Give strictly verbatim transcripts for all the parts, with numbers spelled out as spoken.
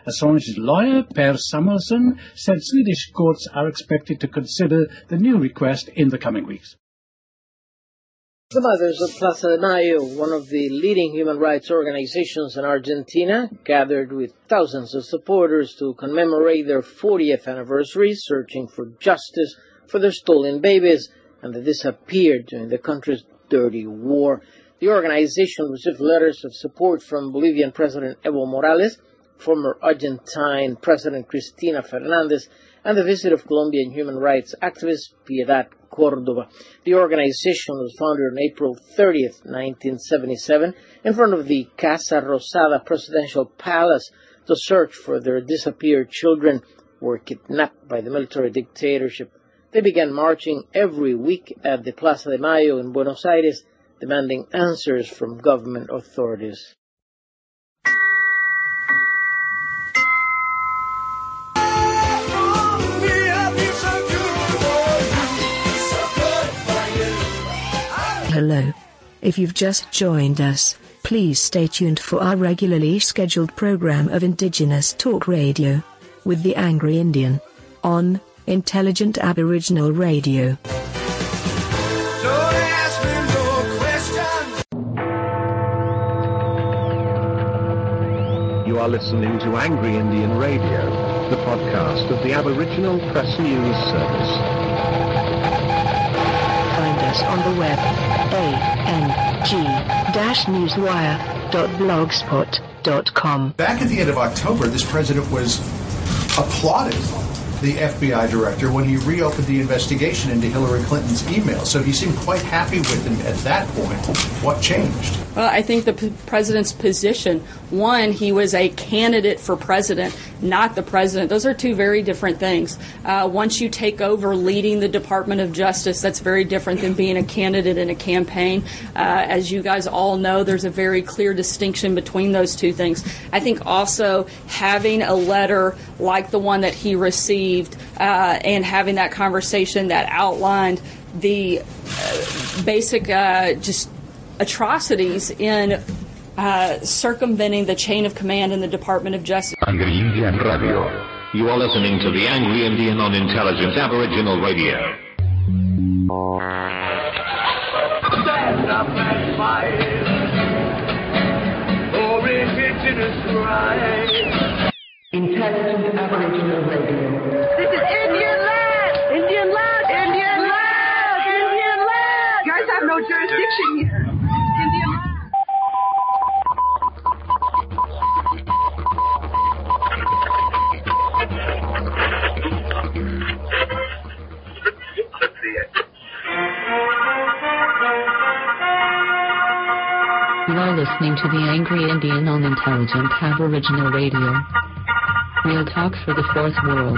Assange's lawyer, Per Samuelsson, said Swedish courts are expected to consider the new request in the coming weeks. The mothers of Plaza de Mayo, one of the leading human rights organizations in Argentina, gathered with thousands of supporters to commemorate their fortieth anniversary, searching for justice for their stolen babies and that disappeared during the country's dirty war. The organization received letters of support from Bolivian President Evo Morales, former Argentine President Cristina Fernández, and the visit of Colombian human rights activist Piedad Córdoba. The organization was founded on April thirtieth, nineteen seventy-seven, in front of the Casa Rosada presidential palace to search for their disappeared children who were kidnapped by the military dictatorship. They began marching every week at the Plaza de Mayo in Buenos Aires, demanding answers from government authorities. Hello. If you've just joined us, please stay tuned for our regularly scheduled program of Indigenous Talk Radio with the Angry Indian on Intelligent Aboriginal Radio. You are listening to Angry Indian Radio, the podcast of the Aboriginal Press News Service. Find us on the web, a n g dash newswire dot blogspot dot com. Back at the end of October, this president was applauded the F B I director when he reopened the investigation into Hillary Clinton's emails. So he seemed quite happy with him at that point. What changed? Well, I think the p- president's position, one, he was a candidate for president, not the president. Those are two very different things. Uh, once you take over leading the Department of Justice, that's very different than being a candidate in a campaign. Uh, as you guys all know, there's a very clear distinction between those two things. I think also having a letter like the one that he received uh, and having that conversation that outlined the uh, basic uh, just atrocities in uh, circumventing the chain of command in the Department of Justice. Angry Indian Radio. You are listening to the Angry Indian on Intelligent Aboriginal Radio. Stand up and fight for indigenous rights. Intelligent Aboriginal Radio. This is Indian land! Indian land! Indian land! Indian land! You guys have no jurisdiction here. Indian land. You are listening to the Angry Indian on Intelligent Aboriginal Radio. Real talk for the fourth world.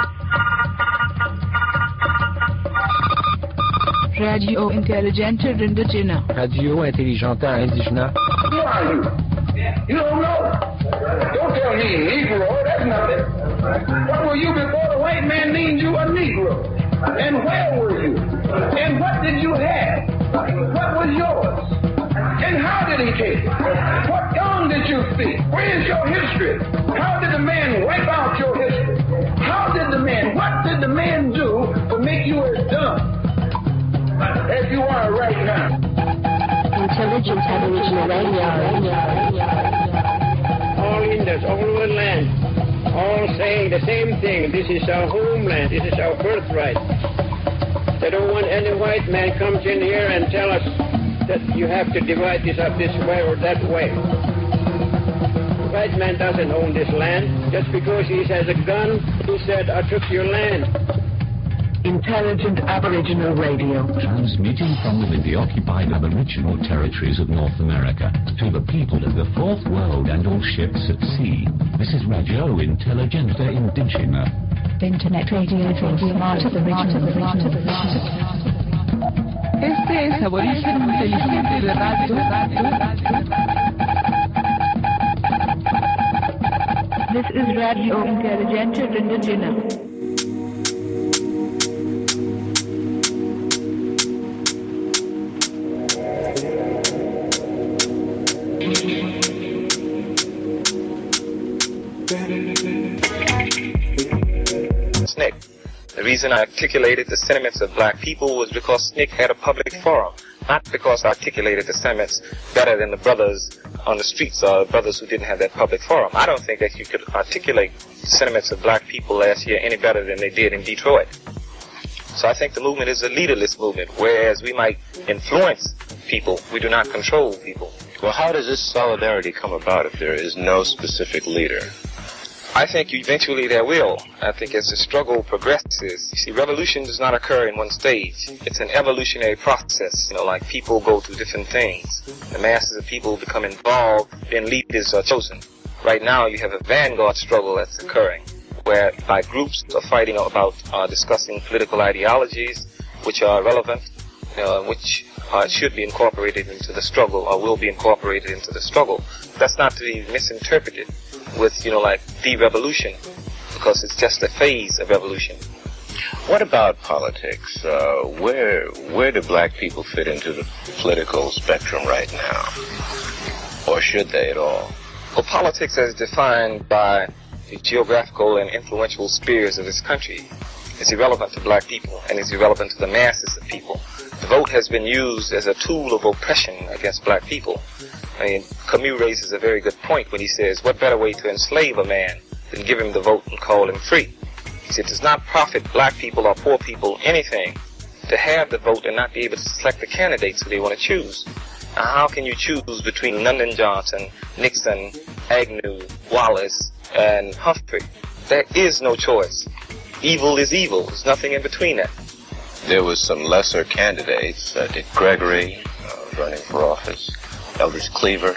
Radio Intelligente Indigena. Radio Intelligente Indigena. Who are you? You don't know. Don't tell me Negro. That's nothing. What were you before the white man named you a Negro? And where were you? And what did you have? What was yours? And how did he take it? What tongue did you speak? Where is your history? How did the man wipe out your history? How did the man, what did the man do to make you as dumb as you are right now? Intelligent Aboriginal Radio. All Indians, all over the land, all saying the same thing. This is our homeland. This is our birthright. They don't want any white man comes in here and tell us that you have to divide this up this way or that way. The white man doesn't own this land. Just because he has a gun, he said, I took your land. Intelligent Aboriginal Radio. Transmitting from within the occupied Aboriginal territories of North America to the people of the fourth world and all ships at sea. This is Radio Intelligente Indigena. Internet radio for smart Aboriginal. Este es Aborigen Inteligente de Radio. This is Radio Intelligente Indigena. Thank you. S N C C. The reason I articulated the sentiments of black people was because S N C C had a public forum, not because I articulated the sentiments better than the brothers on the streets or the brothers who didn't have that public forum. I don't think that you could articulate the sentiments of black people last year any better than they did in Detroit. So I think the movement is a leaderless movement, whereas we might influence people, we do not control people. Well, how does this solidarity come about if there is no specific leader? I think eventually there will. I think as the struggle progresses, you see, revolution does not occur in one stage. It's an evolutionary process. You know, like people go through different things. The masses of people become involved, then leaders are chosen. Right now you have a vanguard struggle that's occurring, where by groups are fighting about uh, discussing political ideologies which are relevant, uh, which uh, should be incorporated into the struggle or will be incorporated into the struggle. That's not to be misinterpreted with, you know, like de-revolution, because it's just a phase of evolution. What about politics? Uh, where where do black people fit into the political spectrum right now? Or should they at all? Well, politics as defined by the geographical and influential spheres of this country is irrelevant to black people and is irrelevant to the masses of people. The vote has been used as a tool of oppression against black people. I mean, Camus raises a very good point when he says, what better way to enslave a man than give him the vote and call him free? He says, it does not profit black people or poor people anything to have the vote and not be able to select the candidates who they want to choose. Now, how can you choose between Lyndon Johnson, Nixon, Agnew, Wallace, and Humphrey? There is no choice. Evil is evil. There's nothing in between that. There was some lesser candidates, uh, Dick Gregory, uh, running for office, Eldridge Cleaver.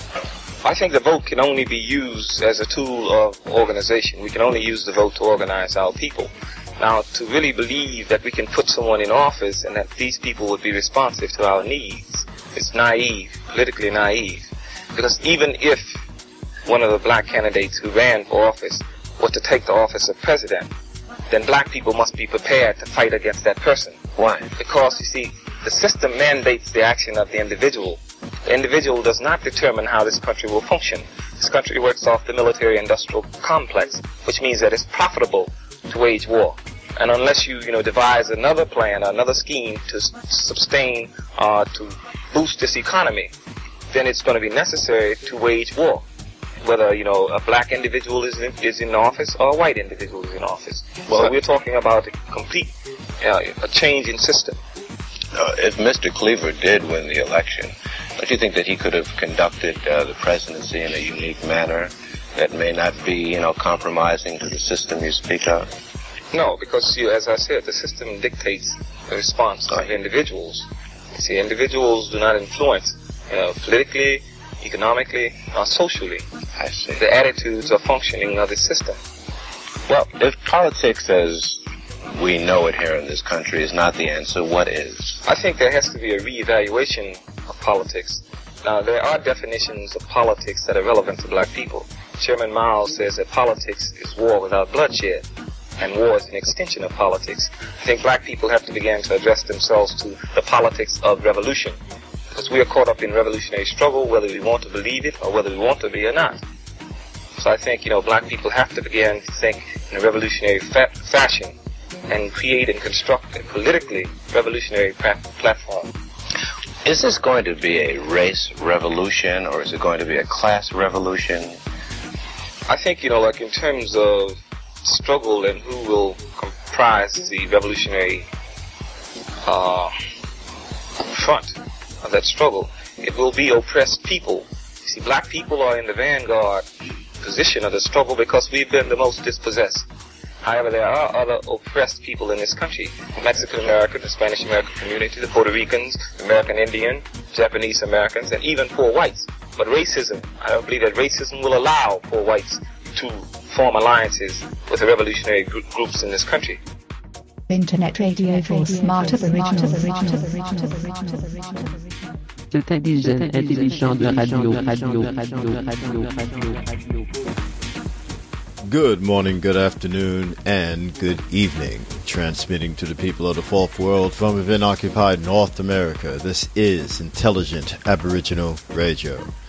I think the vote can only be used as a tool of organization. We can only use the vote to organize our people. Now, to really believe that we can put someone in office and that these people would be responsive to our needs, it's naive, politically naive. Because even if one of the black candidates who ran for office was to take the office of president, then black people must be prepared to fight against that person. Why? Because, you see, the system mandates the action of the individual. The individual does not determine how this country will function. This country works off the military-industrial complex, which means that it's profitable to wage war. And unless you, you know, devise another plan, another scheme to s- sustain, uh, to boost this economy, then it's going to be necessary to wage war. Whether, you know, a black individual is in, is in office or a white individual is in office. Well, so we're talking about a complete uh, a change in system. Uh, if Mister Cleaver did win the election, don't you think that he could have conducted uh, the presidency in a unique manner that may not be, you know, compromising to the system you speak of? No, because, you, as I said, the system dictates the response of individuals. You see, individuals do not influence, you know, politically, economically, or socially. I see. The attitudes or functioning of the system. Well, if politics as we know it here in this country is not the answer, what is? I think there has to be a reevaluation of politics. Now, there are definitions of politics that are relevant to black people. Chairman Mao says that politics is war without bloodshed, and war is an extension of politics. I think black people have to begin to address themselves to the politics of revolution, because we are caught up in revolutionary struggle, whether we want to believe it or whether we want to be or not. So I think, you know, black people have to begin to think in a revolutionary fa- fashion and create and construct a politically revolutionary pra- platform. Is this going to be a race revolution, or is it going to be a class revolution? I think, you know, like in terms of struggle and who will comprise the revolutionary uh, front of that struggle, it will be oppressed people. You see, black people are in the vanguard position of the struggle because we've been the most dispossessed. However, there are other oppressed people in this country. The Mexican American, the Spanish American community, the Puerto Ricans, the American Indian, Japanese Americans, and even poor whites. But racism, I don't believe that racism will allow poor whites to form alliances with the revolutionary gr- groups in this country. Internet radio for smart original. C'est indigène, intelligent de radio, radio, radio, radio, radio, radio. Good morning, good afternoon, and good evening. Transmitting to the people of the fourth world from within occupied North America, this is Intelligent Aboriginal Radio.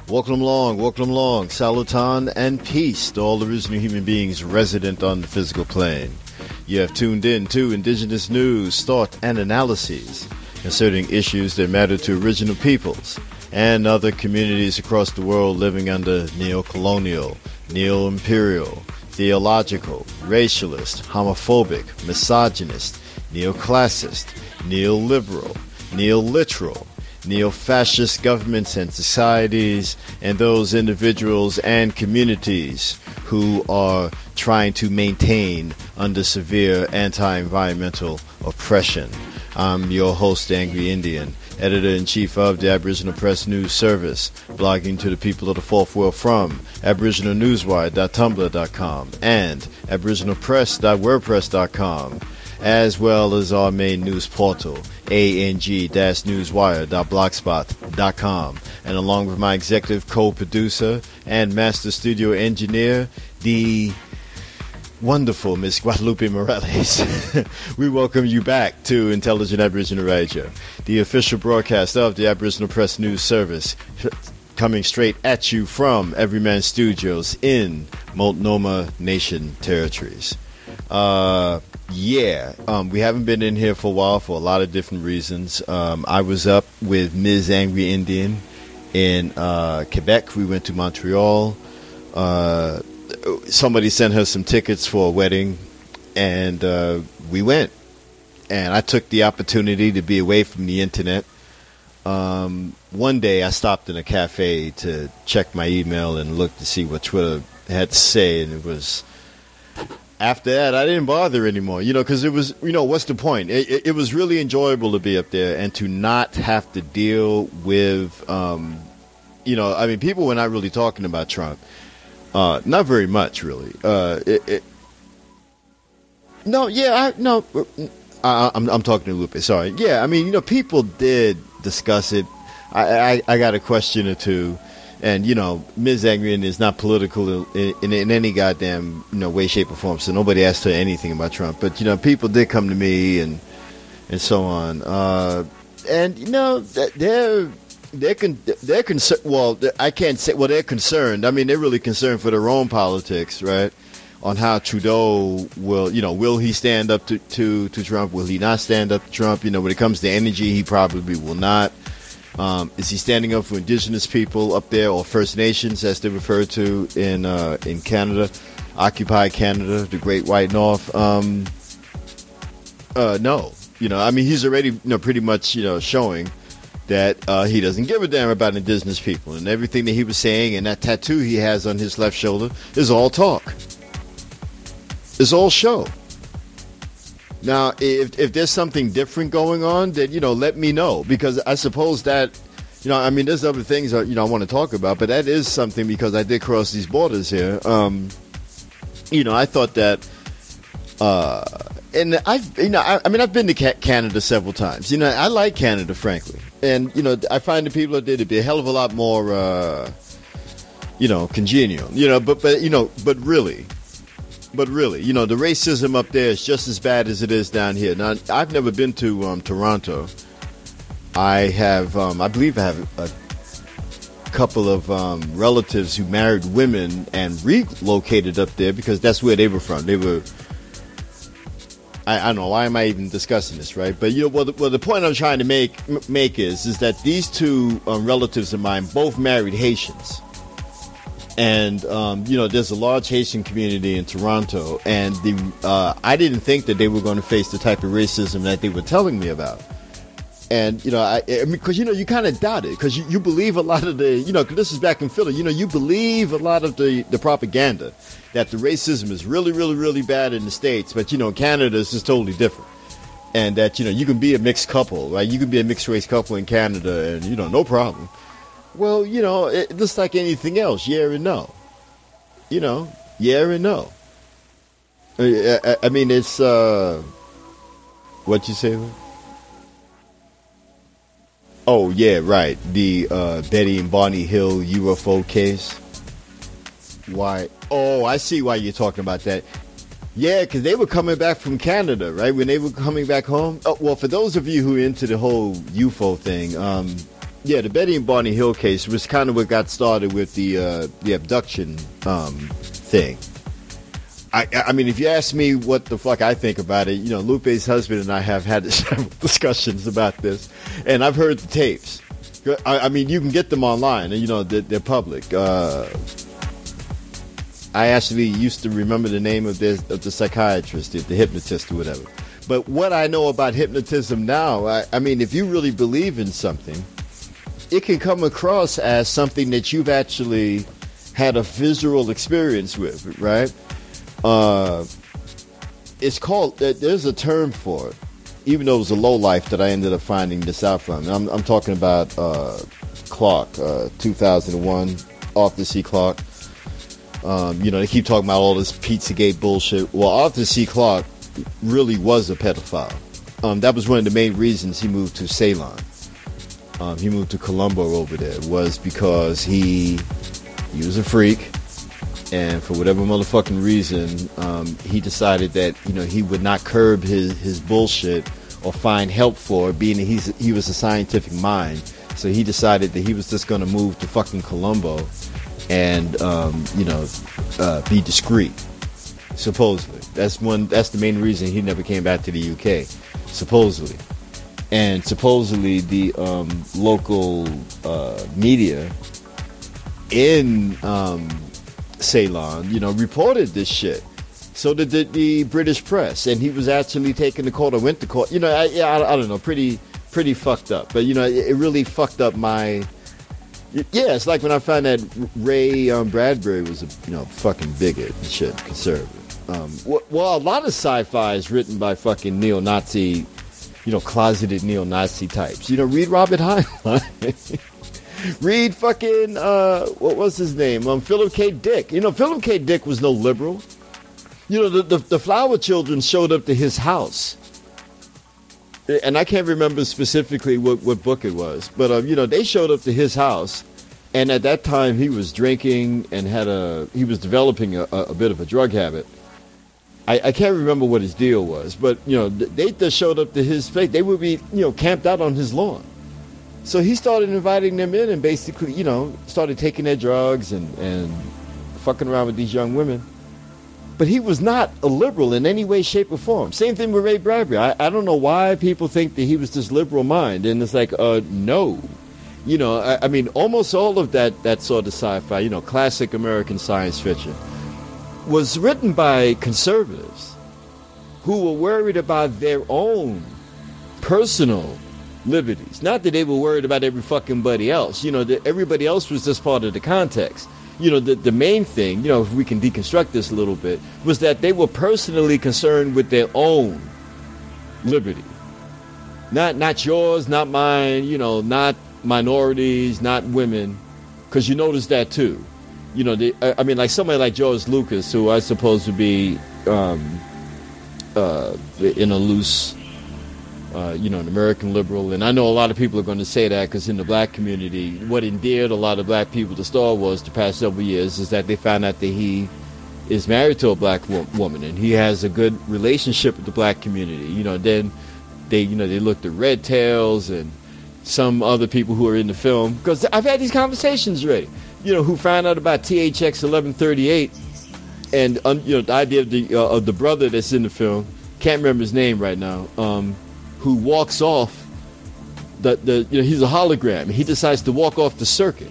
Welcome along, welcome along. Saluton and peace to all original human beings resident on the physical plane. You have tuned in to Indigenous News, thought, and analyses concerning issues that matter to original peoples and other communities across the world living under neo-colonial, neo-imperial, theological, racialist, homophobic, misogynist, neoclassist, neoliberal, neoliteral, neo-fascist governments and societies, and those individuals and communities who are trying to maintain under severe anti-environmental oppression. I'm your host, Angry Indian, editor-in-chief of the Aboriginal Press News Service, blogging to the people of the Fourth World from aboriginal newswire dot tumblr dot com and aboriginal press dot wordpress dot com, as well as our main news portal, A N G newswire dot blogspot dot com, and along with my executive co-producer and master studio engineer, the wonderful Miss Guadalupe Morales, we welcome you back to Intelligent Aboriginal Radio, the official broadcast of the Aboriginal Press News Service, coming straight at you from Everyman Studios in Multnomah Nation territories. Uh... Yeah, um, we haven't been in here for a while for a lot of different reasons. Um, I was up with Miz Angry Indian in uh, Quebec. We went to Montreal. Uh, somebody sent her some tickets for a wedding, and uh, we went. And I took the opportunity to be away from the internet. Um, one day I stopped in a cafe to check my email and look to see what Twitter had to say, and it was... After that, I didn't bother anymore, you know, because it was, you know, what's the point? It, it, it was really enjoyable to be up there and to not have to deal with, um, you know, I mean, people were not really talking about Trump. Uh, not very much, really. Uh, it, it, no, yeah, I, no, I, I'm, I'm talking to Lupe, sorry. Yeah, I mean, you know, people did discuss it. I, I, I got a question or two. And, you know, Miz Angry is not political in, in, in any goddamn, you know, way, shape, or form. So nobody asked her anything about Trump. But, you know, people did come to me and and so on. Uh, and, you know, they're, they're, con- they're concerned. Well, I can't say, well, they're concerned. I mean, they're really concerned for their own politics, right? On how Trudeau will, you know, will he stand up to, to, to Trump? Will he not stand up to Trump? You know, when it comes to energy, he probably will not. Um, is he standing up for Indigenous people up there, or First Nations, as they refer to in uh, in Canada, Occupy Canada, the Great White North? Um, uh, no, you know, I mean, he's already, you know, pretty much, you know, showing that uh, he doesn't give a damn about Indigenous people, and everything that he was saying, and that tattoo he has on his left shoulder is all talk. It's all show. Now, if if there's something different going on, then, you know, let me know, because I suppose that, you know, I mean, there's other things that, you know, I want to talk about, but that is something, because I did cross these borders here. Um, you know, I thought that, uh, and I've, you know, I, I mean, I've been to ca- Canada several times. You know, I like Canada, frankly, and, you know, I find the people out there to be a hell of a lot more, uh, you know, congenial. You know, but but you know, but really. But really, you know, the racism up there is just as bad as it is down here. Now, I've never been to um, Toronto. I have, um, I believe I have a couple of um, relatives who married women and relocated up there because that's where they were from. They were, I, I don't know, why am I even discussing this, right? But, you know, well, the, well, the point I'm trying to make m- make is, is that these two um, relatives of mine both married Haitians. And, um, you know, there's a large Haitian community in Toronto, and the uh, I didn't think that they were going to face the type of racism that they were telling me about. And, you know, I, I mean, because, you know, you kind of doubt it, because you, you believe a lot of the, you know, 'cause this is back in Philly, you know, you believe a lot of the, the propaganda that the racism is really, really, really bad in the States, but, you know, Canada is just totally different. And that, you know, you can be a mixed couple, right? You can be a mixed race couple in Canada, and, you know, no problem. Well, you know, it, just like anything else, yeah and no. You know, yeah and no. I, I, I mean, it's, uh, what you say? Oh, yeah, right. The uh, Betty and Barney Hill U F O case. Why? Oh, I see why you're talking about that. Yeah, because they were coming back from Canada, right? When they were coming back home. Oh, well, for those of you who are into the whole U F O thing, um, Yeah, the Betty and Barney Hill case was kind of what got started with the uh, the abduction um, thing. I, I mean, if you ask me what the fuck I think about it, you know, Lupe's husband and I have had several discussions about this, and I've heard the tapes. I, I mean, you can get them online, and you know, they're, they're public. Uh, I actually used to remember the name of, this, of the psychiatrist, the, the hypnotist or whatever. But what I know about hypnotism now, I, I mean, if you really believe in something, it can come across as something that you've actually had a visual experience with, right? Uh, it's called, there's a term for it, even though it was a low life that I ended up finding this out from. I'm, I'm talking about uh, Clark, uh, two thousand one, Arthur C. Clarke. Um, you know, they keep talking about all this Pizzagate bullshit. Well, Arthur C. Clarke really was a pedophile. Um, that was one of the main reasons he moved to Ceylon. Um, he moved to Colombo over there, was because he, he was a freak. And for whatever motherfucking reason, um, he decided that, you know, he would not curb his, his bullshit or find help for it, being that he's, he was a scientific mind. So he decided that he was just going to move to fucking Colombo and, um, you know, uh, be discreet. Supposedly. That's one, that's the main reason he never came back to the U K. Supposedly. And supposedly the um, local uh, media in... Um, Ceylon, you know, reported this shit. So did the, the British press, and he was actually taken to court or went to court. You know, I, yeah, I, I don't know, pretty, pretty fucked up. But you know, it, it really fucked up my. Yeah, it's like when I found that Ray um, Bradbury was a you know fucking bigot and shit, conservative. Um, well, a lot of sci-fi is written by fucking neo-Nazi, you know, closeted neo-Nazi types. You know, read Robert Heinlein. Read fucking, uh, what was his name? Um, Philip K. Dick. You know, Philip K. Dick was no liberal. You know, the, the, the Flower Children showed up to his house. And I can't remember specifically what, what book it was. But, um, you know, they showed up to his house. And at that time, he was drinking and had a, he was developing a, a bit of a drug habit. I, I can't remember what his deal was. But, you know, they just showed up to his place. They would be, you know, camped out on his lawn. So he started inviting them in and basically, you know, started taking their drugs and, and fucking around with these young women. But he was not a liberal in any way, shape, or form. Same thing with Ray Bradbury. I, I don't know why people think that he was this liberal mind. And it's like, uh, no. You know, I, I mean, almost all of that, that sort of sci-fi, you know, classic American science fiction, was written by conservatives who were worried about their own personal liberties. Not that they were worried about every fucking buddy else. You know, that everybody else was just part of the context. You know, the, the main thing, you know, if we can deconstruct this a little bit, was that they were personally concerned with their own liberty. Not not yours, not mine, you know, not minorities, not women. Because you notice that too. You know, they, I, I mean, like somebody like George Lucas, who I suppose would be um, uh, in a loose... Uh, you know, an American liberal, and I know a lot of people are going to say that because in the black community, what endeared a lot of black people to Star Wars the past several years is that they found out that he is married to a black wo- woman and he has a good relationship with the black community. You know, then they, you know, they looked at Red Tails and some other people who are in the film, because I've had these conversations already, you know, who found out about T H X eleven thirty-eight and, um, you know, the idea of the, uh, of the brother that's in the film, can't remember his name right now, um, who walks off the, the you know, he's a hologram. He decides to walk off the circuit.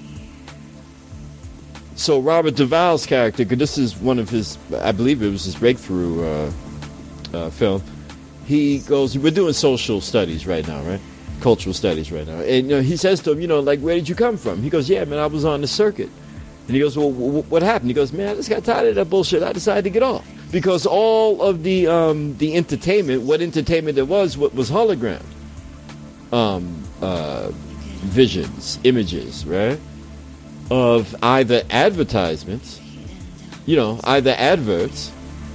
So Robert Duvall's character, because this is one of his, I believe it was his breakthrough uh, uh, film, he goes, we're doing social studies right now, right? Cultural studies right now. And you know, he says to him, you know, like, where did you come from? He goes, yeah, man, I was on the circuit. And he goes, well, w- what happened? He goes, man, I just got tired of that bullshit. I decided to get off. Because all of the um, the entertainment, what entertainment there was, what was hologram. Um, uh, visions, images, right? Of either advertisements, you know, either adverts,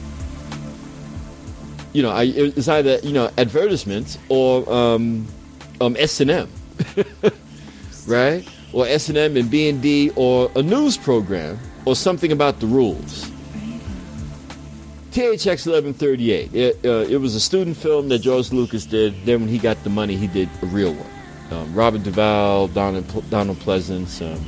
you know, it's either, you know, advertisements or um, um, S and M, right? Or S and M and B and D, or a news program, or something about the rules. T H X eleven thirty-eight. It, uh, it was a student film that George Lucas did. Then when he got the money, he did a real one. um, Robert Duvall, Donald, Donald Pleasance. Um,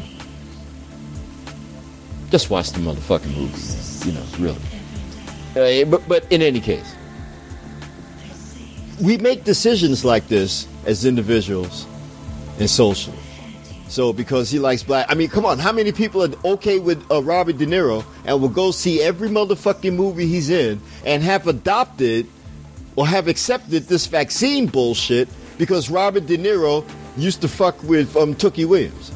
just watch the motherfucking movie, you know, really. Uh, but, but in any case, we make decisions like this as individuals and socially. So because he likes black, I mean, come on, how many people are okay with uh, Robert De Niro and will go see every motherfucking movie he's in and have adopted or have accepted this vaccine bullshit because Robert De Niro used to fuck with um, Tookie Williams?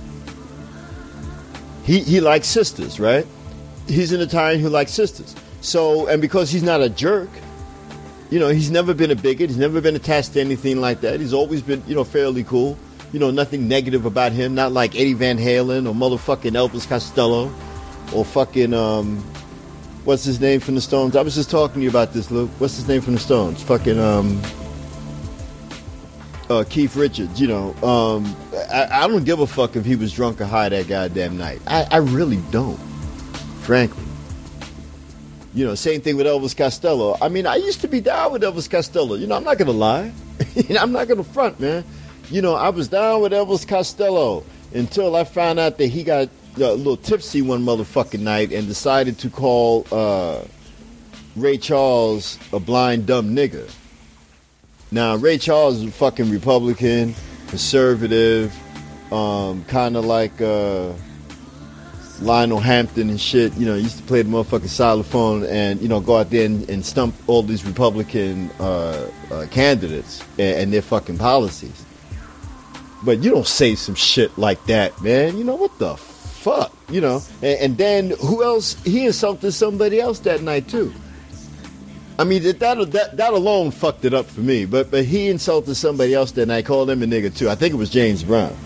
He he likes sisters, right? He's an Italian who likes sisters. So, and because he's not a jerk, you know, he's never been a bigot. He's never been attached to anything like that. He's always been, you know, fairly cool. You know, nothing negative about him. Not like Eddie Van Halen or motherfucking Elvis Costello or fucking, um, what's his name from the Stones? I was just talking to you about this, Luke. What's his name from the Stones? Fucking, um, uh, Keith Richards, you know. Um, I, I don't give a fuck if he was drunk or high that goddamn night. I, I really don't, frankly. You know, same thing with Elvis Costello. I mean, I used to be down with Elvis Costello. You know, I'm not going to lie. I'm not going to front, man. You know, I was down with Elvis Costello until I found out that he got uh, a little tipsy one motherfucking night and decided to call uh, Ray Charles a blind, dumb nigger. Now, Ray Charles is a fucking Republican, conservative, um, kind of like uh, Lionel Hampton and shit. You know, he used to play the motherfucking xylophone and, you know, go out there and, and stump all these Republican uh, uh, candidates and, and their fucking policies. But you don't say some shit like that, man. You know, what the fuck? You know, and, and then who else? He insulted somebody else that night, too. I mean, that, that that alone fucked it up for me. But but he insulted somebody else that night, called him a nigga, too. I think it was James Brown.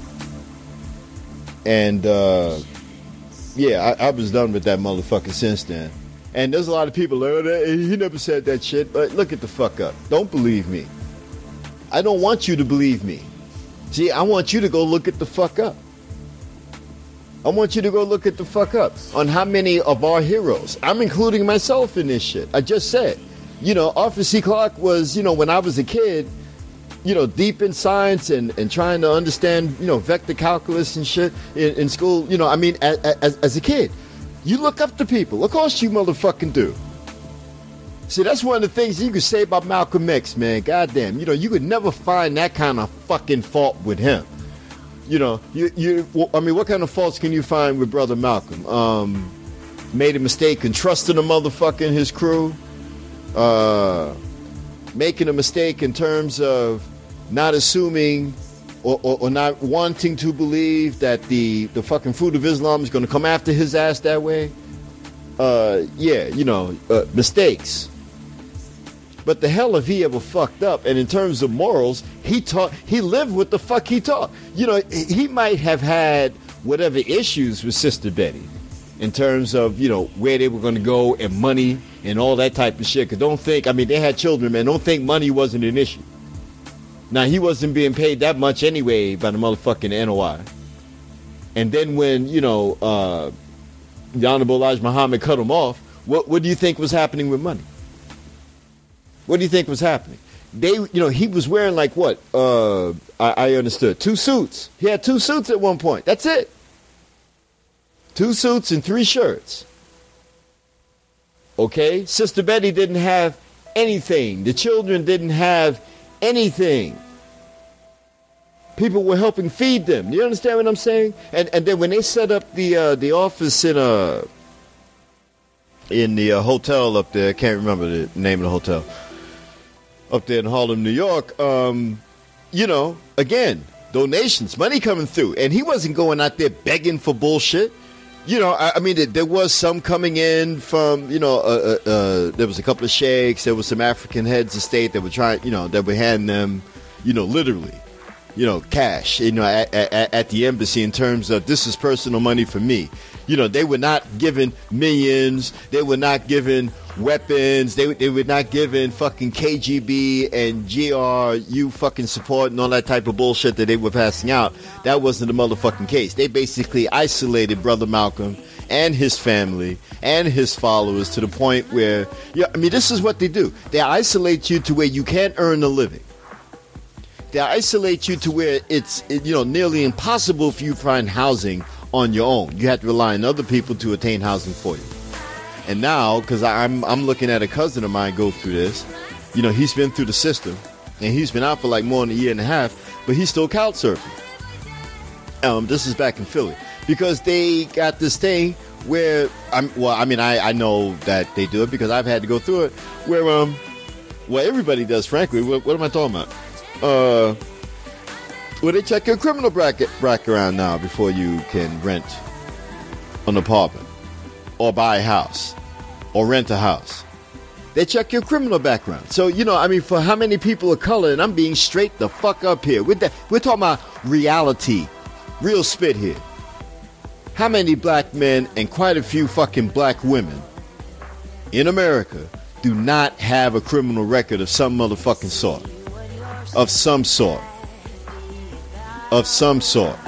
And, uh, yeah, I, I was done with that motherfucker since then. And there's a lot of people, oh, he never said that shit. But look at the fuck up. Don't believe me. I don't want you to believe me. See, I want you to go look at the fuck up. I want you to go look at the fuck up on how many of our heroes, I'm including myself in this shit. I just said, you know, Arthur C. Clarke was, you know, when I was a kid, you know, deep in science and, and trying to understand, you know, vector calculus and shit in, in school. You know, I mean, as, as, as a kid, you look up to people. Of course you motherfucking do. See, that's one of the things you could say about Malcolm X, man. Goddamn, you know, you could never find that kind of fucking fault with him. You know, you, you. I mean, what kind of faults can you find with Brother Malcolm? Um, made a mistake in trusting a motherfucker in his crew. Uh, making a mistake in terms of not assuming or, or, or not wanting to believe that the, the fucking Fruit of Islam is going to come after his ass that way. Uh, yeah, you know, uh, mistakes. But the hell if he ever fucked up. And in terms of morals, he taught, he lived what the fuck he taught. You know, he might have had whatever issues with Sister Betty in terms of, you know, where they were going to go and money and all that type of shit. Because don't think, I mean, they had children, man. Don't think money wasn't an issue. Now, he wasn't being paid that much anyway by the motherfucking N O I. And then when, you know, uh, the Honorable Elijah Muhammad cut him off, what, what do you think was happening with money? What do you think was happening? They, you know, he was wearing like what? Uh, I, I understood. Two suits. He had two suits at one point. That's it. Two suits and three shirts. Okay? Sister Betty didn't have anything. The children didn't have anything. People were helping feed them. You understand what I'm saying? And and then when they set up the uh, the office in a in the uh, hotel up there, I can't remember the name of the hotel. Up there in Harlem, New York, um, you know, again, donations, money coming through. And he wasn't going out there begging for bullshit. You know, I, I mean, there was some coming in from, you know, uh, uh, uh, there was a couple of sheikhs. There was some African heads of state that were trying, you know, that were handing them, you know, literally, you know, cash, you know, at, at, at the embassy in terms of this is personal money for me. You know, they were not giving millions. They were not giving weapons. They, they were not giving fucking K G B and G R U fucking support and all that type of bullshit that they were passing out. That wasn't the motherfucking case. They basically isolated Brother Malcolm and his family and his followers to the point where, yeah, I mean, this is what they do. They isolate you to where you can't earn a living. they isolate you to where it's, you know, nearly impossible for you to find housing on your own. You have to rely on other people to attain housing for you. And now, because I'm I'm looking at a cousin of mine go through this, you know, he's been through the system, and he's been out for like more than a year and a half, but he's still couch surfing. Um, this is back in Philly, because they got this thing where, I'm, well, I mean, I, I know that they do it because I've had to go through it, where, um, well, everybody does, frankly. What, what am I talking about? Uh, well, they check your criminal bracket, bracket around now before you can rent an apartment, or buy a house, or rent a house. They check your criminal background. So, you know, I mean, for how many people of color, and I'm being straight the fuck up here. We're, the, we're talking about reality, real spit here. How many black men and quite a few fucking black women in America do not have a criminal record of some motherfucking sort? Of some sort. Of some sort.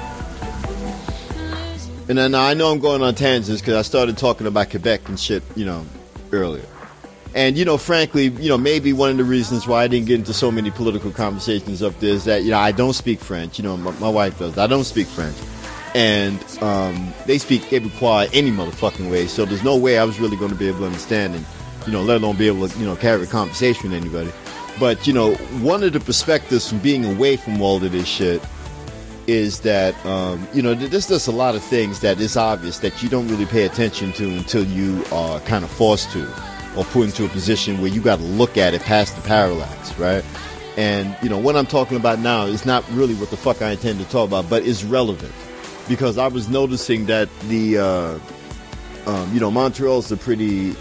And then I know I'm going on tangents because I started talking about Quebec and shit, you know, earlier. And, you know, frankly, you know, maybe one of the reasons why I didn't get into so many political conversations up there is that, you know, I don't speak French. You know, my, my wife does. I don't speak French. And um, they speak Quebecois any motherfucking way. So there's no way I was really going to be able to understand and, you know, let alone be able to, you know, carry a conversation with anybody. But, you know, one of the perspectives from being away from all of this shit is that, um, you know, there's just a lot of things that it's obvious that you don't really pay attention to until you are kind of forced to, or put into a position where you got to look at it past the parallax, right? And, you know, what I'm talking about now is not really what the fuck I intend to talk about, but it's relevant. Because I was noticing that the, uh, um, you know, Montreal's a pretty,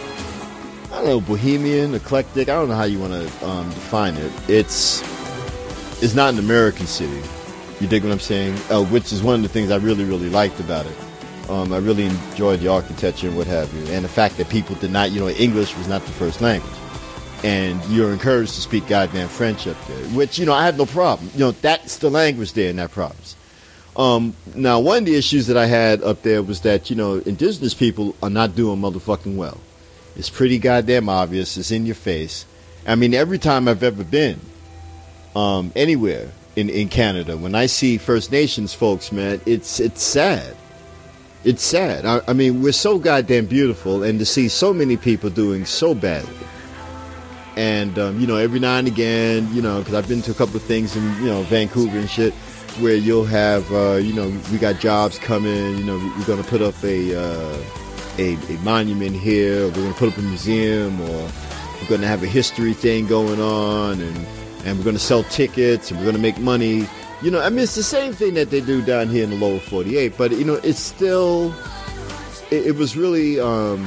I don't know, bohemian, eclectic, I don't know how you want to um, define it. It's, it's not an American city. You dig what I'm saying? Uh, which is one of the things I really, really liked about it. Um, I really enjoyed the architecture and what have you. And the fact that people did not, you know, English was not the first language. And you're encouraged to speak goddamn French up there. Which, you know, I have no problem. You know, that's the language there in that province. Um, now, one of the issues that I had up there was that, you know, indigenous people are not doing motherfucking well. It's pretty goddamn obvious. It's in your face. I mean, every time I've ever been um, anywhere in, in Canada, when I see First Nations folks, man, it's it's sad. It's sad. I, I mean, we're so goddamn beautiful, and to see so many people doing so badly. And, um, you know, every now and again, you know, because I've been to a couple of things in, you know, Vancouver and shit, where you'll have, uh, you know, we got jobs coming, you know, we're going to put up a, uh, a a monument here, or we're going to put up a museum, or we're going to have a history thing going on, and, and we're going to sell tickets, and we're going to make money. You know, I mean, it's the same thing that they do down here in the lower forty-eight, but, you know, it's still, it, it was really, um,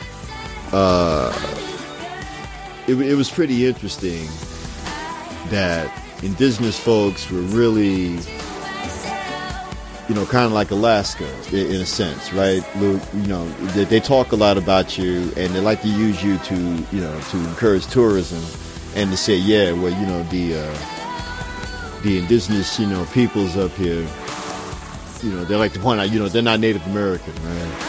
uh, it, it was pretty interesting that indigenous folks were really, you know, kind of like Alaska in, in a sense, right, Luke? You know, they, they talk a lot about you, and they like to use you to, you know, to encourage tourism, and to say, yeah, well, you know, the uh, the indigenous, you know, peoples up here, you know, they like to point out, you know, they're not Native American, right?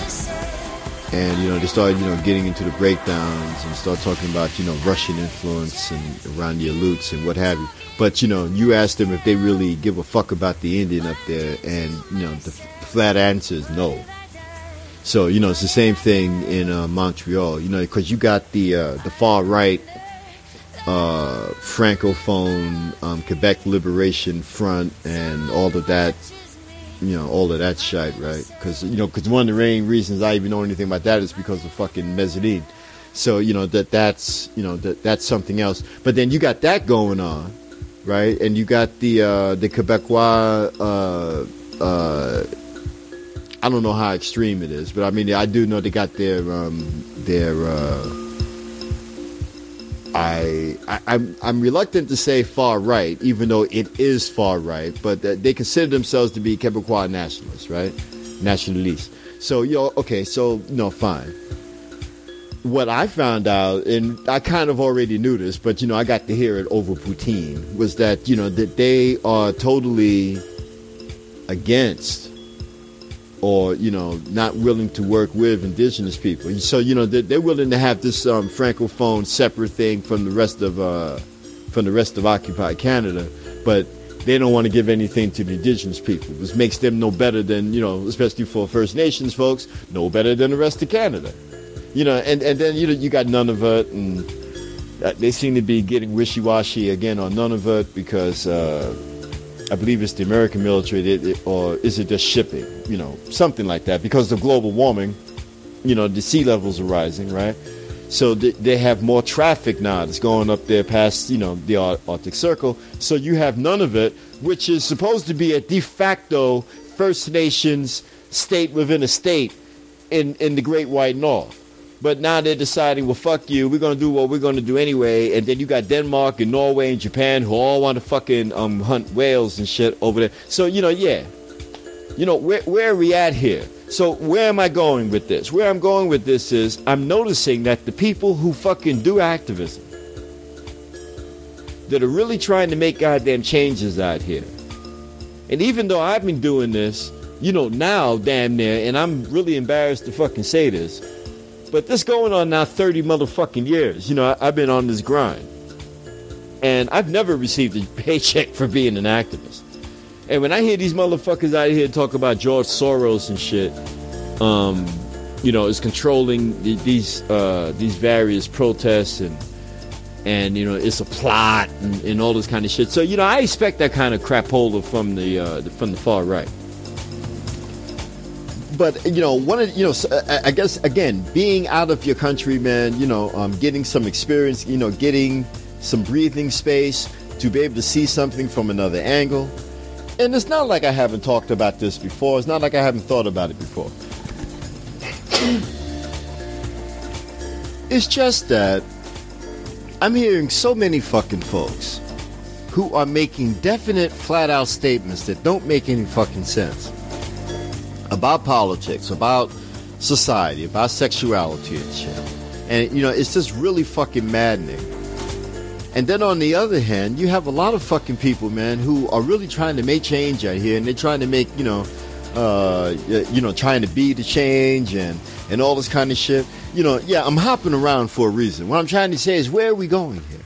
And, you know, they started, you know, getting into the breakdowns and start talking about, you know, Russian influence and around the Aleuts and what have you. But, you know, you ask them if they really give a fuck about the Indian up there, and, you know, the, the flat answer is no. So, you know, it's the same thing in uh, Montreal, you know, because you got the uh, the far right uh, Francophone um, Quebec Liberation Front and all of that, you know, all of that shit, right? Because, you know, because one of the main reasons I even know anything about that is because of fucking Mezzanine. So, you know, that that's, you know, that that's something else. But then you got that going on, right? And you got the uh, the Quebecois, uh, uh, I don't know how extreme it is, but I mean, I do know they got their, um, their, uh, I, I, I'm, I'm reluctant to say far right, even though it is far right, but they consider themselves to be Quebecois nationalists, right? Nationalists. So, you know, okay, so, no, fine. What I found out, and I kind of already knew this, but, you know, I got to hear it over poutine, was that, you know, that they are totally against, or, you know, not willing to work with indigenous people. So, you know, they're, they're willing to have this um, Francophone separate thing from the rest of uh, from the rest of occupied Canada, but they don't want to give anything to the indigenous people, which makes them no better than, you know, especially for First Nations folks, no better than the rest of Canada. You know, and, and then, you know, you got Nunavut, and they seem to be getting wishy-washy again on Nunavut because uh, I believe it's the American military, it, it, or is it just shipping, you know, something like that, because of global warming. You know, the sea levels are rising, right? So th- they have more traffic now that's going up there past, you know, the Ar- Arctic Circle. So you have Nunavut, which is supposed to be a de facto First Nations state within a state in, in the Great White North. But now they're deciding, well, fuck you, we're going to do what we're going to do anyway. And then you got Denmark and Norway and Japan who all want to fucking um, hunt whales and shit over there. So, you know, yeah. You know, where, where are we at here? So where am I going with this? Where I'm going with this is I'm noticing that the people who fucking do activism, that are really trying to make goddamn changes out here. And even though I've been doing this, you know, now damn near, and I'm really embarrassed to fucking say this, but this going on now thirty motherfucking years. You know, I, I've been on this grind. And I've never received a paycheck for being an activist. And when I hear these motherfuckers out here talk about George Soros and shit, um, you know, is controlling the, these uh, these various protests and and you know it's a plot and, and all this kind of shit. So you know, I expect that kind of crapola from the, uh, the from the far right. But you know, one of you know, I guess again, being out of your country, man, you know, um, getting some experience, you know, getting some breathing space to be able to see something from another angle. And it's not like I haven't talked about this before. It's not like I haven't thought about it before. It's just that I'm hearing so many fucking folks who are making definite, flat-out statements that don't make any fucking sense about politics, about society, about sexuality and shit. And, you know, it's just really fucking maddening. And then on the other hand, you have a lot of fucking people, man, who are really trying to make change out here, and they're trying to make, you know, uh, you know, trying to be the change and, and all this kind of shit. You know, yeah, I'm hopping around for a reason. What I'm trying to say is, where are we going here?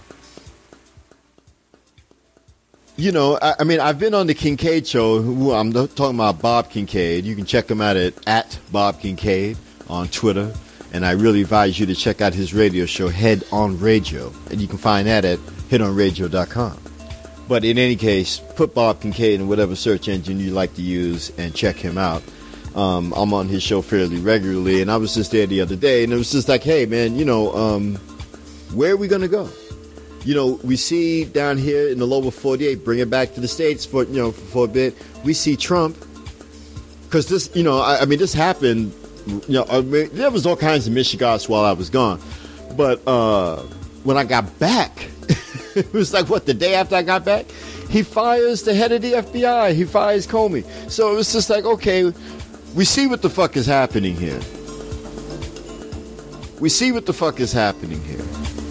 You know, I, I mean, I've been on the Kincaid show. Who, I'm talking about Bob Kincaid. You can check him out at, at Bob Kincaid on Twitter. And I really advise you to check out his radio show, Head on Radio. And you can find that at head on radio dot com. But in any case, put Bob Kincaid in whatever search engine you like to use and check him out. Um, I'm on his show fairly regularly. And I was just there the other day. And it was just like, hey, man, you know, um, where are we going to go? You know, we see down here in the lower forty-eight, bring it back to the States for, you know, for a bit. We see Trump. Because this, you know, I, I mean, this happened. You know, I mean, there was all kinds of mishigas while I was gone, but uh, when I got back, it was like what the day after I got back, he fires the head of the F B I. He fires Comey. So it was just like, okay, we see what the fuck is happening here. We see what the fuck is happening here.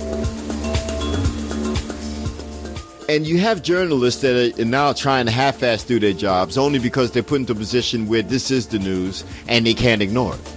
And you have journalists that are now trying to half-ass do their jobs only because they're put into a position where this is the news and they can't ignore it.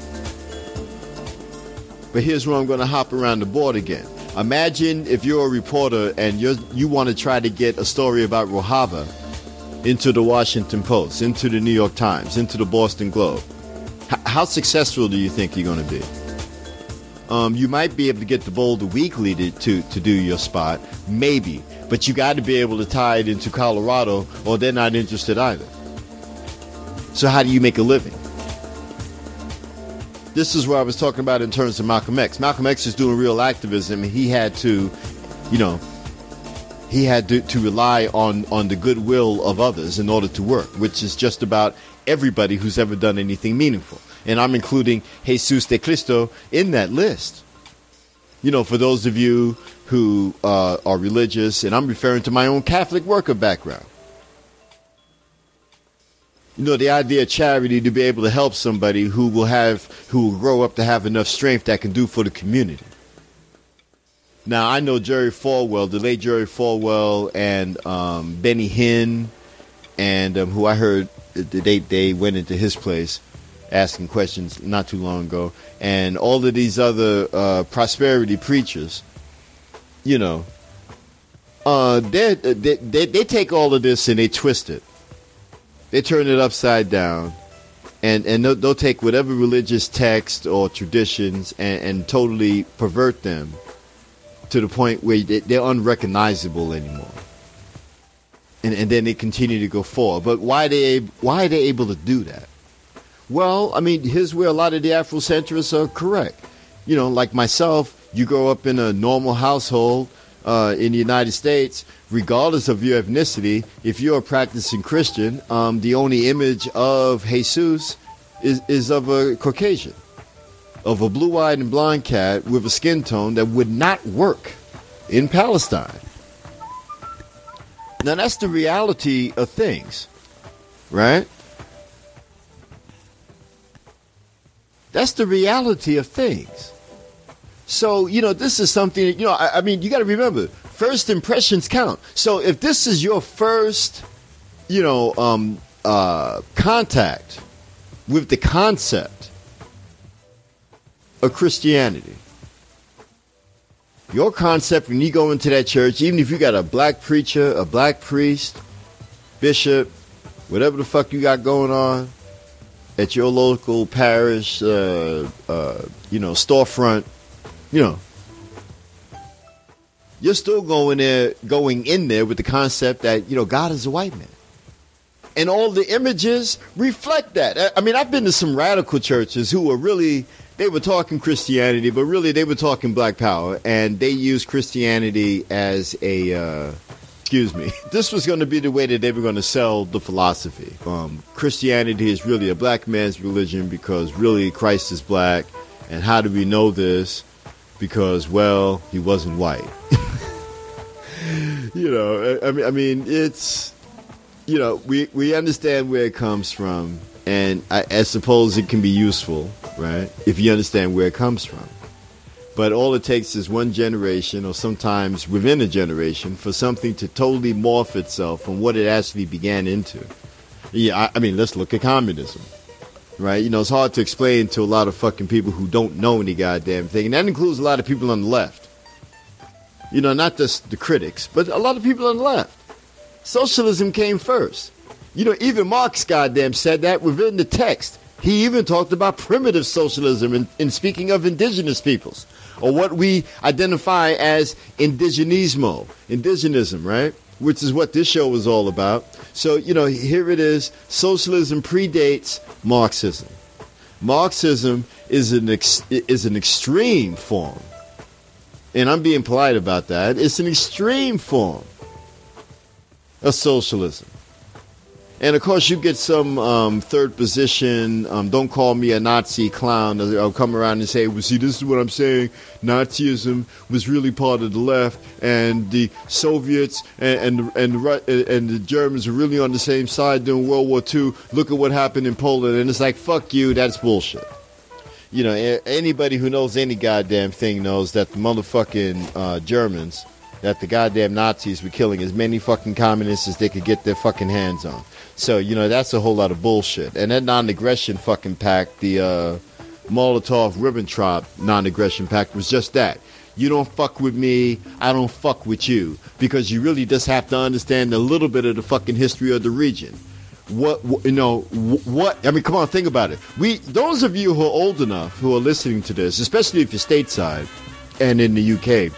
But here's where I'm going to hop around the board again. Imagine if you're a reporter and you're, you want to try to get a story about Rojava into the Washington Post, into the New York Times, into the Boston Globe. H- how successful do you think you're going to be? Um, you might be able to get the Boulder Weekly to, to, to do your spot, maybe. But you got to be able to tie it into Colorado, or they're not interested either. So how do you make a living? This is what I was talking about in terms of Malcolm X. Malcolm X is doing real activism. He had to, you know, he had to, to rely on, on the goodwill of others in order to work, which is just about everybody who's ever done anything meaningful. And I'm including Jesus de Cristo in that list. You know, for those of you who uh, are religious, and I'm referring to my own Catholic worker background. You know, the idea of charity, to be able to help somebody who will have, who will grow up to have enough strength that can do for the community. Now, I know Jerry Falwell, the late Jerry Falwell, and um, Benny Hinn, and um, who I heard they they went into his place asking questions not too long ago, and all of these other uh, prosperity preachers. You know, uh, they, they they they take all of this and they twist it. They turn it upside down, and and they'll, they'll take whatever religious text or traditions and, and totally pervert them to the point where they, they're unrecognizable anymore. And and then they continue to go forward. But why they why are they able to do that? Well, I mean, here's where a lot of the Afrocentrists are correct. You know, like myself, you grow up in a normal household uh, in the United States, regardless of your ethnicity. If you're a practicing Christian, um, the only image of Jesus is, is of a Caucasian, of a blue-eyed and blonde cat with a skin tone that would not work in Palestine. Now, that's the reality of things, right? That's the reality of things. So, you know, this is something, you know, I, I mean, you got to remember, first impressions count. So if this is your first, you know, um, uh, contact with the concept of Christianity, your concept when you go into that church, even if you got a black preacher, a black priest, bishop, whatever the fuck you got going on at your local parish, uh, uh, you know, storefront, you know, you're still going there, going in there with the concept that, you know, God is a white man. And all the images reflect that. I mean, I've been to some radical churches who were really, they were talking Christianity, but really they were talking black power. And they used Christianity as a, uh, excuse me, this was going to be the way that they were going to sell the philosophy. Um, Christianity is really a black man's religion because really Christ is black. And how do we know this? Because, well, he wasn't white. You know, I, I mean, I mean, it's, you know, we, we understand where it comes from, and I, I suppose it can be useful, right, if you understand where it comes from. But all it takes is one generation, or sometimes within a generation, for something to totally morph itself from what it actually began into. Yeah, I, I mean, let's look at communism. Right, you know, it's hard to explain to a lot of fucking people who don't know any goddamn thing, and that includes a lot of people on the left. You know, not just the critics, but a lot of people on the left. Socialism came first. You know, even Marx goddamn said that within the text. He even talked about primitive socialism in, in speaking of indigenous peoples, or what we identify as indigenismo, indigenism, right? Which is what this show was all about. So, you know, here it is. Socialism predates Marxism. Marxism is an ex- is an extreme form. And I'm being polite about that. It's an extreme form of socialism. And, of course, you get some um, third position, um, don't call me a Nazi clown. I'll come around and say, well, see, this is what I'm saying. Nazism was really part of the left, and the Soviets and and, and, the, and the Germans were really on the same side during World War Two. Look at what happened in Poland. And it's like, fuck you, that's bullshit. You know, anybody who knows any goddamn thing knows that the motherfucking uh, Germans, that the goddamn Nazis were killing as many fucking communists as they could get their fucking hands on. So, you know, that's a whole lot of bullshit. And that non-aggression fucking pact, the uh, Molotov-Ribbentrop non-aggression pact, was just that. You don't fuck with me, I don't fuck with you. Because you really just have to understand a little bit of the fucking history of the region. What, what you know, what, I mean, come on, think about it. We, those of you who are old enough, who are listening to this, especially if you're stateside and in the U K,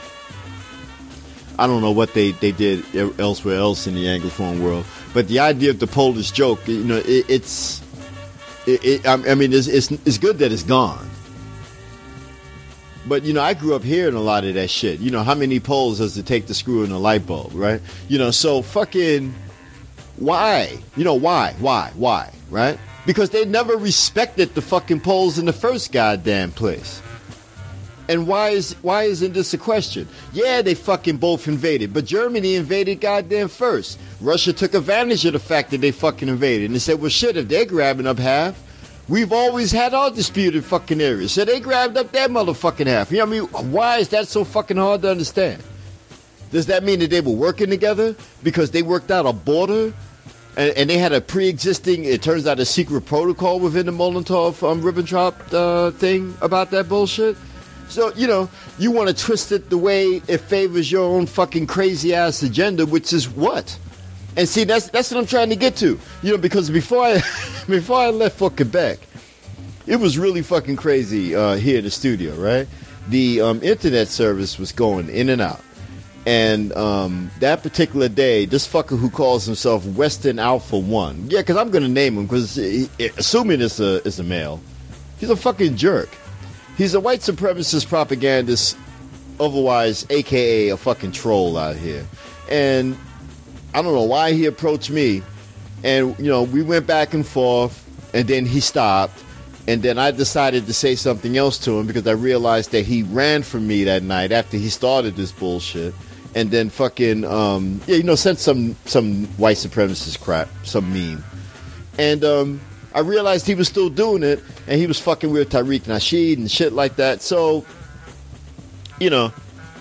I don't know what they, they did elsewhere else in the Anglophone world, but the idea of the Polish joke, you know, it, it's, it, it, I mean, it's, it's it's good that it's gone. But, you know, I grew up hearing a lot of that shit. You know, how many Poles does it take to screw in a light bulb, right? You know, so fucking, why? You know, why? Why? Why? Right? Because they never respected the fucking Poles in the first goddamn place. And why is why isn't this a question? Yeah, they fucking both invaded, but Germany invaded goddamn first. Russia took advantage of the fact that they fucking invaded, and they said, well, shit, if they're grabbing up half, we've always had our disputed fucking areas, so they grabbed up their motherfucking half. You know what I mean? Why is that so fucking hard to understand? Does that mean that they were working together because they worked out a border, and, and they had a pre-existing, it turns out, a secret protocol within the Molotov um, Ribbentrop uh, thing about that bullshit? So, you know, you want to twist it the way it favors your own fucking crazy ass agenda, which is what? And see, that's that's what I'm trying to get to. You know, because before I before I left for Quebec, it was really fucking crazy uh, here at the studio, right? The um, internet service was going in and out. And um, that particular day, this fucker who calls himself Western Alpha One, yeah, because I'm going to name him, because assuming it's a, it's a male, he's a fucking jerk. He's a white supremacist propagandist, otherwise a k a a fucking troll out here. And I don't know why he approached me. And, you know, we went back and forth, and then he stopped. And then I decided to say something else to him because I realized that he ran from me that night after he started this bullshit. And then fucking, um, yeah, you know, sent some, some white supremacist crap, some meme. And, um... I realized he was still doing it, and he was fucking with Tariq Nasheed and shit like that. So, you know,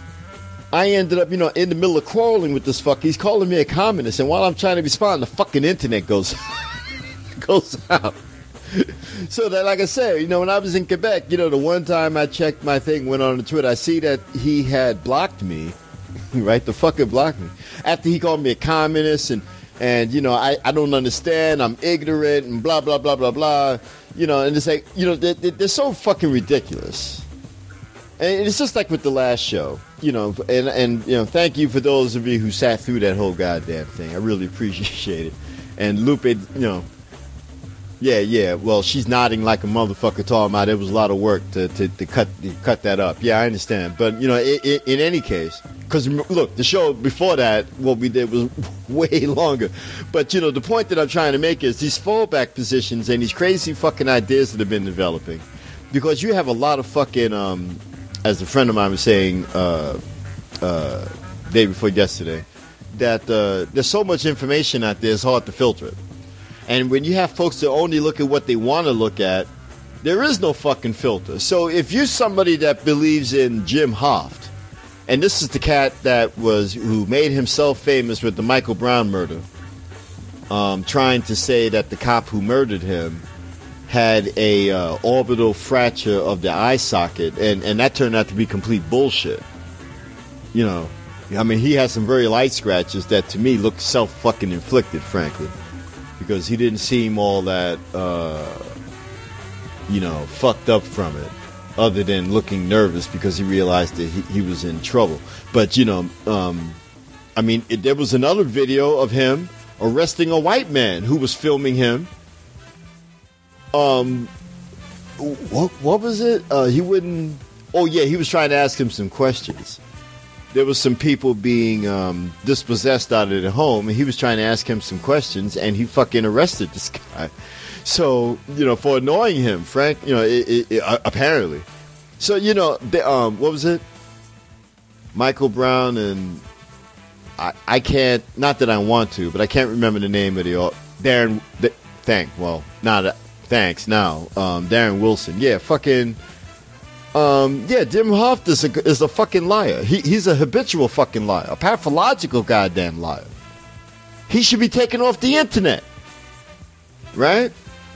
I ended up, you know, in the middle of quarreling with this fucker. He's calling me a communist, and while I'm trying to respond, the fucking internet goes goes out. So that, like I said, you know, when I was in Quebec, you know, the one time I checked my thing, went on the Twitter, I see that he had blocked me, right? The fucker blocked me after he called me a communist and. And, you know, I, I don't understand, I'm ignorant, and blah, blah, blah, blah, blah. You know, and it's like, you know, they, they're so fucking ridiculous. And it's just like with the last show, you know, and, and, you know, thank you for those of you who sat through that whole goddamn thing. I really appreciate it. And Lupe, you know, yeah, yeah, well, she's nodding like a motherfucker talking about it was a lot of work to, to, to cut to cut that up. Yeah, I understand. But, you know, it, it, in any case, because, look, the show before that, what we did was way longer. But, you know, the point that I'm trying to make is these fallback positions and these crazy fucking ideas that have been developing. Because you have a lot of fucking, um, as a friend of mine was saying uh, uh, day before yesterday, that uh, there's so much information out there, it's hard to filter it. And when you have folks that only look at what they want to look at, there is no fucking filter. So if you're somebody that believes in Jim Hoft, and this is the cat that was who made himself famous with the Michael Brown murder, um, trying to say that the cop who murdered him had a uh, orbital fracture of the eye socket, and, and that turned out to be complete bullshit. You know, I mean, he had some very light scratches that to me looked self-fucking inflicted, frankly. Because he didn't seem all that, uh, you know, fucked up from it, other than looking nervous because he realized that he, he was in trouble. But, you know, um, I mean, it, there was another video of him arresting a white man who was filming him. Um, what, what was it? Uh, he wouldn't, oh yeah, he was trying to ask him some questions. There was some people being um, dispossessed out of their home, and he was trying to ask him some questions, and he fucking arrested this guy. So, you know, for annoying him, Frank, you know, it, it, it, uh, apparently. So, you know, the, um, what was it? Michael Brown and I, I can't, not that I want to, but I can't remember the name of the, Darren, the, thank, well, not, uh, thanks, now, um, Darren Wilson. Yeah, fucking... Um, yeah, Jim Hoft is a, is a fucking liar. He, he's a habitual fucking liar. A pathological goddamn liar. He should be taken off the internet. Right?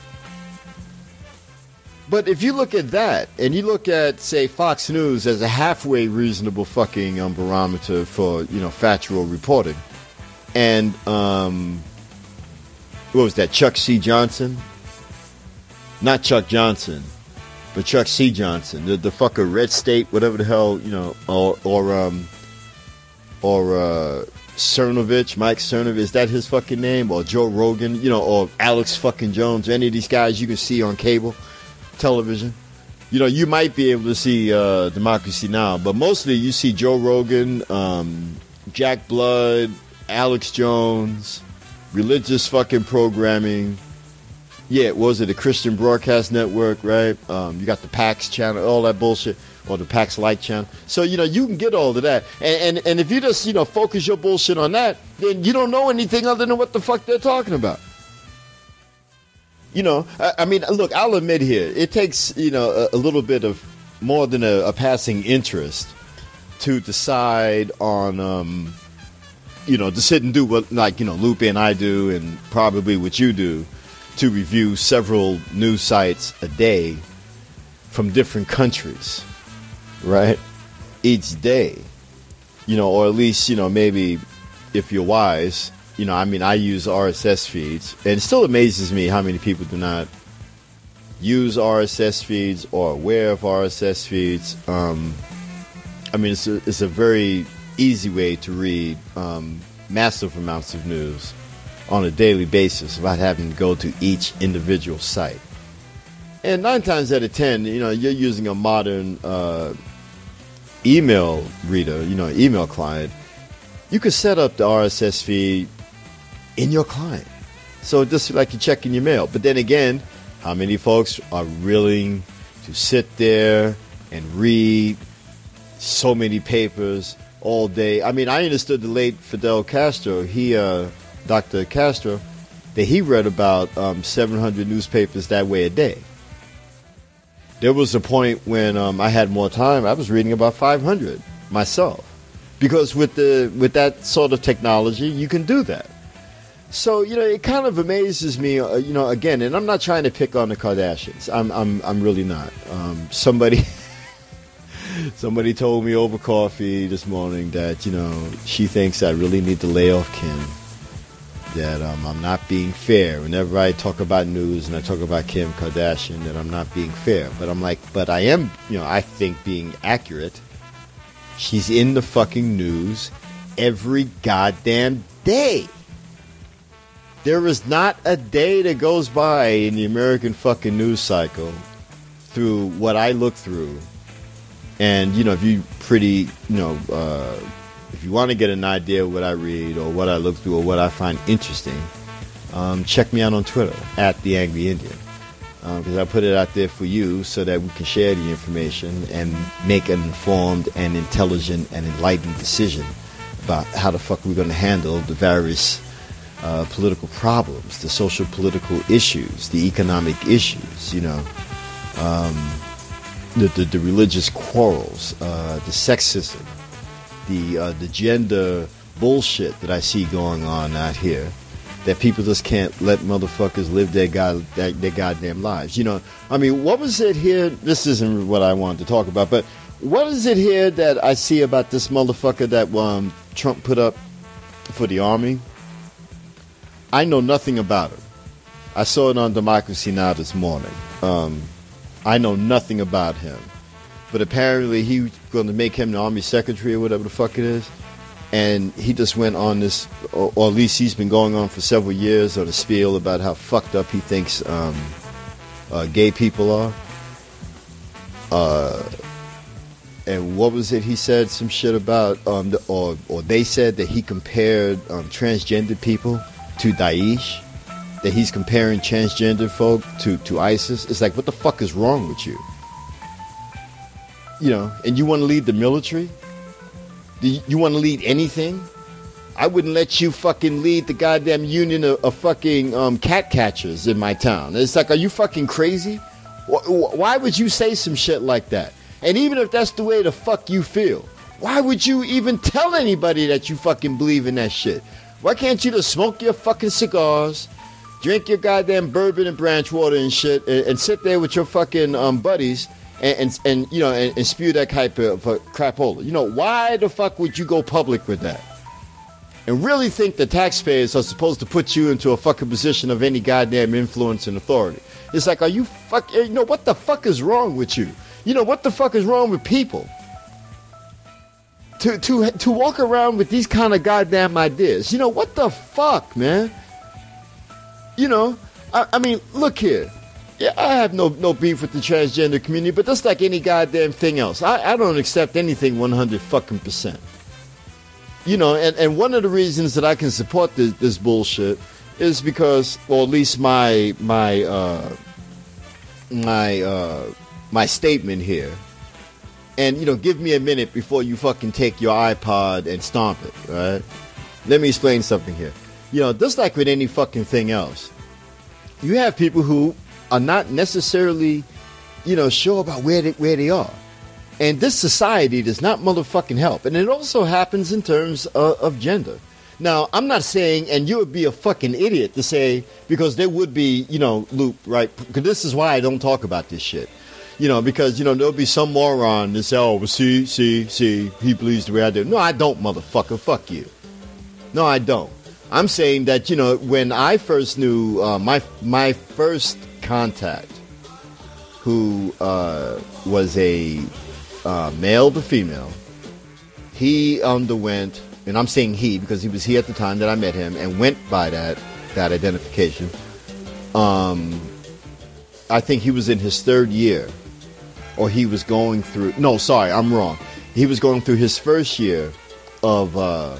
But if you look at that, and you look at, say, Fox News as a halfway reasonable fucking um, barometer for, you know, factual reporting, and, um, what was that, Chuck C. Johnson? Not Chuck Johnson. But Chuck C. Johnson, the, the fucker Red State, whatever the hell, you know, or or um or uh, Cernovich, Mike Cernovich, is that his fucking name? Or Joe Rogan, you know, or Alex fucking Jones, any of these guys you can see on cable television. You know, you might be able to see uh, Democracy Now!, but mostly you see Joe Rogan, um, Jack Blood, Alex Jones, religious fucking programming. Yeah, what was it, the Christian Broadcast Network, right? Um, you got the PAX channel, all that bullshit, or the PAX Light channel. So, you know, you can get all of that. And, and and if you just, you know, focus your bullshit on that, then you don't know anything other than what the fuck they're talking about. You know, I, I mean, look, I'll admit here, it takes, you know, a, a little bit of more than a, a passing interest to decide on, um, you know, to sit and do what, like, you know, Lupe and I do, and probably what you do, to review several news sites a day from different countries, right? Each day, you know, or at least, you know, maybe if you're wise, you know, I mean, I use R S S feeds, and it still amazes me how many people do not use R S S feeds or aware of R S S feeds. Um, I mean, it's a, it's a very easy way to read um, massive amounts of news on a daily basis without having to go to each individual site. And nine times out of ten, you know, you're using a modern uh, email reader, you know, email client. You could set up the R S S feed in your client. So just like you're checking your mail. But then again, how many folks are willing to sit there and read so many papers all day? I mean, I understood the late Fidel Castro, he, uh, Doctor Castro, that he read about um, seven hundred newspapers that way a day. There was a point when um, I had more time, I was reading about five hundred myself. Because with the with that sort of technology, you can do that. So, you know, it kind of amazes me, uh, you know, again, and I'm not trying to pick on the Kardashians. I'm I'm I'm really not. Um, somebody somebody told me over coffee this morning that, you know, she thinks I really need to lay off Kim. That um, I'm not being fair. Whenever I talk about news and I talk about Kim Kardashian, that I'm not being fair. But I'm like, but I am, you know, I think being accurate. She's in the fucking news every goddamn day. There is not a day that goes by in the American fucking news cycle through what I look through. And, you know, if you pretty, you know, uh, if you want to get an idea of what I read or what I look through or what I find interesting, um, check me out on Twitter, at The Angry Indian. Because um, I put it out there for you so that we can share the information and make an informed and intelligent and enlightened decision about how the fuck we're going to handle the various uh, political problems, the social political issues, the economic issues, you know, um, the, the, the religious quarrels, uh, the sexism, the, uh, the gender bullshit that I see going on out here. That people just can't let motherfuckers live their god their, their goddamn lives. You know, I mean, what was it here? This isn't what I wanted to talk about, but what is it here that I see about this motherfucker that um, Trump put up for the army? I know nothing about him. I saw it on Democracy Now! This morning. Um, I know nothing about him. But apparently he's going to make him the army secretary or whatever the fuck it is. And he just went on this, or, or at least he's been going on for several years, on a spiel about how fucked up he thinks um, uh, gay people are. Uh, and what was it he said? Some shit about, um, the, or or they said that he compared um, transgender people to Daesh. That he's comparing transgender folk to, to ISIS. It's like, what the fuck is wrong with you? You know, and you want to lead the military? Do you, you want to lead anything? I wouldn't let you fucking lead the goddamn union of, of fucking um, cat catchers in my town. It's like, are you fucking crazy? Why would you say some shit like that? And even if that's the way the fuck you feel, why would you even tell anybody that you fucking believe in that shit? Why can't you just smoke your fucking cigars, drink your goddamn bourbon and branch water and shit, and, and sit there with your fucking um, buddies And, and, and you know, and, and spew that type of uh, crapola. You know, why the fuck would you go public with that? And really think the taxpayers are supposed to put you into a fucking position of any goddamn influence and authority? It's like, are you fuck? You know, what the fuck is wrong with you? You know, what the fuck is wrong with people? To to to walk around with these kind of goddamn ideas. You know, what the fuck, man? You know, I, I mean, look here. Yeah, I have no no beef with the transgender community, but just like any goddamn thing else, I, I don't accept anything one hundred fucking percent. You know, and, and one of the reasons that I can support this, this bullshit is because, or at least my my uh, my uh, my statement here, and you know, give me a minute before you fucking take your iPod and stomp it, right? Let me explain something here. You know, just like with any fucking thing else, you have people who are not necessarily, you know, sure about where they, where they are. And this society does not motherfucking help. And it also happens in terms of, of gender. Now, I'm not saying, and you would be a fucking idiot to say, because there would be, you know, Loop, right? Because this is why I don't talk about this shit. You know, because, you know, there'll be some moron that say, oh, well, see, see, see, he believes the way I do. No, I don't, motherfucker. Fuck you. No, I don't. I'm saying that, you know, when I first knew uh, my my first contact, who uh, was a uh, male to female, he underwent, and I'm saying he because he was he at the time that I met him and went by that that identification. Um, I think he was in his third year, or he was going through. No, sorry, I'm wrong. He was going through his first year of uh,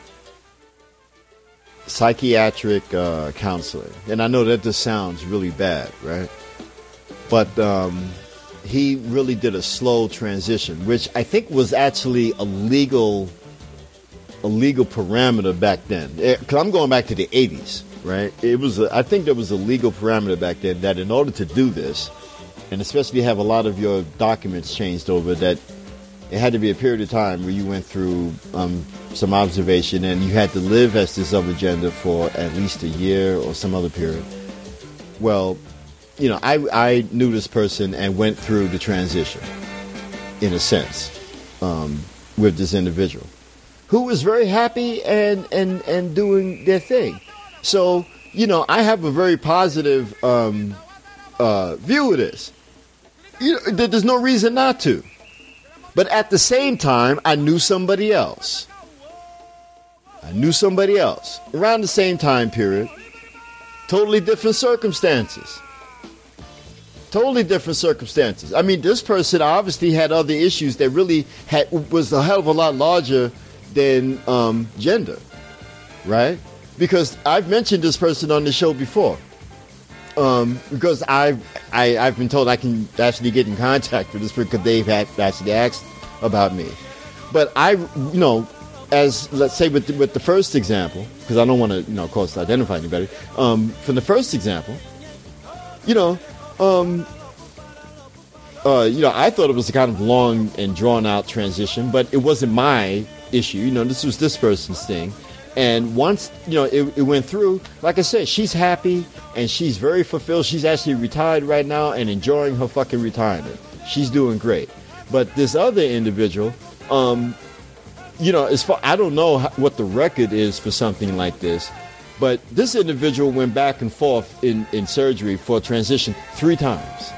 psychiatric uh, counseling, and I know that this sounds really bad, right? But um, he really did a slow transition, which I think was actually a legal, a legal parameter back then. Because I'm going back to the eighties, right? It was, a, I think there was a legal parameter back then that in order to do this, and especially have a lot of your documents changed over, that it had to be a period of time where you went through um, some observation and you had to live as this other gender for at least a year or some other period. Well, you know, I, I knew this person and went through the transition, in a sense, um, with this individual, who was very happy and, and, and doing their thing. So, you know, I have a very positive um, uh, view of this. You know, there's no reason not to. But at the same time, I knew somebody else. I knew somebody else around the same time period. Totally different circumstances. Totally different circumstances. I mean, this person obviously had other issues that really had was a hell of a lot larger than um, gender, right? Because I've mentioned this person on the show before. Um, because I've I, I've been told I can actually get in contact with this person because they've had actually asked about me. But I, you know, as let's say with the, with the first example, because I don't want to, you know, of course, identify anybody. Um, from the first example, you know, um, uh, you know, I thought it was a kind of long and drawn out transition, but it wasn't my issue. You know, this was this person's thing. And once, you know, it, it went through, like I said, she's happy and she's very fulfilled. She's actually retired right now and enjoying her fucking retirement. She's doing great. But this other individual, um, you know, as far, I don't know how, what the record is for something like this, but this individual went back and forth in, in surgery for a transition three times.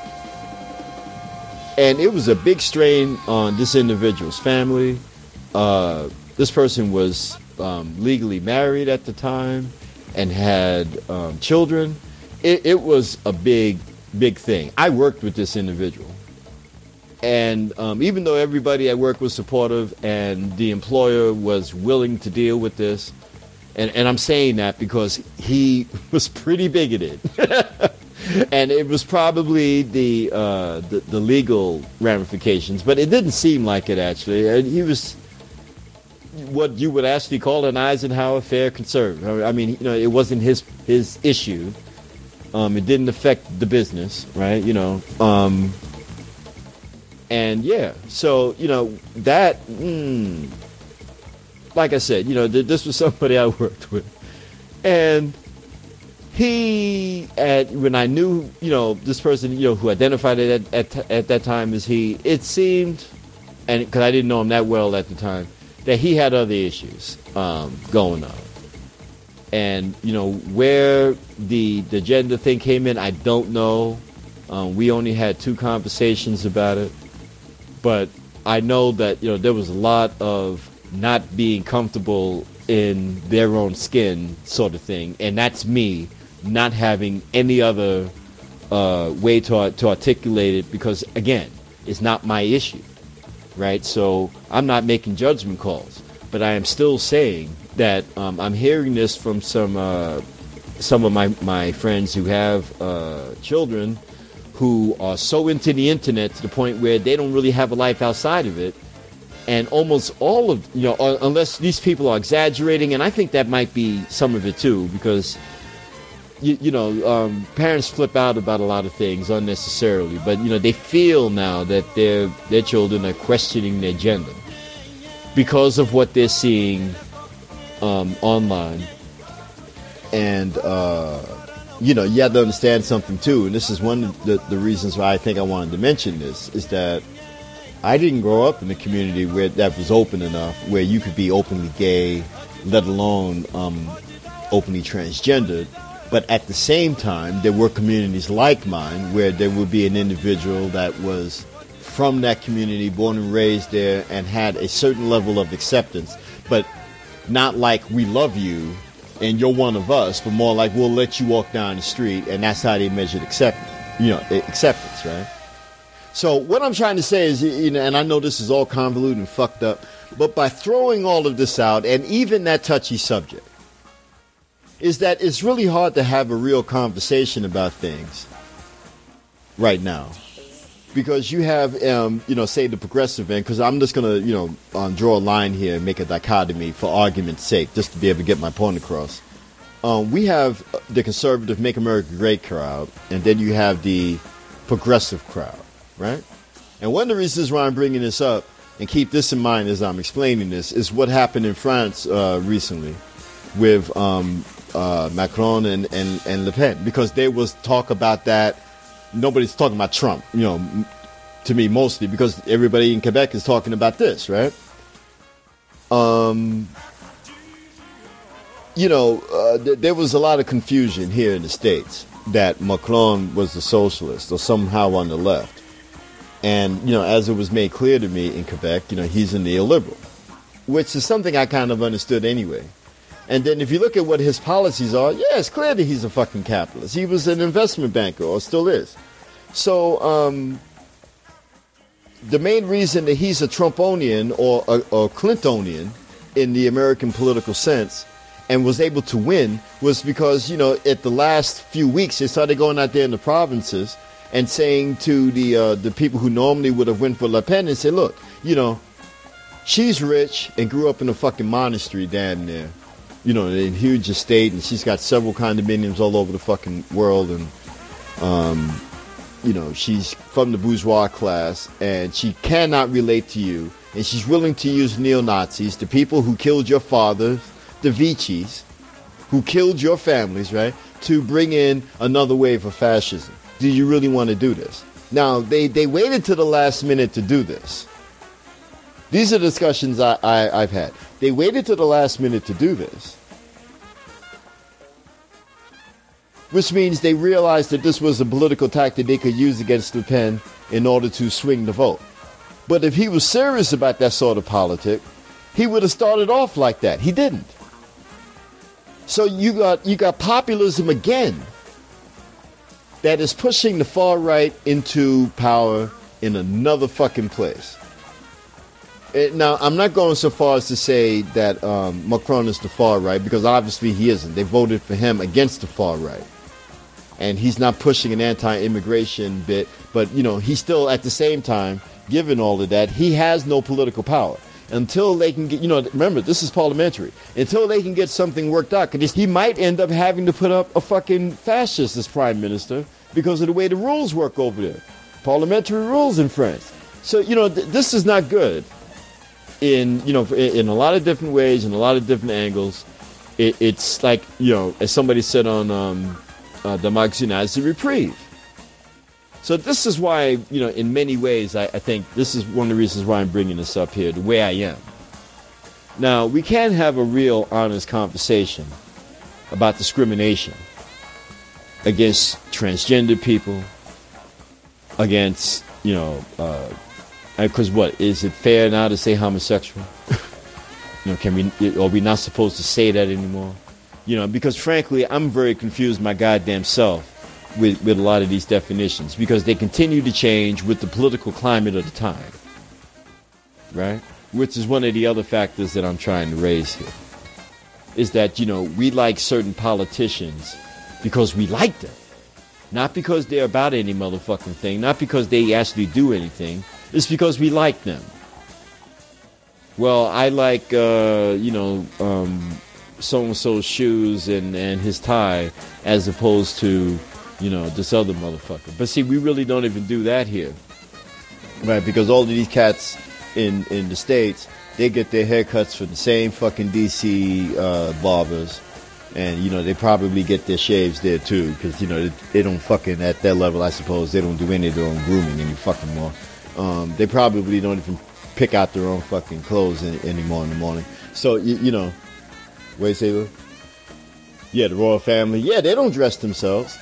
And it was a big strain on this individual's family. Uh, this person was Um, legally married at the time and had um, children. It, it was a big, big thing. I worked with this individual. And um, even though everybody at work was supportive and the employer was willing to deal with this, and, and I'm saying that because he was pretty bigoted. And it was probably the, uh, the, the legal ramifications, but it didn't seem like it actually. And he was what you would actually call an Eisenhower fair conservative. I mean, you know, it wasn't his his issue. Um, it didn't affect the business, right? You know, um, and yeah, so you know that. Mm, like I said, you know, th- this was somebody I worked with, and he, at when I knew, you know, this person, you know, who identified it at at, at that time as he, it seemed, and because I didn't know him that well at the time, that he had other issues um, going on. And, you know, where the the gender thing came in, I don't know. Um, we only had two conversations about it. But I know that, you know, there was a lot of not being comfortable in their own skin sort of thing. And that's me not having any other uh, way to, to articulate it because, again, it's not my issue. Right, so I'm not making judgment calls, but I am still saying that um, I'm hearing this from some uh, some of my, my friends who have uh, children who are so into the internet to the point where they don't really have a life outside of it, and almost all of, you know, unless these people are exaggerating, and I think that might be some of it too, because You, you know, um, parents flip out about a lot of things unnecessarily, but you know they feel now that their their children are questioning their gender because of what they're seeing um, online, and uh, you know, you have to understand something too, and this is one of the, the reasons why I think I wanted to mention this, is that I didn't grow up in a community where that was open enough, where you could be openly gay, let alone um, openly transgendered. But at the same time, there were communities like mine where there would be an individual that was from that community, born and raised there, and had a certain level of acceptance, but not like we love you and you're one of us, but more like we'll let you walk down the street, and that's how they measured acceptance, you know, acceptance, right? So what I'm trying to say is, you know, and I know this is all convoluted and fucked up, but by throwing all of this out, and even that touchy subject, is that it's really hard to have a real conversation about things right now. Because you have, um, you know, say the progressive end, because I'm just going to, you know, um, draw a line here and make a dichotomy for argument's sake, just to be able to get my point across. Um, we have the conservative Make America Great crowd, and then you have the progressive crowd, right? And one of the reasons why I'm bringing this up, and keep this in mind as I'm explaining this, is what happened in France uh, recently with um, uh, Macron and, and, and Le Pen, because there was talk about that. Nobody's talking about Trump, you know, to me mostly, because everybody in Quebec is talking about this, right? Um, you know, uh, th- there was a lot of confusion here in the States that Macron was a socialist or somehow on the left. And, you know, as it was made clear to me in Quebec, you know, he's a neoliberal, which is something I kind of understood anyway. And then if you look at what his policies are, yeah, it's clear that he's a fucking capitalist. He was an investment banker, or still is. So um, the main reason that he's a Trumponian or a, or Clintonian in the American political sense and was able to win was because, you know, at the last few weeks, they started going out there in the provinces and saying to the uh, the people who normally would have went for Le Pen and say, look, you know, she's rich and grew up in a fucking monastery damn near. You know, a huge estate, and she's got several condominiums all over the fucking world, and, um, you know, she's from the bourgeois class, and she cannot relate to you, and she's willing to use neo-Nazis, the people who killed your fathers, the Vichys, who killed your families, right, to bring in another wave of fascism. Do you really want to do this? Now, they, they waited to the last minute to do this. These are discussions I, I, I've had. They waited to the last minute to do this, which means they realized that this was a political tactic they could use against Le Pen in order to swing the vote. But if he was serious about that sort of politic, he would have started off like that. He didn't. So you got you got populism again that is pushing the far right into power in another fucking place. Now, I'm not going so far as to say that um, Macron is the far right, because obviously he isn't. They voted for him against the far right. And he's not pushing an anti-immigration bit, but, you know, he's still, at the same time, given all of that, he has no political power. Until they can get, you know, remember, this is parliamentary. Until they can get something worked out, because he might end up having to put up a fucking fascist as prime minister because of the way the rules work over there. Parliamentary rules in France. So, you know, th- this is not good. In, you know, in a lot of different ways, in a lot of different angles. It, it's like, you know, as somebody said on um, uh, the magazine, as a reprieve. So this is why, you know, in many ways, I, I think this is one of the reasons why I'm bringing this up here, the way I am. Now, we can have a real honest conversation about discrimination against transgender people, against, you know, uh, because what, is it fair now to say homosexual? You know, can we, are we not supposed to say that anymore? You know, because frankly, I'm very confused my goddamn self with, with a lot of these definitions, because they continue to change with the political climate of the time. Right? Which is one of the other factors that I'm trying to raise here. Is that, you know, we like certain politicians because we like them. Not because they're about any motherfucking thing, not because they actually do anything. It's because we like them. Well, I like, uh, you know, um, so-and-so's shoes and, and his tie as opposed to, you know, this other motherfucker. But see, we really don't even do that here. Right, because all of these cats in, in the States, they get their haircuts from the same fucking D C uh, barbers. And, you know, they probably get their shaves there, too, because, you know, they, they don't fucking, at that level, I suppose, they don't do any of their own grooming any fucking more. Um, they probably don't even pick out their own fucking clothes in, anymore in the morning. So, you, you know, what do you say, Lou? Yeah, the royal family. Yeah, they don't dress themselves.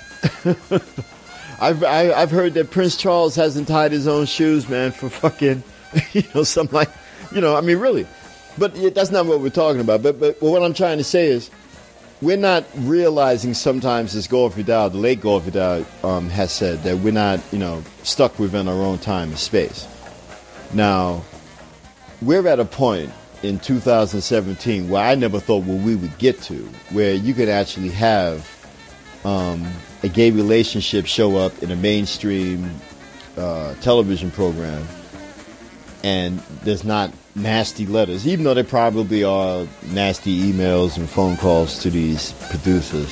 I've I, I've heard that Prince Charles hasn't tied his own shoes, man, for fucking, you know, something like, you know, I mean, really. But yeah, that's not what we're talking about. But, but what I'm trying to say is, we're not realizing sometimes, as Gore Vidal, the late Gore Vidal, um, has said, that we're not, you know, stuck within our own time and space. Now, we're at a point in two thousand seventeen where I never thought where we would get to, where you could actually have um, a gay relationship show up in a mainstream uh, television program, and there's not nasty letters, even though there probably are nasty emails and phone calls to these producers.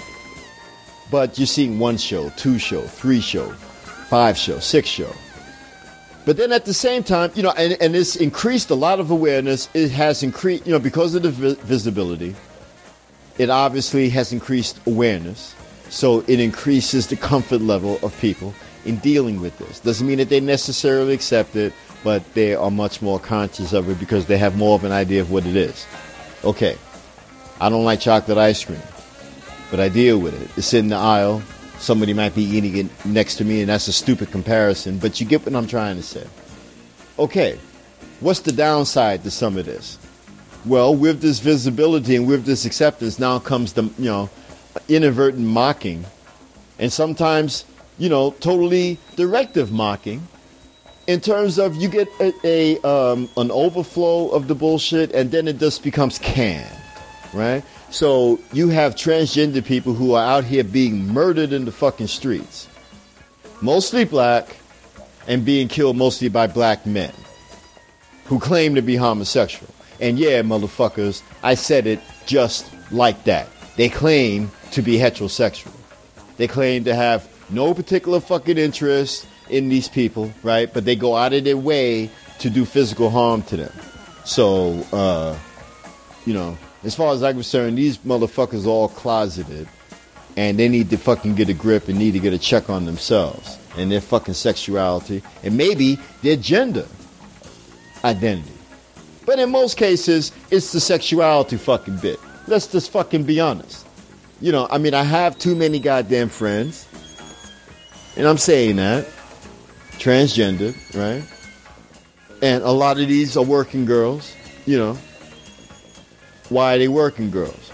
But you're seeing one show, two show, three show, five show, six show. But then at the same time, you know, and, and it's increased a lot of awareness. It has increased, you know, because of the vi- visibility, it obviously has increased awareness. So it increases the comfort level of people in dealing with this. Doesn't mean that they necessarily accept it, but they are much more conscious of it because they have more of an idea of what it is. Okay, I don't like chocolate ice cream, but I deal with it. It's in the aisle. Somebody might be eating it next to me, and that's a stupid comparison, but you get what I'm trying to say. Okay, what's the downside to some of this? Well, with this visibility and with this acceptance, now comes the, you know, inadvertent mocking, and sometimes, you know, totally directive mocking, in terms of you get a, a um, an overflow of the bullshit, and then it just becomes canned, right? So you have transgender people who are out here being murdered in the fucking streets, mostly black, and being killed mostly by black men who claim to be homosexual. And yeah, motherfuckers, I said it just like that. They claim to be heterosexual. They claim to have no particular fucking interest in these people, right? But they go out of their way to do physical harm to them. So, uh, you know, as far as I'm concerned, these motherfuckers are all closeted, and they need to fucking get a grip and need to get a check on themselves and their fucking sexuality and maybe their gender identity. But in most cases, it's the sexuality fucking bit. Let's just fucking be honest. You know, I mean, I have too many goddamn friends, and I'm saying that, transgender, right? And a lot of these are working girls, you know. Why are they working girls?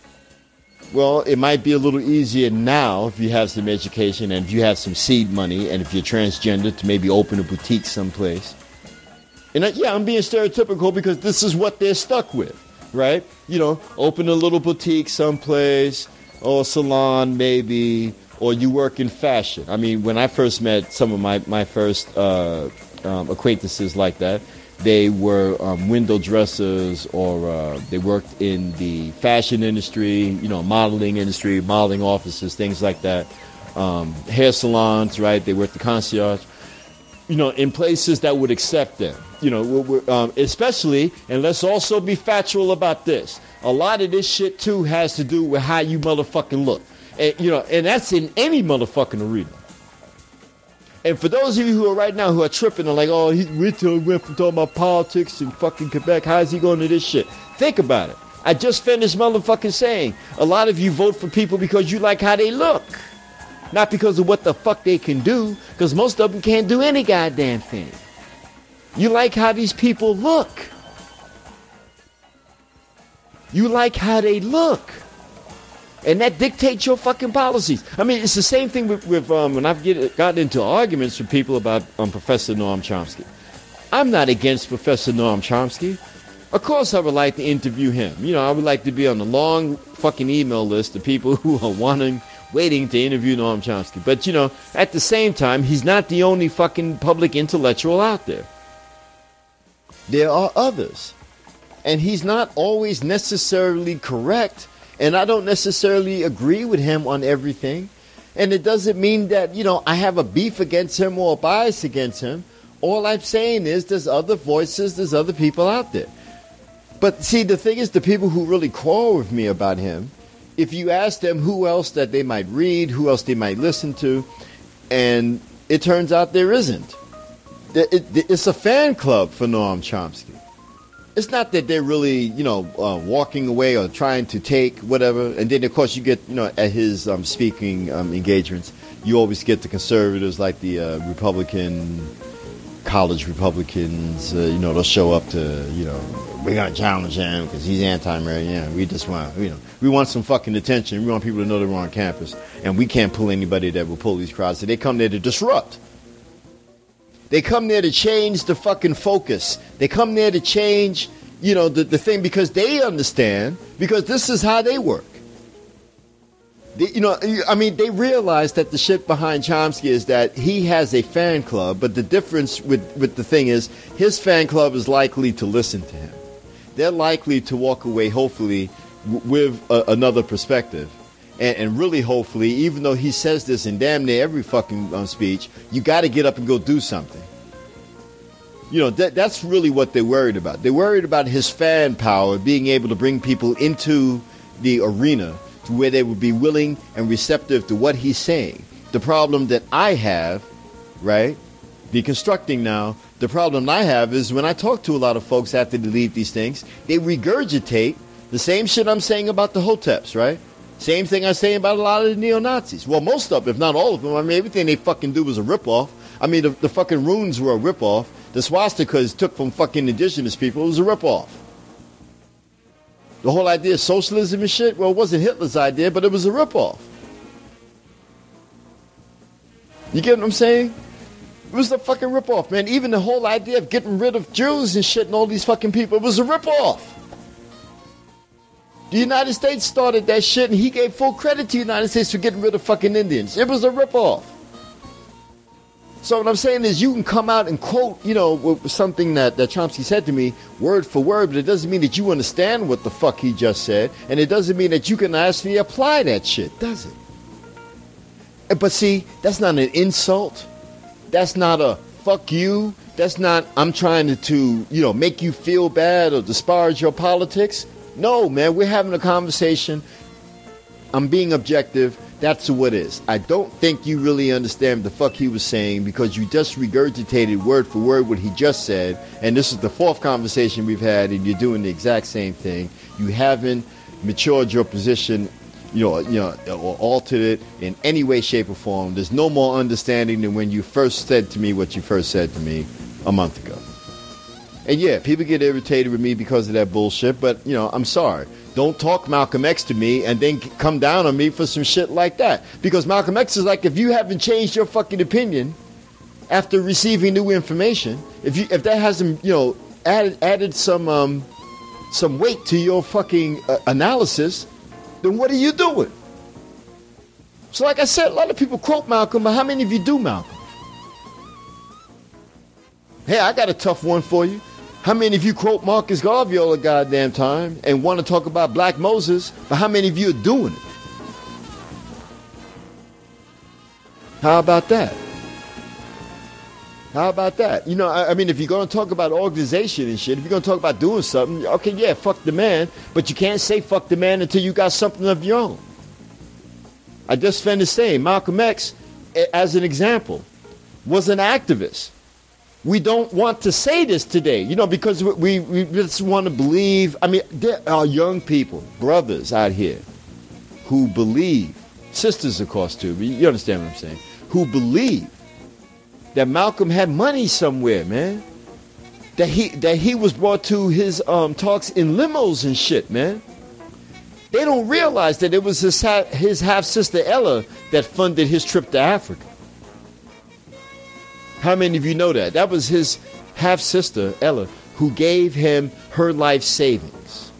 Well, it might be a little easier now if you have some education and if you have some seed money and if you're transgender to maybe open a boutique someplace. And I, yeah, I'm being stereotypical because this is what they're stuck with, right? You know, open a little boutique someplace or a salon maybe, or you work in fashion. I mean, when I first met some of my, my first uh, um, acquaintances like that, they were um, window dressers, or uh, they worked in the fashion industry, you know, modeling industry, modeling offices, things like that. Um, hair salons, right? They worked the concierge, you know, in places that would accept them. You know, we're, we're, um, especially, and let's also be factual about this. A lot of this shit, too, has to do with how you motherfucking look. And, you know, and that's in any motherfucking arena. And for those of you who are right now who are tripping and like, oh, he, we're talking, we're talking about politics in fucking Quebec. How is he going to this shit? Think about it. I just finished motherfucking saying a lot of you vote for people because you like how they look. Not because of what the fuck they can do, because most of them can't do any goddamn thing. You like how these people look. You like how they look. And that dictates your fucking policies. I mean, it's the same thing with, with um, when I've get, gotten into arguments with people about um, Professor Noam Chomsky. I'm not against Professor Noam Chomsky. Of course I would like to interview him. You know, I would like to be on the long fucking email list of people who are wanting, waiting to interview Noam Chomsky. But, you know, at the same time, he's not the only fucking public intellectual out there. There are others. And he's not always necessarily correct. And I don't necessarily agree with him on everything. And it doesn't mean that, you know, I have a beef against him or a bias against him. All I'm saying is there's other voices, there's other people out there. But see, the thing is, the people who really quarrel with me about him if you ask them who else that they might read, who else they might listen to, and it turns out there isn't. It's a fan club for Noam Chomsky. It's not that they're really, you know, uh, walking away or trying to take whatever. And then, of course, you get, you know, at his um, speaking um, engagements, you always get the conservatives like the uh, Republican, college Republicans, uh, you know, they'll show up to, you know, we're going to challenge him because he's anti-American. Yeah, we just want, you know, we want some fucking attention. We want people to know that we're on campus. And we can't pull anybody that will pull these crowds. So they come there to disrupt. They come there to change the fucking focus. They come there to change, you know, the, the thing because they understand, because this is how they work. They, you know, I mean, they realize that the shit behind Chomsky is that he has a fan club, but the difference with, with the thing is his fan club is likely to listen to him. They're likely to walk away, hopefully, w- with a, another perspective. And, and really, hopefully, even though he says this in damn near every fucking um, speech, you got to get up and go do something. You know, that, that's really what they're worried about. They're worried about his fan power, being able to bring people into the arena to where they would be willing and receptive to what he's saying. The problem that I have, right, deconstructing now, the problem I have is when I talk to a lot of folks after they leave these things, they regurgitate the same shit I'm saying about the Hoteps, right? Same thing I say about a lot of the neo-Nazis. Well, most of them, if not all of them. I mean, everything they fucking do was a ripoff. I mean, the, the fucking runes were a ripoff. The swastikas took from fucking indigenous people. It was a ripoff. The whole idea of socialism and shit, well, it wasn't Hitler's idea, but it was a ripoff. You get what I'm saying? It was a fucking ripoff, man. Even the whole idea of getting rid of Jews and shit and all these fucking people, it was a ripoff. The United States started that shit, and he gave full credit to the United States for getting rid of fucking Indians. It was a ripoff. So what I'm saying is you can come out and quote, you know, something that, that Chomsky said to me, word for word, but it doesn't mean that you understand what the fuck he just said, and it doesn't mean that you can actually apply that shit, does it? But see, that's not an insult. That's not a fuck you. That's not, I'm trying to, to, you know, make you feel bad or disparage your politics. No, man, we're having a conversation. I'm being objective. That's what it is. I don't think you really understand what the fuck he was saying because you just regurgitated word for word what he just said. And this is the fourth conversation we've had, and you're doing the exact same thing. You haven't matured your position, you know, you know, or altered it in any way, shape, or form. There's no more understanding than when you first said to me what you first said to me a month ago. And yeah, people get irritated with me because of that bullshit, but, you know, I'm sorry. Don't talk Malcolm X to me and then come down on me for some shit like that. Because Malcolm X is like, if you haven't changed your fucking opinion after receiving new information, if you if that hasn't, you know, added added some um, some weight to your fucking uh, analysis, then what are you doing? So like I said, a lot of people quote Malcolm, but how many of you do Malcolm? Hey, I got a tough one for you. How many of you quote Marcus Garvey all the goddamn time and want to talk about Black Moses, but how many of you are doing it? How about that? How about that? You know, I, I mean, if you're going to talk about organization and shit, if you're going to talk about doing something, okay, yeah, fuck the man, but you can't say fuck the man until you got something of your own. I just finished saying Malcolm X, as an example, was an activist. We don't want to say this today, you know, because we, we just want to believe. I mean, there are young people, brothers out here who believe, sisters, of course, too, but you understand what I'm saying, who believe that Malcolm had money somewhere, man. That he that he was brought to his um, talks in limos and shit, man. They don't realize that it was his, his half-sister Ella that funded his trip to Africa. How many of you know that? That was his half-sister, Ella, who gave him her life savings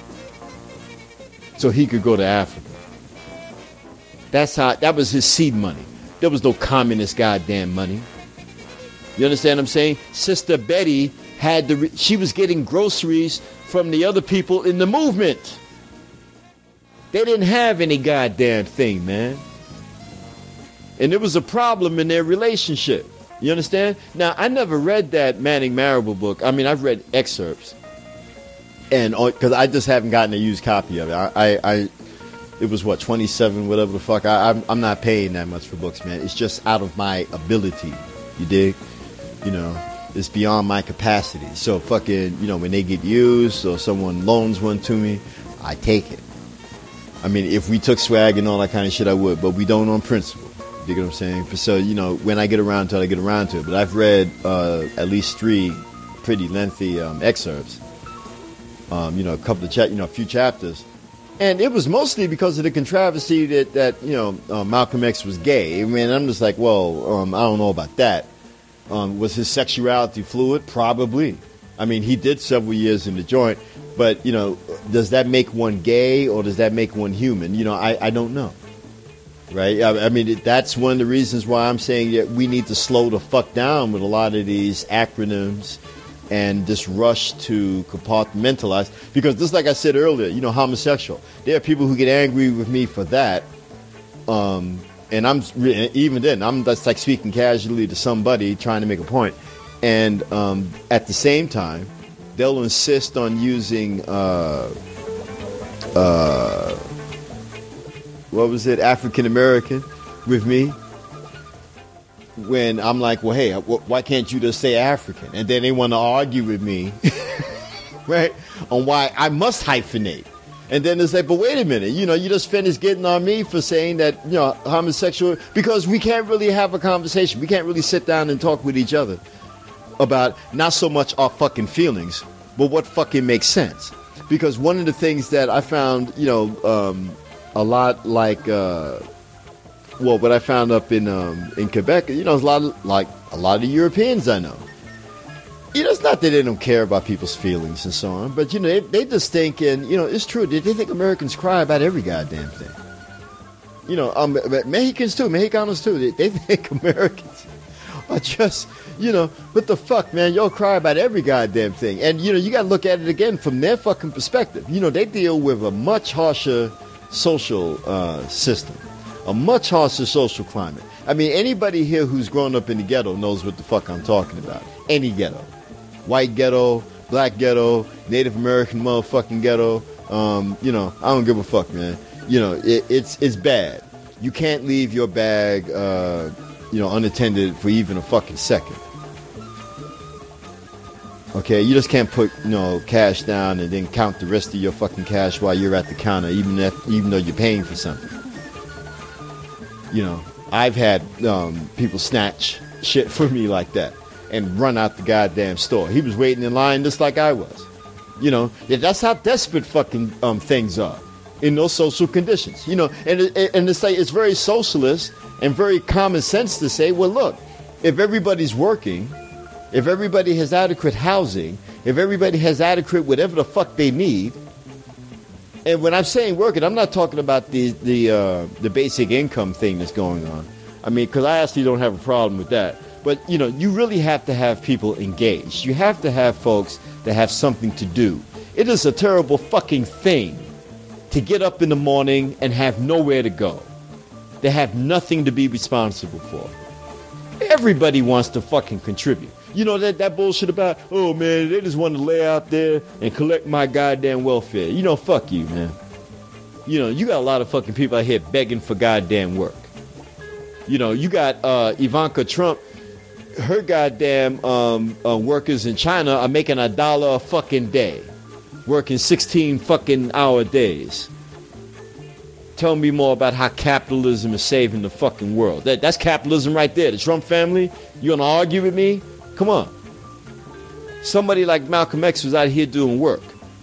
so he could go to Africa. That's how, that was his seed money. There was no communist goddamn money. You understand what I'm saying? Sister Betty had the, she was getting groceries from the other people in the movement. They didn't have any goddamn thing, man. And it was a problem in their relationship. You understand? Now, I never read that Manning Marable book. I mean, I've read excerpts, and because I just haven't gotten a used copy of it. I, I, I it was what, twenty-seven, whatever the fuck. I, I'm, I'm not paying that much for books, man. It's just out of my ability. You dig? You know, it's beyond my capacity. So fucking, you know, when they get used or someone loans one to me, I take it. I mean, if we took swag and all that kind of shit, I would, but we don't on principle. You get what I'm saying? So, you know, when I get around to it, I get around to it. But I've read uh, at least three pretty lengthy um, excerpts. Um, you know, a couple of cha- you know, a few chapters. And it was mostly because of the controversy that, that you know, uh, Malcolm X was gay. I mean, I'm just like, well, um, I don't know about that. Um, was his sexuality fluid? Probably. I mean, he did several years in the joint. But, you know, does that make one gay or does that make one human? You know, I, I don't know. Right? I, I mean, it, that's one of the reasons why I'm saying that we need to slow the fuck down with a lot of these acronyms and this rush to compartmentalize. Because just like I said earlier, you know, homosexual. There are people who get angry with me for that. Um, and I'm, even then, I'm just like speaking casually to somebody trying to make a point. And um, at the same time, they'll insist on using, uh, uh, what was it, African American with me. When I'm like, well, hey, why can't you just say African? And then they want to argue with me, right, on why I must hyphenate. And then they say, but wait a minute, you know, you just finished getting on me for saying that, you know, homosexual, because we can't really have a conversation. We can't really sit down and talk with each other about not so much our fucking feelings, but what fucking makes sense. Because one of the things that I found, you know, um, a lot like, uh, well, what I found up in um, in Quebec, you know, there's a lot of, like a lot of Europeans I know. You know, it's not that they don't care about people's feelings and so on, but you know, they, they just think, and you know, it's true. They, they think Americans cry about every goddamn thing. You know, um, Mexicans too, Mexicanos too. They, they think Americans are just, you know, what the fuck, man? Y'all cry about every goddamn thing, and you know, you got to look at it again from their fucking perspective. You know, they deal with a much harsher social uh, system. A much harsher social climate. I mean, anybody here who's grown up in the ghetto knows what the fuck I'm talking about. Any ghetto. White ghetto, black ghetto, Native American motherfucking ghetto. Um, you know, I don't give a fuck, man. You know, it, it's it's bad. You can't leave your bag, uh, you know, unattended for even a fucking second. Okay, you just can't put, you know, cash down and then count the rest of your fucking cash while you're at the counter, even if, even though you're paying for something. You know, I've had um, people snatch shit for me like that and run out the goddamn store. He was waiting in line just like I was. You know, that's how desperate fucking um, things are in those social conditions. You know, and and to say it's very socialist and very common sense to say, well, look, if everybody's working, if everybody has adequate housing, if everybody has adequate whatever the fuck they need. And when I'm saying working, I'm not talking about the the uh, the basic income thing that's going on. I mean, because I actually don't have a problem with that. But, you know, you really have to have people engaged. You have to have folks that have something to do. It is a terrible fucking thing to get up in the morning and have nowhere to go. They have nothing to be responsible for. Everybody wants to fucking contribute. You know, that, that bullshit about, oh, man, they just want to lay out there and collect my goddamn welfare. You know, fuck you, man. You know, you got a lot of fucking people out here begging for goddamn work. You know, you got uh, Ivanka Trump. Her goddamn um, uh, workers in China are making a dollar a fucking day. Working sixteen fucking hour days. Tell me more about how capitalism is saving the fucking world. That, that's capitalism right there. The Trump family, you gonna argue with me? Come on. Somebody like Malcolm X was out here doing work.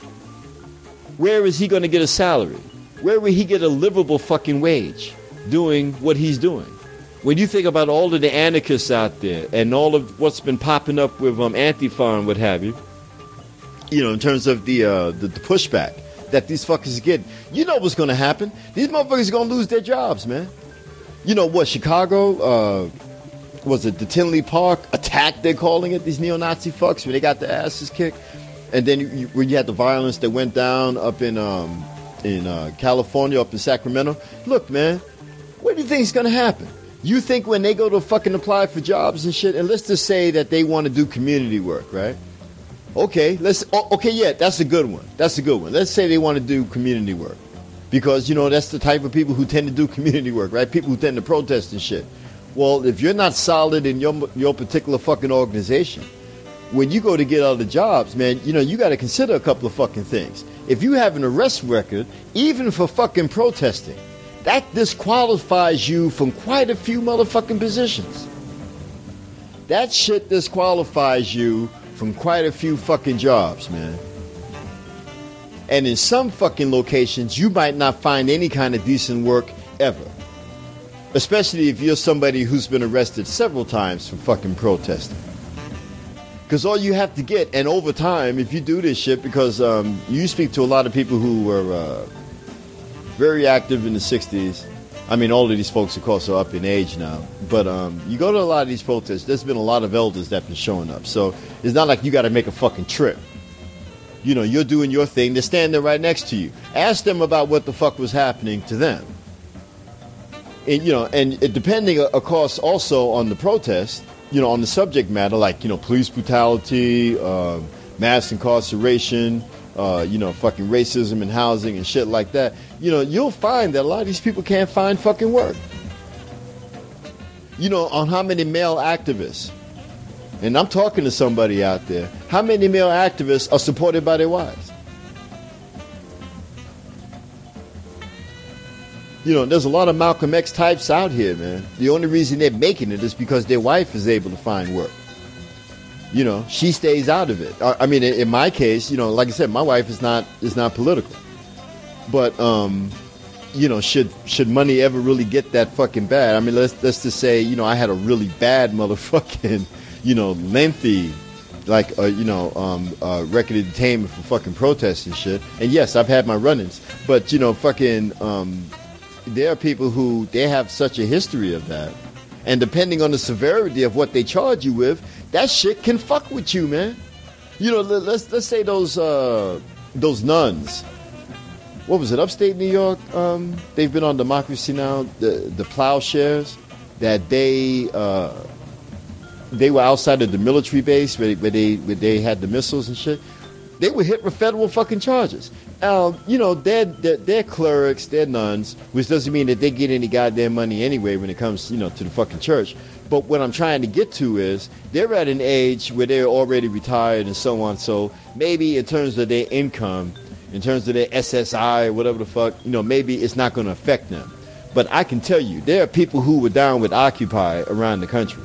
Where is he going to get a salary? Where will he get a livable fucking wage doing what he's doing? When you think about all of the anarchists out there and all of what's been popping up with um, Antifa and what have you, you know, in terms of the, uh, the, the pushback that these fuckers get, you know what's going to happen. These motherfuckers are going to lose their jobs, man. You know what, Chicago... Uh, was it the Tinley Park attack, they're calling it, these neo-Nazi fucks, where they got their asses kicked? And then you, when you had the violence that went down up in um, in uh, California, up in Sacramento. Look, man, what do you think is going to happen? You think when they go to fucking apply for jobs and shit, and let's just say that they want to do community work, right? Okay, let's, oh, okay, yeah, that's a good one. That's a good one. Let's say they want to do community work. Because, you know, that's the type of people who tend to do community work, right? People who tend to protest and shit. Well, if you're not solid in your your particular fucking organization, when you go to get other jobs, man, you know, you got to consider a couple of fucking things. If you have an arrest record, even for fucking protesting, that disqualifies you from quite a few motherfucking positions. That shit disqualifies you from quite a few fucking jobs, man. And in some fucking locations, you might not find any kind of decent work ever. Especially if you're somebody who's been arrested several times for fucking protesting. Because all you have to get, and over time, if you do this shit, because um, you speak to a lot of people who were uh, very active in the sixties. I mean, all of these folks, of course, are up in age now. But um, you go to a lot of these protests, there's been a lot of elders that have been showing up. So it's not like you got to make a fucking trip. You know, you're doing your thing. They're standing right next to you. Ask them about what the fuck was happening to them. And, you know, and it, depending, of course, also on the protest, you know, on the subject matter, like, you know, police brutality, uh, mass incarceration, uh, you know, fucking racism in housing and shit like that, you know, you'll find that a lot of these people can't find fucking work. You know, on how many male activists, and I'm talking to somebody out there, how many male activists are supported by their wives? You know, there's a lot of Malcolm X types out here, man. The only reason they're making it is because their wife is able to find work. You know, she stays out of it. I mean, in my case, you know, like I said, my wife is not is not political. But, um, you know, should should money ever really get that fucking bad? I mean, let's let's just say, you know, I had a really bad motherfucking, you know, lengthy, like, uh, you know, um, uh, record of detainment for fucking protests and shit. And yes, I've had my run-ins. But, you know, fucking... Um, there are people who, they have such a history of that. And depending on the severity of what they charge you with, that shit can fuck with you, man. You know, let's let's say those uh, those nuns. What was it, upstate New York? Um, they've been on Democracy Now!, the, the Plowshares, that they uh, they were outside of the military base where, where, they, where they had the missiles and shit. They were hit with federal fucking charges. Uh, you know, they're, they're, they're clerics, they're nuns, which doesn't mean that they get any goddamn money anyway when it comes, you know, to the fucking church. But what I'm trying to get to is they're at an age where they're already retired and so on. So maybe in terms of their income, in terms of their S S I, whatever the fuck, you know, maybe it's not going to affect them. But I can tell you, there are people who were down with Occupy around the country.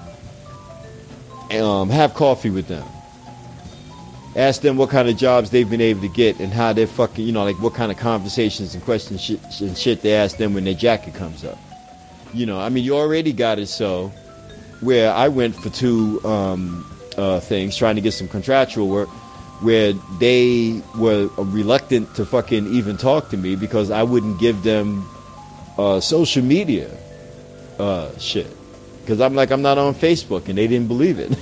Um, have coffee with them. Ask them what kind of jobs they've been able to get and how they're fucking, you know, like what kind of conversations and questions shit, and shit they ask them when their jacket comes up. You know, I mean, you already got it so where I went for two um, uh, things, trying to get some contractual work, where they were reluctant to fucking even talk to me because I wouldn't give them uh, social media uh, shit. Because I'm like, I'm not on Facebook, and they didn't believe it.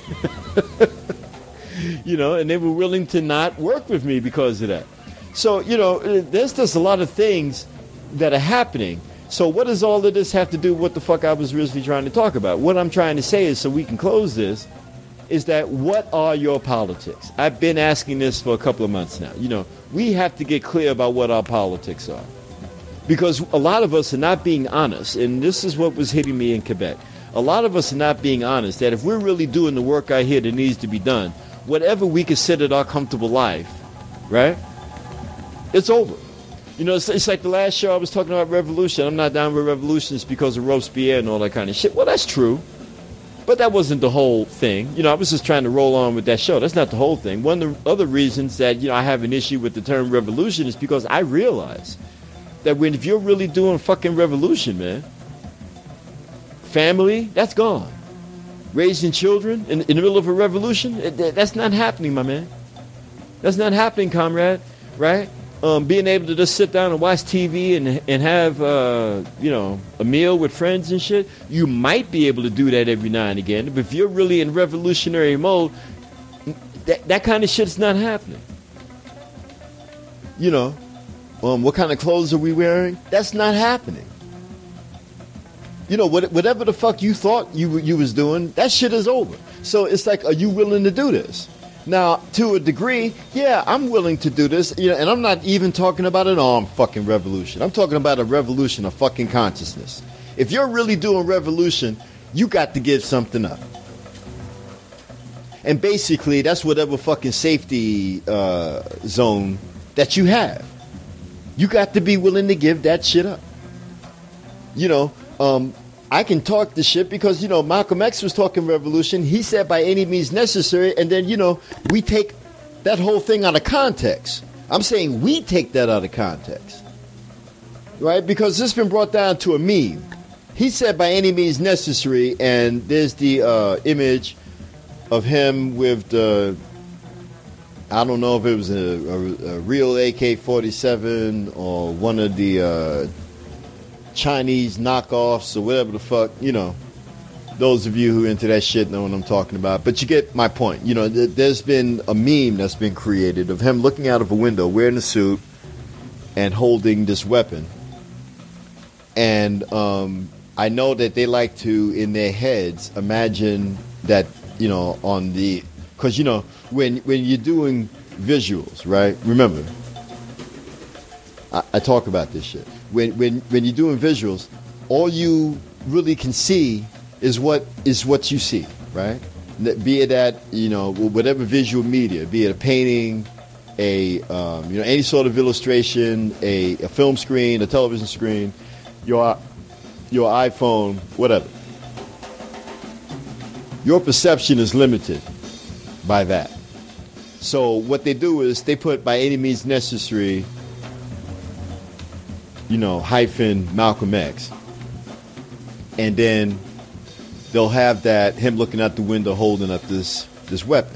You know, and they were willing to not work with me because of that. So, you know, there's just a lot of things that are happening. So what does all of this have to do with what the fuck I was originally trying to talk about? What I'm trying to say is, so we can close this, is that what are your politics? I've been asking this for a couple of months now. You know, we have to get clear about what our politics are. Because a lot of us are not being honest, and this is what was hitting me in Quebec. A lot of us are not being honest, that if we're really doing the work out here that needs to be done, whatever we considered our comfortable life, right? It's over. You know, it's, it's like the last show I was talking about revolution. I'm not down with revolutions because of Robespierre and all that kind of shit. Well, that's true. But that wasn't the whole thing. You know, I was just trying to roll on with that show. That's not the whole thing. One of the other reasons that, you know, I have an issue with the term revolution is because I realize that when if you're really doing fucking revolution, man, family, that's gone. Raising children in, in the middle of a revolution, it, that's not happening, my man. That's not happening, comrade, right? Um, being able to just sit down and watch T V and and have, uh, you know, a meal with friends and shit, you might be able to do that every now and again. But if you're really in revolutionary mode, that, that kind of shit's not happening. You know, um, what kind of clothes are we wearing? That's not happening. You know, whatever the fuck you thought you you was doing, that shit is over. So it's like, are you willing to do this? Now, to a degree, yeah, I'm willing to do this, you know, and I'm not even talking about an armed fucking revolution. I'm talking about a revolution of fucking consciousness. If you're really doing revolution, you got to give something up. And basically, that's whatever fucking safety uh, zone that you have. You got to be willing to give that shit up. You know, um, I can talk this shit because, you know, Malcolm X was talking revolution. He said by any means necessary. And then, you know, we take that whole thing out of context. I'm saying we take that out of context. Right? Because this has been brought down to a meme. He said by any means necessary. And there's the uh, image of him with the, I don't know if it was a, a, a real A K forty-seven or one of the uh, Chinese knockoffs or whatever the fuck, you know. Those of you who are into that shit know what I'm talking about. But you get my point. You know, th- there's been a meme that's been created of him looking out of a window, wearing a suit, and holding this weapon. And um, I know that they like to, in their heads, imagine that, you know, on the, because, you know, when when you're doing visuals, right? Remember, I, I talk about this shit. When when when you're doing visuals, all you really can see is what is what you see, right? Be it that, you know, whatever visual media, be it a painting, a um, you know, any sort of illustration, a, a film screen, a television screen, your your iPhone, whatever. Your perception is limited by that. So what they do is they put by any means necessary, you know, hyphen Malcolm X. And then they'll have that, him looking out the window holding up this, this weapon.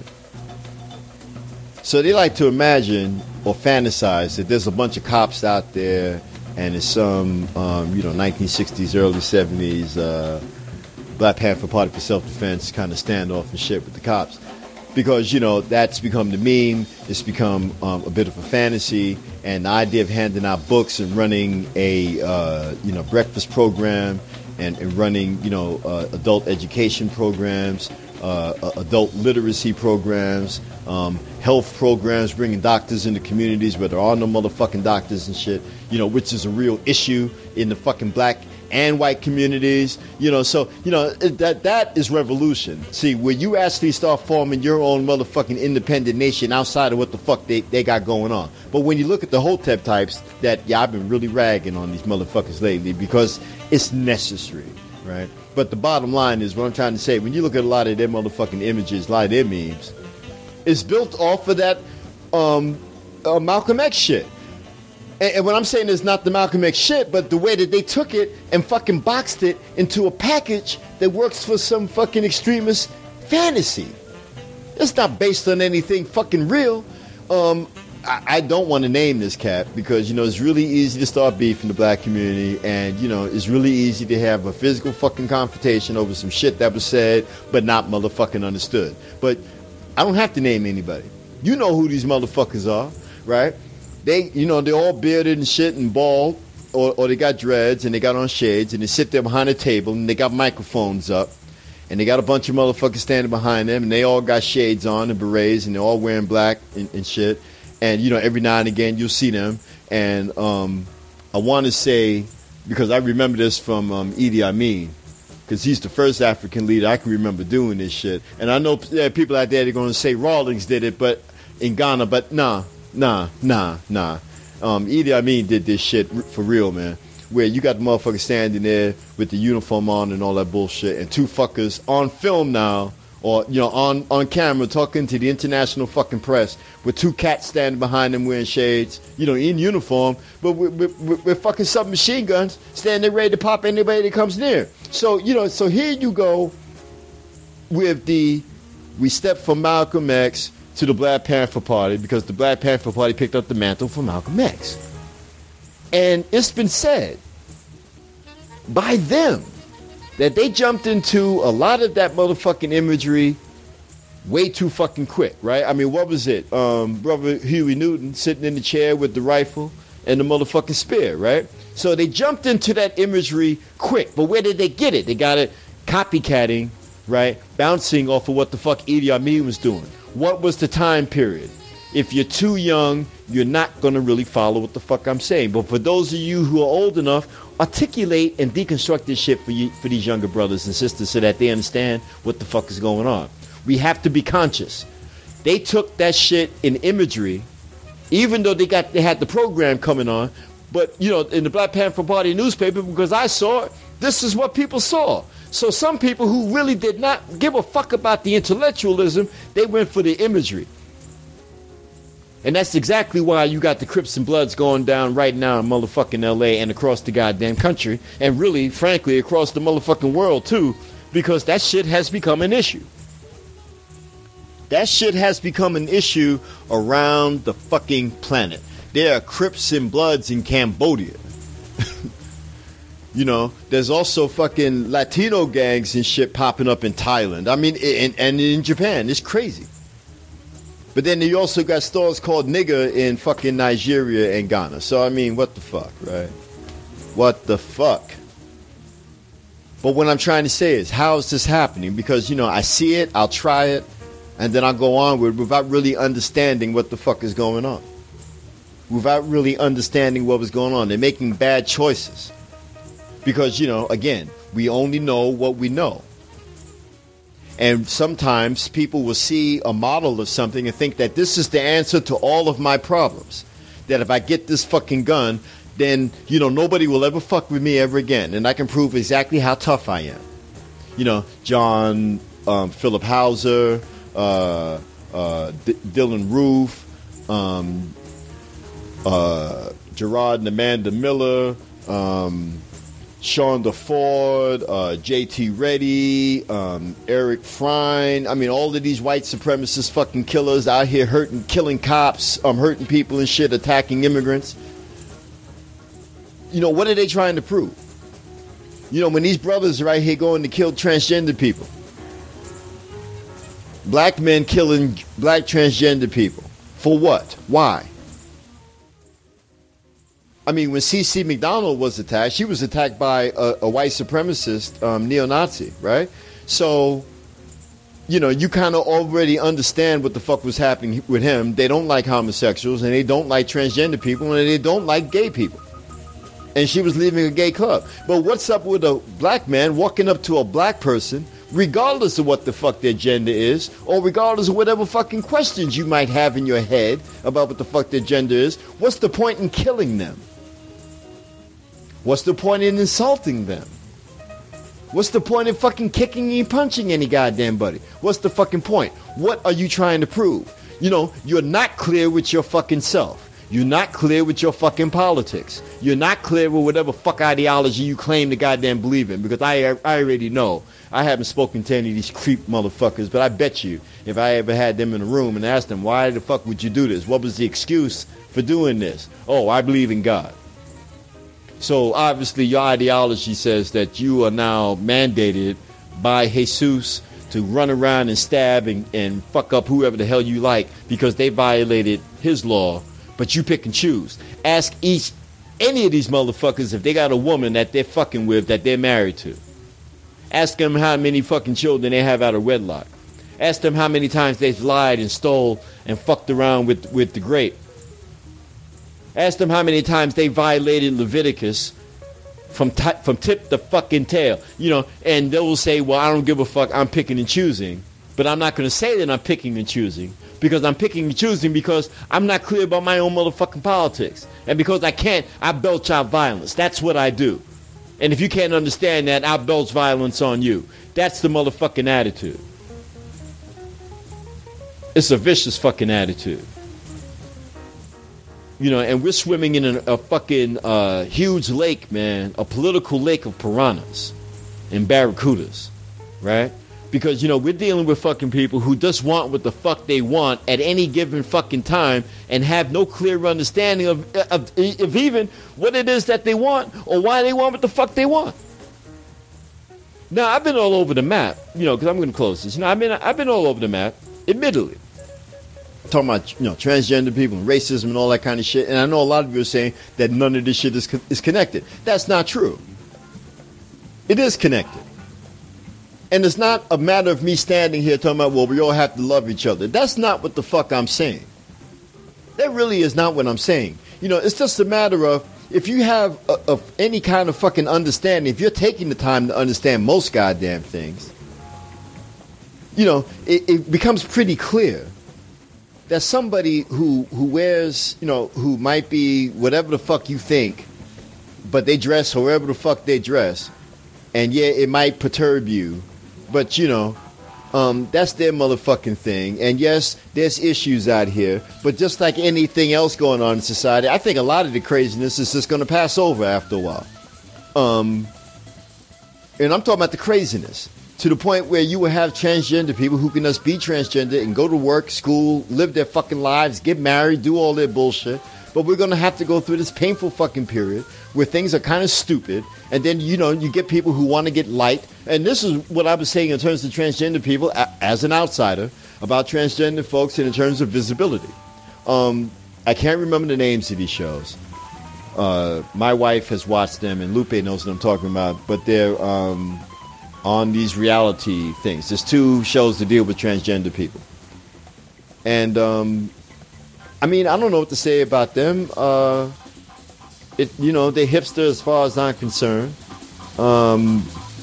So they like to imagine or fantasize that there's a bunch of cops out there and it's some, um, you know, nineteen sixties, early seventies, uh, Black Panther Party for self-defense kind of standoff and shit with the cops. Because, you know, that's become the meme. It's become um, a bit of a fantasy. And the idea of handing out books and running a, uh, you know, breakfast program and, and running, you know, uh, adult education programs, uh, adult literacy programs, um, health programs, bringing doctors into communities where there are no motherfucking doctors and shit, you know, which is a real issue in the fucking black and white communities, you know, so, you know, that that is revolution. See, where you actually start forming your own motherfucking independent nation outside of what the fuck they, they got going on. But when you look at the Hotep types, that, yeah, I've been really ragging on these motherfuckers lately because it's necessary, right? But the bottom line is what I'm trying to say, when you look at a lot of their motherfucking images, a lot of their memes, it's built off of that um, uh, Malcolm X shit. And what I'm saying is not the Malcolm X shit, but the way that they took it and fucking boxed it into a package that works for some fucking extremist fantasy. It's not based on anything fucking real. Um, I, I don't want to name this cat because, you know, it's really easy to start beef in the black community, and, you know, it's really easy to have a physical fucking confrontation over some shit that was said but not motherfucking understood. But I don't have to name anybody. You know who these motherfuckers are, right? They, you know, they're all bearded and shit and bald, or, or they got dreads and they got on shades and they sit there behind a table and they got microphones up and they got a bunch of motherfuckers standing behind them and they all got shades on and berets and they're all wearing black and, and shit. And, you know, every now and again you'll see them. And um, I want to say, because I remember this from um, Idi Amin, because he's the first African leader I can remember doing this shit. And I know there are people out there that are going to say Rawlings did it, but in Ghana, but nah. Nah, nah, nah. Um, Idi Amin did this shit for real, man. Where you got the motherfucker standing there with the uniform on and all that bullshit, and two fuckers on film now, or, you know, on, on camera talking to the international fucking press with two cats standing behind them wearing shades, you know, in uniform, but with, with, with, with fucking submachine guns standing there ready to pop anybody that comes near. So, you know, so here you go with the, we step from Malcolm X to the Black Panther Party because the Black Panther Party picked up the mantle for Malcolm X. And it's been said by them that they jumped into a lot of that motherfucking imagery way too fucking quick, right? I mean, what was it? Um, Brother Huey Newton sitting in the chair with the rifle and the motherfucking spear, right? So they jumped into that imagery quick. But where did they get it? They got it copycatting, right? Bouncing off of what the fuck Idi Amin was doing. What was the time period? If you're too young, you're not going to really follow what the fuck I'm saying. But for those of you who are old enough, articulate and deconstruct this shit for you, for these younger brothers and sisters so that they understand what the fuck is going on. We have to be conscious. They took that shit in imagery, even though they got they had the program coming on. But, you know, in the Black Panther Party newspaper, because I saw it, this is what people saw. So some people who really did not give a fuck about the intellectualism, they went for the imagery. And that's exactly why you got the Crips and Bloods going down right now in motherfucking L A and across the goddamn country. And really, frankly, across the motherfucking world, too. Because that shit has become an issue. That shit has become an issue around the fucking planet. There are Crips and Bloods in Cambodia. You know, there's also fucking Latino gangs and shit popping up in Thailand. I mean, and, and in Japan. It's crazy. But then you also got stores called nigger in fucking Nigeria and Ghana. So, I mean, what the fuck, right? What the fuck? But what I'm trying to say is, how is this happening? Because, you know, I see it, I'll try it, and then I'll go onward without really understanding what the fuck is going on. Without really understanding what was going on. They're making bad choices. Because, you know, again, we only know what we know. And sometimes people will see a model of something and think that this is the answer to all of my problems. That if I get this fucking gun, then, you know, nobody will ever fuck with me ever again. And I can prove exactly how tough I am. You know, John um, Philip Hauser, uh, uh, D- Dylan Roof, um, uh, Gerard and Amanda Miller, um... Shonda Ford, uh, J T Reddy, um, Eric Frine. I mean, all of these white supremacist fucking killers out here hurting, killing cops, um, hurting people and shit, attacking immigrants. You know, what are they trying to prove? You know, when these brothers right here going to kill transgender people. Black men killing black transgender people. For what? Why? I mean, when C C McDonald was attacked, she was attacked by a, a white supremacist um, neo-Nazi, right? So, you know, you kind of already understand what the fuck was happening with him. They don't like homosexuals, and they don't like transgender people, and they don't like gay people. And she was leaving a gay club. But what's up with a black man walking up to a black person, regardless of what the fuck their gender is, or regardless of whatever fucking questions you might have in your head about what the fuck their gender is? What's the point in killing them? What's the point in insulting them? What's the point in fucking kicking and punching any goddamn buddy? What's the fucking point? What are you trying to prove? You know, you're not clear with your fucking self. You're not clear with your fucking politics. You're not clear with whatever fuck ideology you claim to goddamn believe in. Because I, I already know. I haven't spoken to any of these creep motherfuckers, but I bet you if I ever had them in a room and asked them, why the fuck would you do this? What was the excuse for doing this? Oh, I believe in God. So obviously your ideology says that you are now mandated by Jesus to run around and stab and, and fuck up whoever the hell you like because they violated his law, but you pick and choose. Ask each, any of these motherfuckers if they got a woman that they're fucking with that they're married to. Ask them how many fucking children they have out of wedlock. Ask them how many times they've lied and stole and fucked around with, with the grape. Ask them how many times they violated Leviticus from t- from tip to fucking tail. You know, and they will say, well, I don't give a fuck, I'm picking and choosing. But I'm not going to say that I'm picking and choosing because I'm picking and choosing because I'm not clear about my own motherfucking politics. And because I can't, I belch out violence. That's what I do. And if you can't understand that, I belch violence on you. That's the motherfucking attitude. It's a vicious fucking attitude. You know, and we're swimming in a, a fucking uh, huge lake, man. A political lake of piranhas and barracudas, right? Because, you know, we're dealing with fucking people who just want what the fuck they want at any given fucking time and have no clear understanding of, of, of even what it is that they want or why they want what the fuck they want. Now, I've been all over the map, you know, because I'm going to close this. You know, I've been, I've been all over the map, admittedly. Talking about, you know, transgender people and racism and all that kind of shit. And I know a lot of you are saying that none of this shit is, is connected. That's not true. It is connected. And it's not a matter of me standing here talking about, well, we all have to love each other. That's not what the fuck I'm saying. That really is not what I'm saying. You know, it's just a matter of, if you have a, of any kind of fucking understanding, if you're taking the time to understand most goddamn things, you know, it, it becomes pretty clear that somebody who who wears, you know, who might be whatever the fuck you think, but they dress however the fuck they dress, and yeah, it might perturb you, but you know, um, that's their motherfucking thing. And yes, there's issues out here, but just like anything else going on in society, I think a lot of the craziness is just going to pass over after a while. Um, and I'm talking about the craziness. To the point where you will have transgender people who can just be transgender and go to work, school, live their fucking lives, get married, do all their bullshit. But we're going to have to go through this painful fucking period where things are kind of stupid. And then, you know, you get people who want to get light. And this is what I was saying in terms of transgender people, as an outsider, about transgender folks and in terms of visibility. Um, I can't remember the names of these shows. Uh, my wife has watched them, and Lupe knows what I'm talking about. But they're... Um, on these reality things. There's two shows to deal with transgender people. And, um, I mean, I don't know what to say about them. Uh, it, you know, they hipster as far as I'm concerned. Um,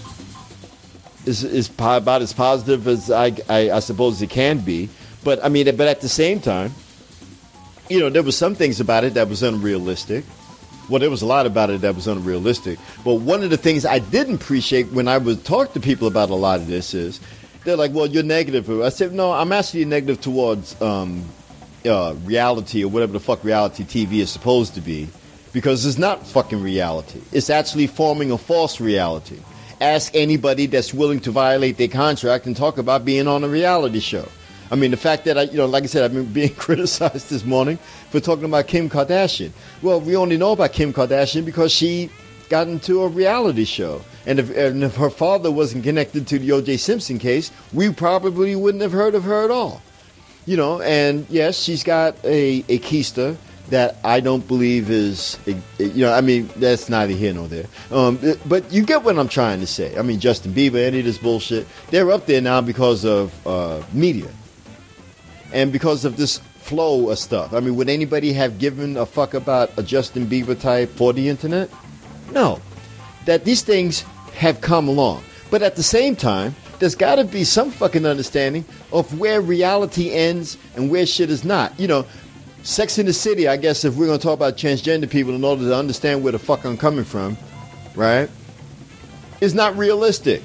is is about as positive as I, I, I suppose it can be. But, I mean, but at the same time, you know, there were some things about it that was unrealistic. Well, there was a lot about it that was unrealistic. But one of the things I didn't appreciate when I would talk to people about a lot of this is, they're like, well, you're negative. I said, no, I'm actually negative towards um, uh, reality or whatever the fuck reality T V is supposed to be. Because it's not fucking reality. It's actually forming a false reality. Ask anybody that's willing to violate their contract and talk about being on a reality show. I mean, the fact that, I, you know, like I said, I've been being criticized this morning for talking about Kim Kardashian. Well, we only know about Kim Kardashian because she got into a reality show. And if, and if her father wasn't connected to the O J Simpson case, we probably wouldn't have heard of her at all. You know, and yes, she's got a, a keister that I don't believe is, you know, I mean, that's neither here nor there. Um, but you get what I'm trying to say. I mean, Justin Bieber, any of this bullshit, they're up there now because of uh, media. And because of this flow of stuff. I mean, would anybody have given a fuck about a Justin Bieber type for the internet? No. That these things have come along. But at the same time, there's got to be some fucking understanding of where reality ends and where shit is not. You know, Sex in the City, I guess if we're going to talk about transgender people in order to understand where the fuck I'm coming from, right, is not realistic.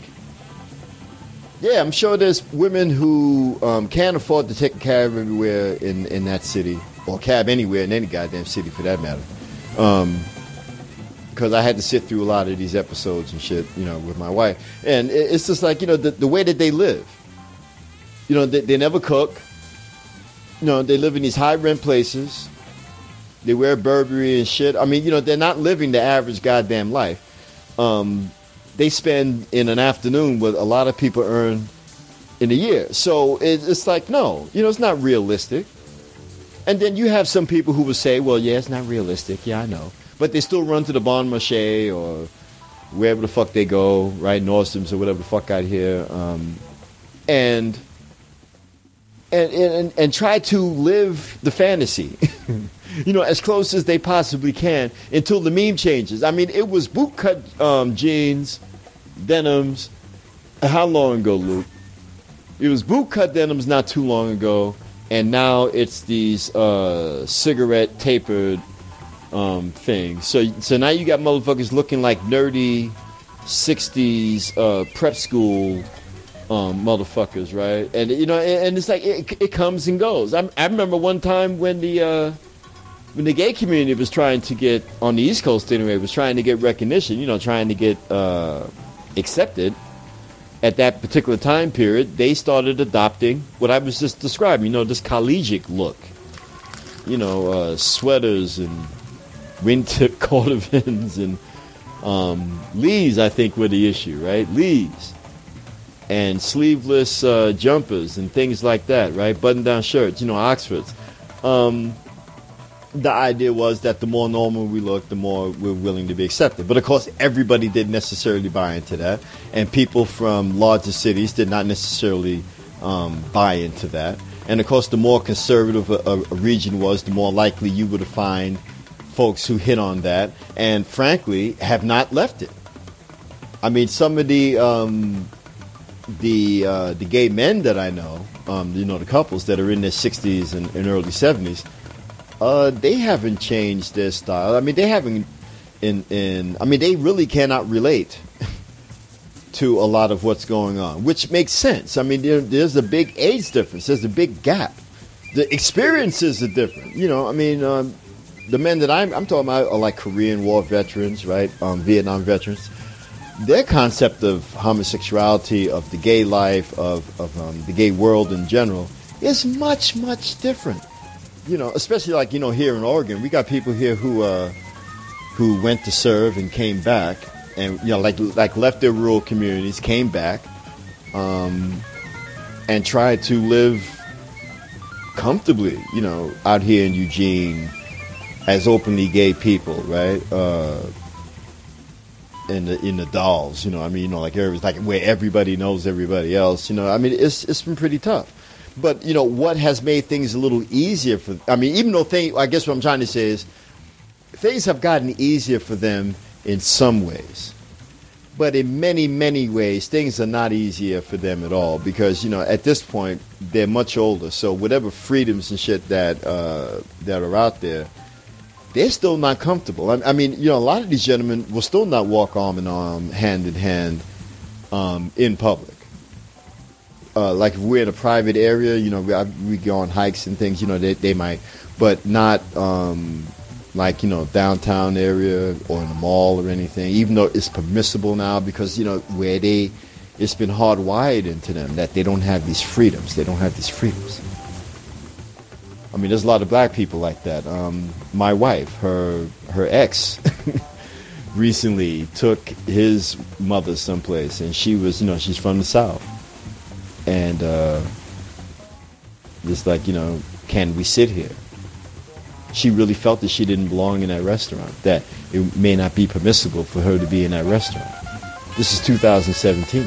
Yeah, I'm sure there's women who um, can't afford to take a cab everywhere in, in that city, or cab anywhere in any goddamn city for that matter. Um, because I had to sit through a lot of these episodes and shit, you know, with my wife. And it, it's just like, you know, the, the way that they live. You know, they, they never cook. You know, they live in these high rent places. They wear Burberry and shit. I mean, you know, they're not living the average goddamn life. Um... They spend in an afternoon what a lot of people earn in a year. So it's like, no, you know, it's not realistic. And then you have some people who will say, well, yeah, it's not realistic. Yeah, I know. But they still run to the Bon Marché or wherever the fuck they go, right? Nordstrom's or whatever the fuck out here. Um, and, and, and, and try to live the fantasy. You know, as close as they possibly can until the meme changes. I mean, it was bootcut um, jeans, denims. How long ago, Luke? It was bootcut denims not too long ago, and now it's these uh, cigarette tapered um, things. So, so now you got motherfuckers looking like nerdy sixties uh, prep school um, motherfuckers, right? And you know, and, and it's like it, it comes and goes. I, I remember one time when the uh, when the gay community was trying to get, on the East Coast anyway, was trying to get recognition, you know, trying to get uh, accepted at that particular time period, they started adopting what I was just describing, you know, this collegiate look. You know, uh, sweaters and wingtip cardavans and um, Lees, I think, were the issue, right? Lees. And sleeveless uh, jumpers and things like that, right? Button-down shirts, you know, Oxfords. Um... the idea was that the more normal we look, the more we're willing to be accepted. But of course, everybody didn't necessarily buy into that, and people from larger cities did not necessarily um, buy into that. And of course, the more conservative a, a region was, the more likely you would find folks who hit on that, and frankly, have not left it. I mean, some of the um, the uh, the gay men that I know, um, you know, the couples that are in their sixties and, and early seventies. Uh, they haven't changed their style. I mean, they haven't. In in. I mean, they really cannot relate to a lot of what's going on, which makes sense. I mean, there, there's a big age difference. There's a big gap. The experiences are different. You know, I mean, um, the men that I'm I'm talking about are like Korean War veterans, right? Um, Vietnam veterans. Their concept of homosexuality, of the gay life, of of um, the gay world in general, is much much different. You know, especially like, you know, here in Oregon, we got people here who uh, who went to serve and came back, and, you know, like like left their rural communities, came back, um, and tried to live comfortably, you know, out here in Eugene as openly gay people, right? Uh, in the in the dolls, you know, I mean, you know, like it's like where everybody knows everybody else, you know. I mean, it's it's been pretty tough. But, you know, what has made things a little easier for, I mean, even though things, I guess what I'm trying to say is, things have gotten easier for them in some ways. But in many, many ways, things are not easier for them at all. Because, you know, at this point, they're much older. So whatever freedoms and shit that uh, that are out there, they're still not comfortable. I, I mean, you know, a lot of these gentlemen will still not walk arm in arm, hand in hand, um, in public. Uh, like if we're in a private area, you know, we, I, we go on hikes and things, you know, they, they might, but not um, like, you know, downtown area or in a mall or anything, even though it's permissible now because, you know, where they, it's been hardwired into them that they don't have these freedoms. They don't have these freedoms. I mean, there's a lot of black people like that. Um, my wife, her, her ex recently took his mother someplace, and she was, you know, she's from the South. And uh, just like, you know, can we sit here? She really felt that she didn't belong in that restaurant, that it may not be permissible for her to be in that restaurant. This is two thousand seventeen,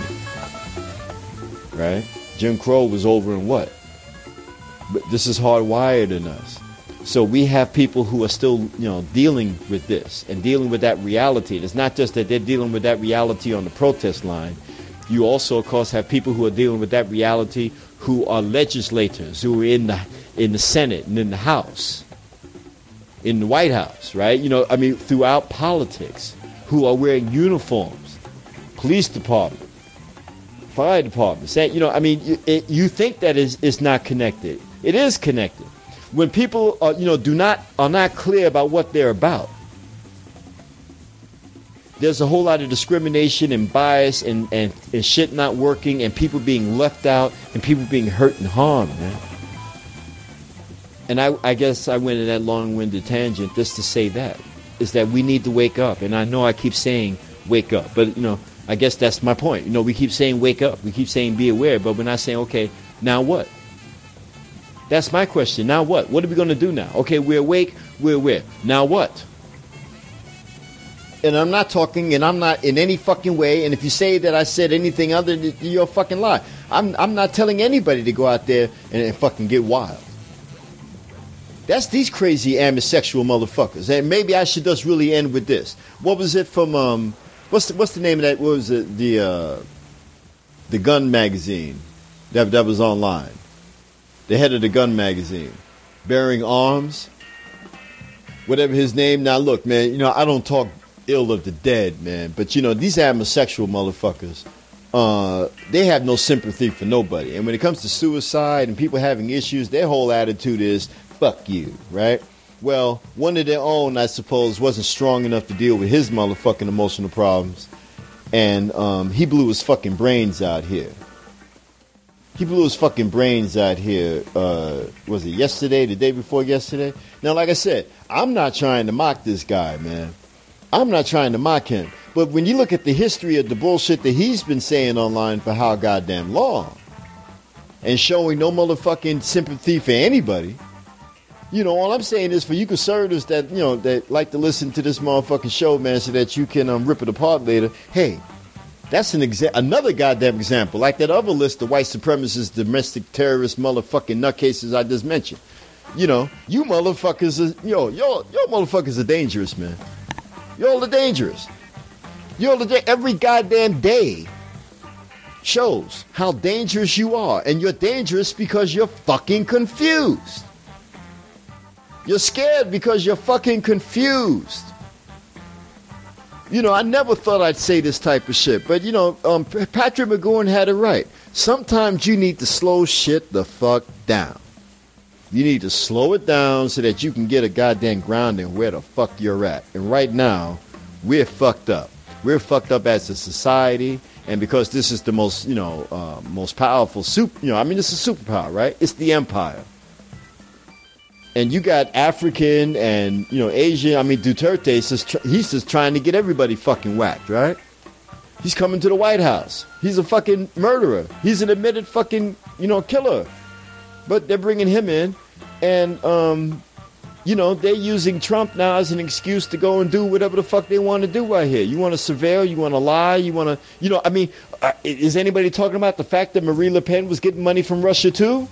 right? Jim Crow was over in what? But this is hardwired in us. So we have people who are still, you know, dealing with this and dealing with that reality. And it's not just that they're dealing with that reality on the protest line. You also, of course, have people who are dealing with that reality who are legislators, who are in the in the Senate and in the House, in the White House, right? You know, I mean, throughout politics, who are wearing uniforms, police department, fire department. Say, you know, I mean, you, it, you think that is it's not connected. It is connected. When people, are, you know, do not are not clear about what they're about. There's a whole lot of discrimination and bias and, and, and shit not working and people being left out and people being hurt and harmed, man. And I, I guess I went in that long-winded tangent just to say that, is that we need to wake up. And I know I keep saying wake up, but, you know, I guess that's my point. You know, we keep saying wake up. We keep saying be aware, but we're not saying, okay, now what? That's my question. Now what? What are we going to do now? Okay, we're awake, we're aware. Now what? And I'm not talking, and I'm not in any fucking way, and if you say that I said anything other, you're a fucking lie. I'm I'm not telling anybody to go out there and, and fucking get wild. That's these crazy amosexual motherfuckers. And maybe I should just really end with this. What was it from, um, what's the, what's the name of that, what was it, the, uh, the gun magazine that, that was online? The head of the gun magazine. Bearing Arms. Whatever his name. Now look, man, you know, I don't talk ill of the dead, man, but you know, these homosexual motherfuckers, uh, they have no sympathy for nobody. And when it comes to suicide and people having issues, their whole attitude is, fuck you, right? Well, one of their own, I suppose, wasn't strong enough to deal with his motherfucking emotional problems, and um, he blew his fucking brains out here. He blew his fucking brains out here, uh, was it yesterday, the day before yesterday? Now, like I said, I'm not trying to mock this guy, man. I'm not trying to mock him. But when you look at the history of the bullshit that he's been saying online for how goddamn long, and showing no motherfucking sympathy for anybody, You know, all I'm saying is for you conservatives that, you know, that like to listen to this motherfucking show, man, so that you can um, rip it apart later. Hey, that's an exa- another goddamn example. Like that other list of white supremacists, domestic terrorists, motherfucking nutcases I just mentioned. You know, you motherfuckers are, yo, y'all, y'all motherfuckers are dangerous, man. Y'all are dangerous. Y'all are da- every goddamn day shows how dangerous you are. And you're dangerous because you're fucking confused. You're scared because you're fucking confused. You know, I never thought I'd say this type of shit, but, you know, um, Patrick McGowan had it right. Sometimes you need to slow shit the fuck down. You need to slow it down so that you can get a goddamn grounding where the fuck you're at. And right now, we're fucked up. We're fucked up as a society, and because this is the most, you know, uh, most powerful super, you know, I mean, it's a superpower, right? It's the empire. And you got African and, you know, Asian. I mean, Duterte, is just, he's just trying to get everybody fucking whacked, right? He's coming to the White House. He's a fucking murderer. He's an admitted fucking, you know, killer. But they're bringing him in. And, um, you know, they're using Trump now as an excuse to go and do whatever the fuck they want to do right here. You want to surveil? You want to lie? You want to, you know, I mean, uh, is anybody talking about the fact that Marie Le Pen was getting money from Russia too?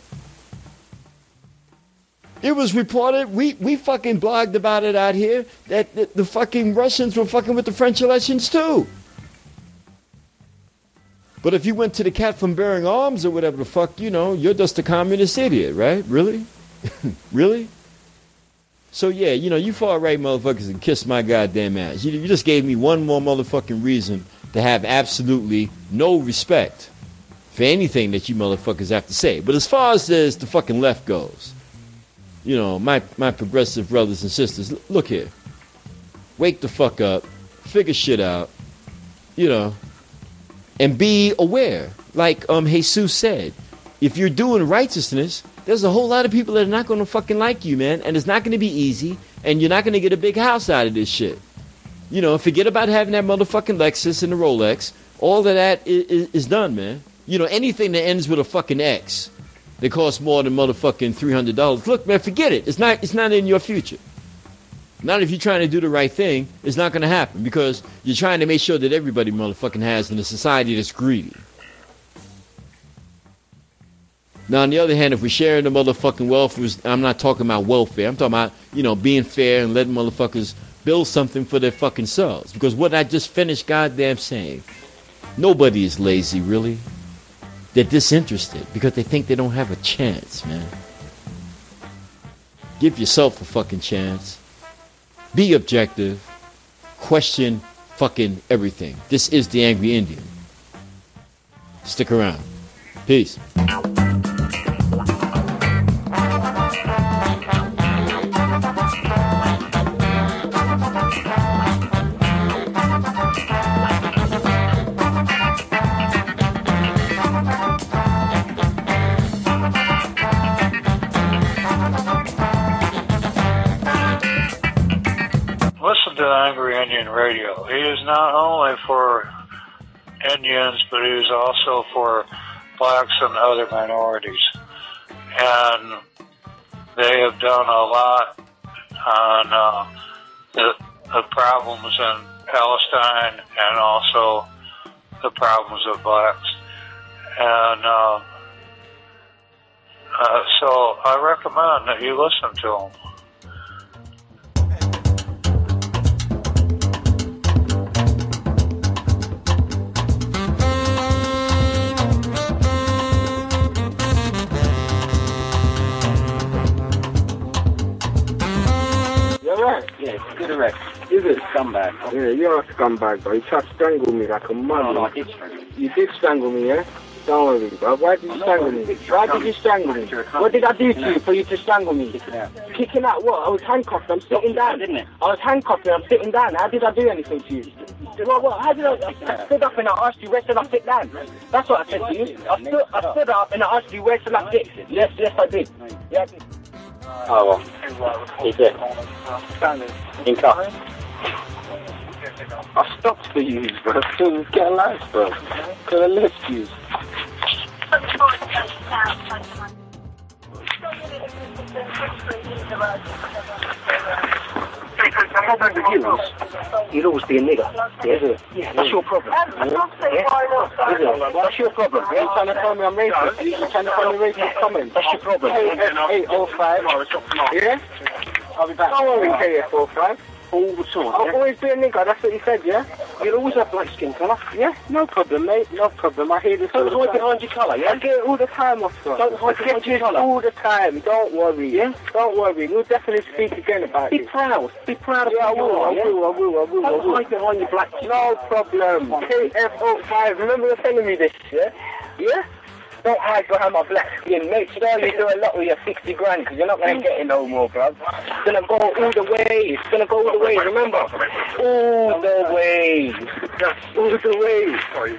It was reported, we, we fucking blogged about it out here, that the, the fucking Russians were fucking with the French elections too. But if you went to the cat from bearing arms or whatever the fuck, you know, you're just a communist idiot, right? Really? Really? So yeah, you know, you far right motherfuckers and kiss my goddamn ass. You, you just gave me one more motherfucking reason to have absolutely no respect for anything that you motherfuckers have to say. But as far as the, the fucking left goes, you know, my, my progressive brothers and sisters, look here. Wake the fuck up. Figure shit out. You know. And be aware. Like um Jesus said, if you're doing righteousness, there's a whole lot of people that are not going to fucking like you, man. And it's not going to be easy. And you're not going to get a big house out of this shit. You know, forget about having that motherfucking Lexus and the Rolex. All of that is, is, is done, man. You know, anything that ends with a fucking X. They cost more than motherfucking three hundred dollars. Look, man, forget it. It's not It's not in your future. Not if you're trying to do the right thing. It's not going to happen because you're trying to make sure that everybody motherfucking has in a society that's greedy. Now, on the other hand, if we're sharing the motherfucking wealth, I'm not talking about welfare. I'm talking about, you know, being fair and letting motherfuckers build something for their fucking selves. Because what I just finished goddamn saying, nobody is lazy, really. They're disinterested because they think they don't have a chance, man. Give yourself a fucking chance. Be objective. Question fucking everything. This is the Angry Indian. Stick around. Peace. Listen to Angry Indian Radio. He is not only for Indians, but he is also for blacks and other minorities. And they have done a lot on uh, the, the problems in Palestine and also the problems of blacks. And uh, uh, so I recommend that you listen to them. Right. Yeah, get erect. You're a scumbag. Yeah, you're a scumbag, bro. You tried to strangle me like a mother. No, no, I did strangle you. You did strangle me, yeah? Don't worry, bro. Why did you no, strangle me? Why did you strangle me? What did I do to you for you to strangle me? Kicking out. Kicking out what? I was handcuffed. I'm sitting down. Didn't it? I was handcuffed and I'm sitting down. How did I do anything to you? What, what? How did I? I stood up and I asked you where should I sit down? That's what I said to you. I stood, I stood up and I asked you where should I sit. Yes, yes, I did. Yeah, I did. Oh, well. He's it. In cuffs. I stopped for you, bro. To get a life, bro. Could have left you. The problem with you is you'll always be a nigger. Yeah, yeah, that's your problem. Yeah, yeah? That's your problem. Yeah, you're trying to tell me I'm racist. You're trying to tell me racist comments. That's your problem. eight oh five. Yeah? I'll be back. Don't worry, K F oh five. All the time. I'll always be a nigger, that's what you said, yeah? You'll always have black skin colour. Yeah? No problem, mate, no problem. I hear this all the time. Don't hide behind your colour, yeah? I get it all the time, officer. Don't hide behind your colour. all the time, don't worry. Yeah? Don't worry, we'll definitely speak again about it. Be proud. Be proud of yeah, I will, I will, I will, I will, I will. Don't hide behind your black skin. No problem. K F oh five, remember you're telling me this, yeah? Yeah? Don't hide behind my black skin. Make sure you do a lot with your sixty grand, because you're not going to get it no more, bruv. It's going to go all the way. It's going to go all the way, remember? All the way. All the way.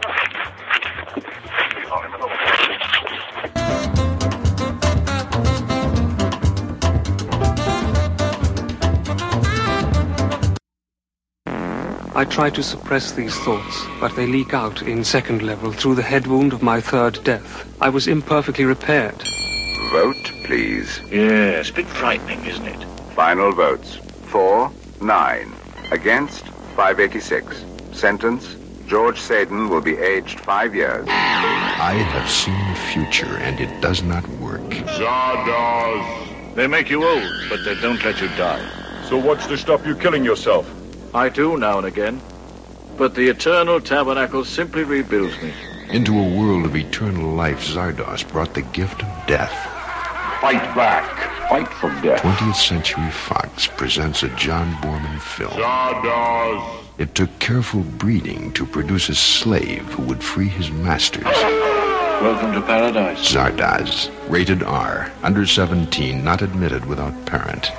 I try to suppress these thoughts, but they leak out in second level through the head wound of my third death. I was imperfectly repaired. Vote, please. Yes, a bit frightening, isn't it? Final votes. Four, nine. Against, five eighty-six. Sentence, George Saden will be aged five years. I have seen the future, and it does not work. Zardoz. They make you old, but they don't let you die. So what's to stop you killing yourself? I do now and again, but the Eternal Tabernacle simply rebuilds me. Into a world of eternal life, Zardoz brought the gift of death. Fight back. Fight for death. twentieth Century Fox presents a John Borman film. Zardoz. It took careful breeding to produce a slave who would free his masters. Welcome to paradise. Zardoz, rated R, under seventeen, not admitted without parent.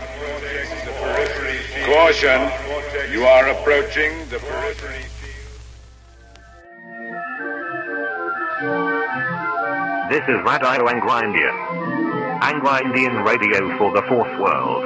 Caution. You are approaching the periphery. This is Radio Anglo Indian. Anglo Indian radio for the fourth world.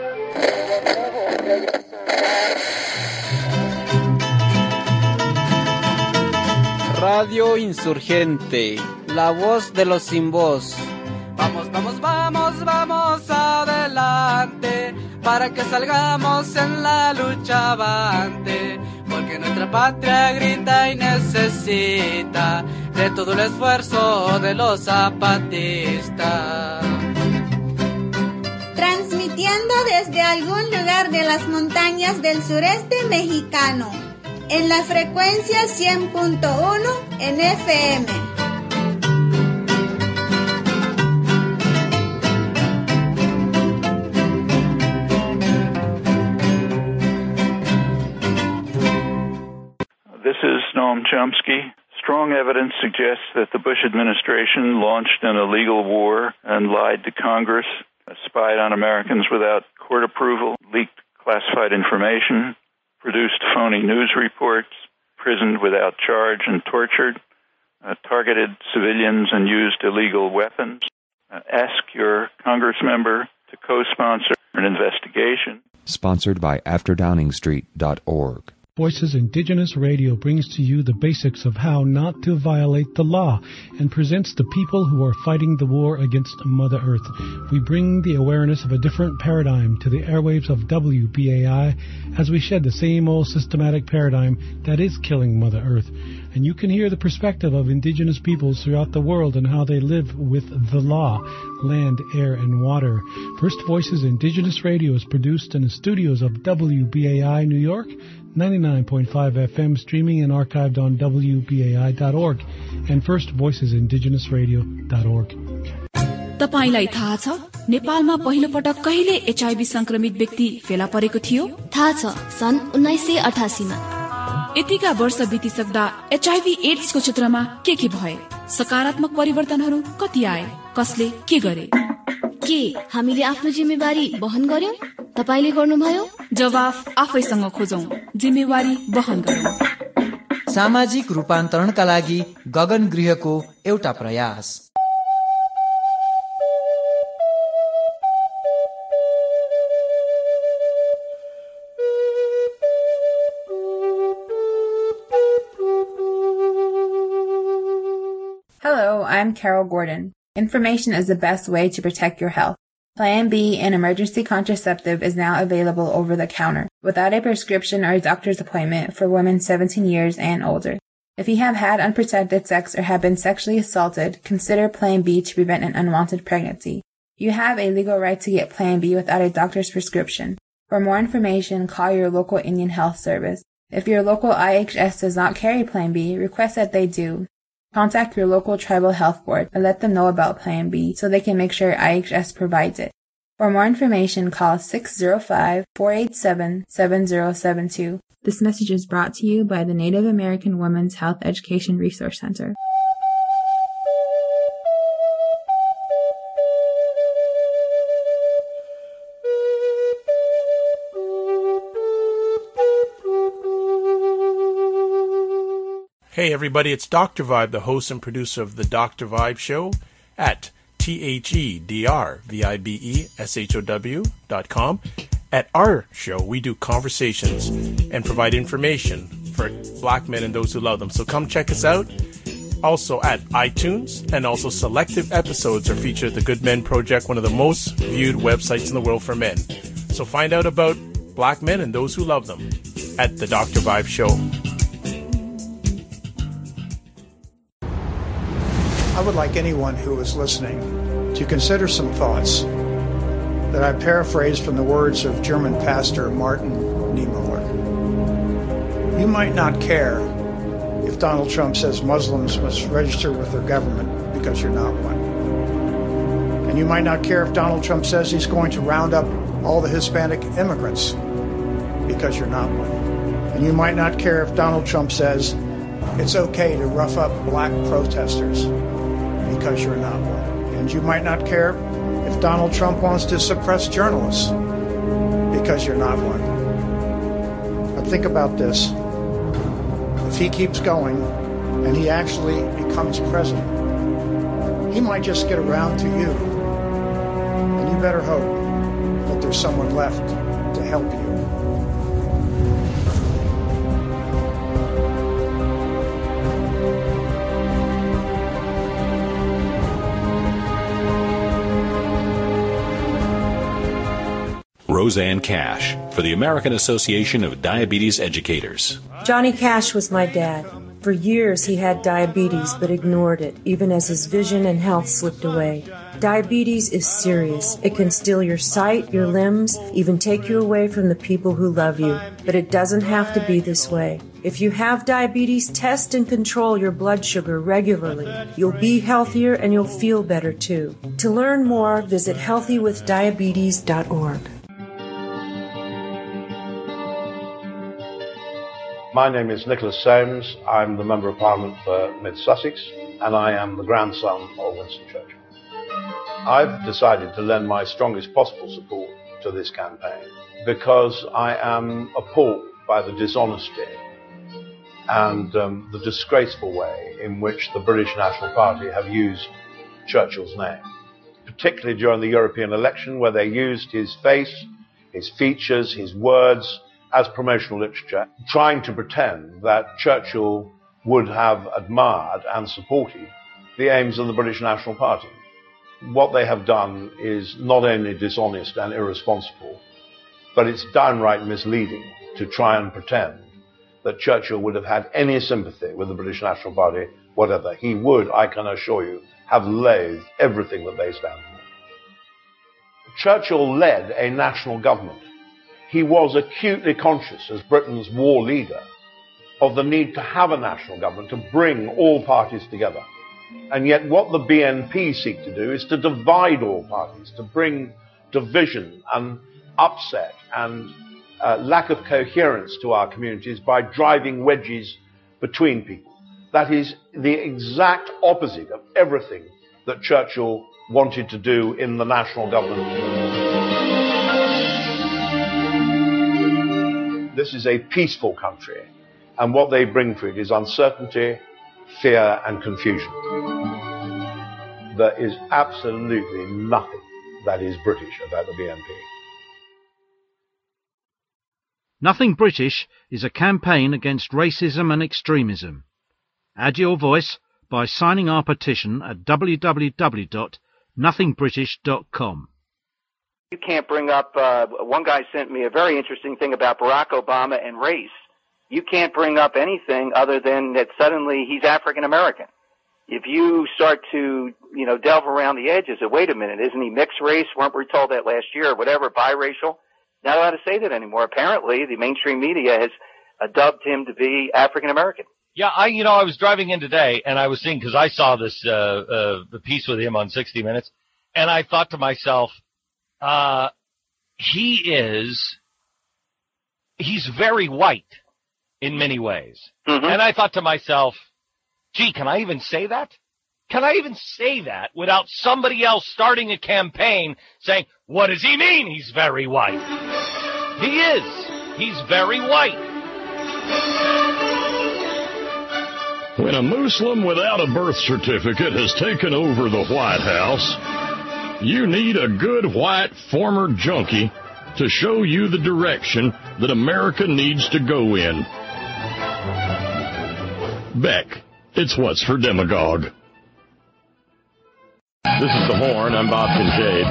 Radio Insurgente, la voz de los sin voz. Vamos, vamos, vamos, vamos adelante, para que salgamos en la lucha avante, porque nuestra patria grita y necesita de todo el esfuerzo de los zapatistas. Transmitiendo desde algún lugar de las montañas del sureste mexicano, en la frecuencia cien punto uno en F M. This is Noam Chomsky. Strong evidence suggests that the Bush administration launched an illegal war and lied to Congress, spied on Americans without court approval, leaked classified information, produced phony news reports, imprisoned without charge and tortured, uh, targeted civilians and used illegal weapons. Uh, ask your Congress member to co-sponsor an investigation. Sponsored by after downing street dot org. Voices Indigenous Radio brings to you the basics of how not to violate the law and presents the people who are fighting the war against Mother Earth. We bring the awareness of a different paradigm to the airwaves of W B A I as we shed the same old systematic paradigm that is killing Mother Earth. And you can hear the perspective of Indigenous peoples throughout the world and how they live with the law, land, air, and water. First Voices Indigenous Radio is produced in the studios of W B A I New York, ninety-nine point five F M, streaming and archived on W B A I dot org and first voices indigenous radio dot org. तपाईलाई थाहा छ नेपालमा पहिलो पटक कहिले HIV संक्रमित व्यक्ति फेला परेको थियो? थाहा छ, सन् उन्नाइस सय अठासी मा। यतिका वर्ष बितिसक्दा एचआईभी एड्सको क्षेत्रमा के के भए? सकारात्मक परिवर्तनहरू कति आए? कसले के गरे? के हामीले आफ्नो जिम्मेवारी वहन गर्यौं? तपाईले गर्नुभयो? जवाफ आफैसँग खोजौं, जिम्मेवारी वहन गरौं। सामाजिक रूपान्तरणका लागि गगन गृहको एउटा प्रयास। Hello, I'm Carol Gordon. Information is the best way to protect your health. Plan B, an emergency contraceptive, is now available over the counter, without a prescription or a doctor's appointment, for women seventeen years and older. If you have had unprotected sex or have been sexually assaulted, consider Plan B to prevent an unwanted pregnancy. You have a legal right to get Plan B without a doctor's prescription. For more information, call your local Indian Health Service. If your local I H S does not carry Plan B, request that they do. Contact your local tribal health board and let them know about Plan B so they can make sure I H S provides it. For more information, call six zero five, four eight seven, seven zero seven two. This message is brought to you by the Native American Women's Health Education Resource Center. Hey everybody, it's Doctor Vibe, the host and producer of the Doctor Vibe Show at T H E D R V I B E S H O W dot com. At our show, we do conversations and provide information for black men and those who love them. So come check us out. Also at iTunes, and also selective episodes are featured at the Good Men Project, one of the most viewed websites in the world for men. So find out about black men and those who love them at the Doctor Vibe Show. I would like anyone who is listening to consider some thoughts that I paraphrase from the words of German pastor Martin Niemöller. You might not care if Donald Trump says Muslims must register with their government because you're not one. And you might not care if Donald Trump says he's going to round up all the Hispanic immigrants because you're not one. And you might not care if Donald Trump says it's okay to rough up black protesters because you're not one. And you might not care if Donald Trump wants to suppress journalists because you're not one. But think about this. If he keeps going and he actually becomes president, he might just get around to you. And you better hope that there's someone left to help you. Roseanne Cash for the American Association of Diabetes Educators. Johnny Cash was my dad. For years he had diabetes but ignored it, even as his vision and health slipped away. Diabetes is serious. It can steal your sight, your limbs, even take you away from the people who love you. But it doesn't have to be this way. If you have diabetes, test and control your blood sugar regularly. You'll be healthier and you'll feel better too. To learn more, visit healthy with diabetes dot org. My name is Nicholas Soames. I'm the Member of Parliament for Mid-Sussex, and I am the grandson of Winston Churchill. I've decided to lend my strongest possible support to this campaign because I am appalled by the dishonesty and um, the disgraceful way in which the British National Party have used Churchill's name, particularly during the European election, where they used his face, his features, his words as promotional literature, trying to pretend that Churchill would have admired and supported the aims of the British National Party. What they have done is not only dishonest and irresponsible, but it's downright misleading to try and pretend that Churchill would have had any sympathy with the British National Party, whatever. He would, I can assure you, have loathed everything that they stand for. Churchill led a national government. He was acutely conscious, as Britain's war leader, of the need to have a national government, to bring all parties together. And yet what the B N P seek to do is to divide all parties, to bring division and upset and uh, lack of coherence to our communities by driving wedges between people. That is the exact opposite of everything that Churchill wanted to do in the national government. This is a peaceful country, and what they bring to it is uncertainty, fear, and confusion. There is absolutely nothing that is British about the B N P. Nothing British is a campaign against racism and extremism. Add your voice by signing our petition at w w w dot nothing british dot com. You can't bring up, uh, one guy sent me a very interesting thing about Barack Obama and race. You can't bring up anything other than that suddenly he's African American. If you start to, you know, delve around the edges, of, wait a minute, isn't he mixed race? Weren't we told that last year or whatever, biracial? Not allowed to say that anymore. Apparently, the mainstream media has uh, dubbed him to be African American. Yeah, I, you know, I was driving in today and I was seeing, because I saw this, uh, uh, the piece with him on sixty minutes, and I thought to myself, uh, he is, he's very white in many ways. Mm-hmm. And I thought to myself, gee, can I even say that? Can I even say that without somebody else starting a campaign saying, what does he mean he's very white? He is. He's very white. When a Muslim without a birth certificate has taken over the White House, you need a good white former junkie to show you the direction that America needs to go in. Beck, it's What's for Demagogue. This is The Horn. I'm Bob Kincaid.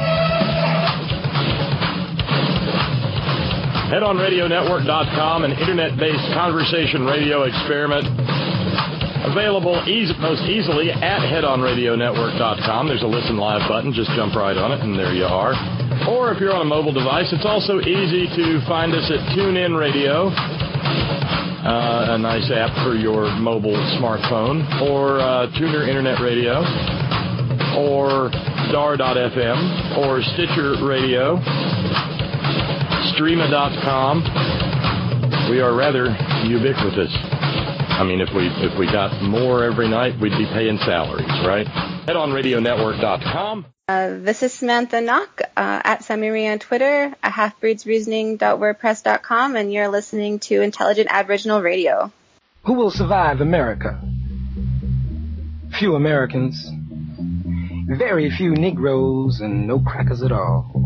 head on radio network dot com, an internet-based conversation radio experiment. Available easy, most easily at head on radio network dot com. There's a listen live button. Just jump right on it, and there you are. Or if you're on a mobile device, it's also easy to find us at TuneIn Radio, uh, a nice app for your mobile smartphone, or uh, Tuner Internet Radio, or Dar dot f m, or Stitcher Radio, Streama dot com. We are rather ubiquitous. I mean, if we if we got more every night, we'd be paying salaries, right? head on radio network dot com. Uh, this is Samantha Knock, uh, at Samiri on Twitter, at half breeds reasoning dot wordpress dot com, and you're listening to Intelligent Aboriginal Radio. Who will survive America? Few Americans, very few Negroes, and no crackers at all.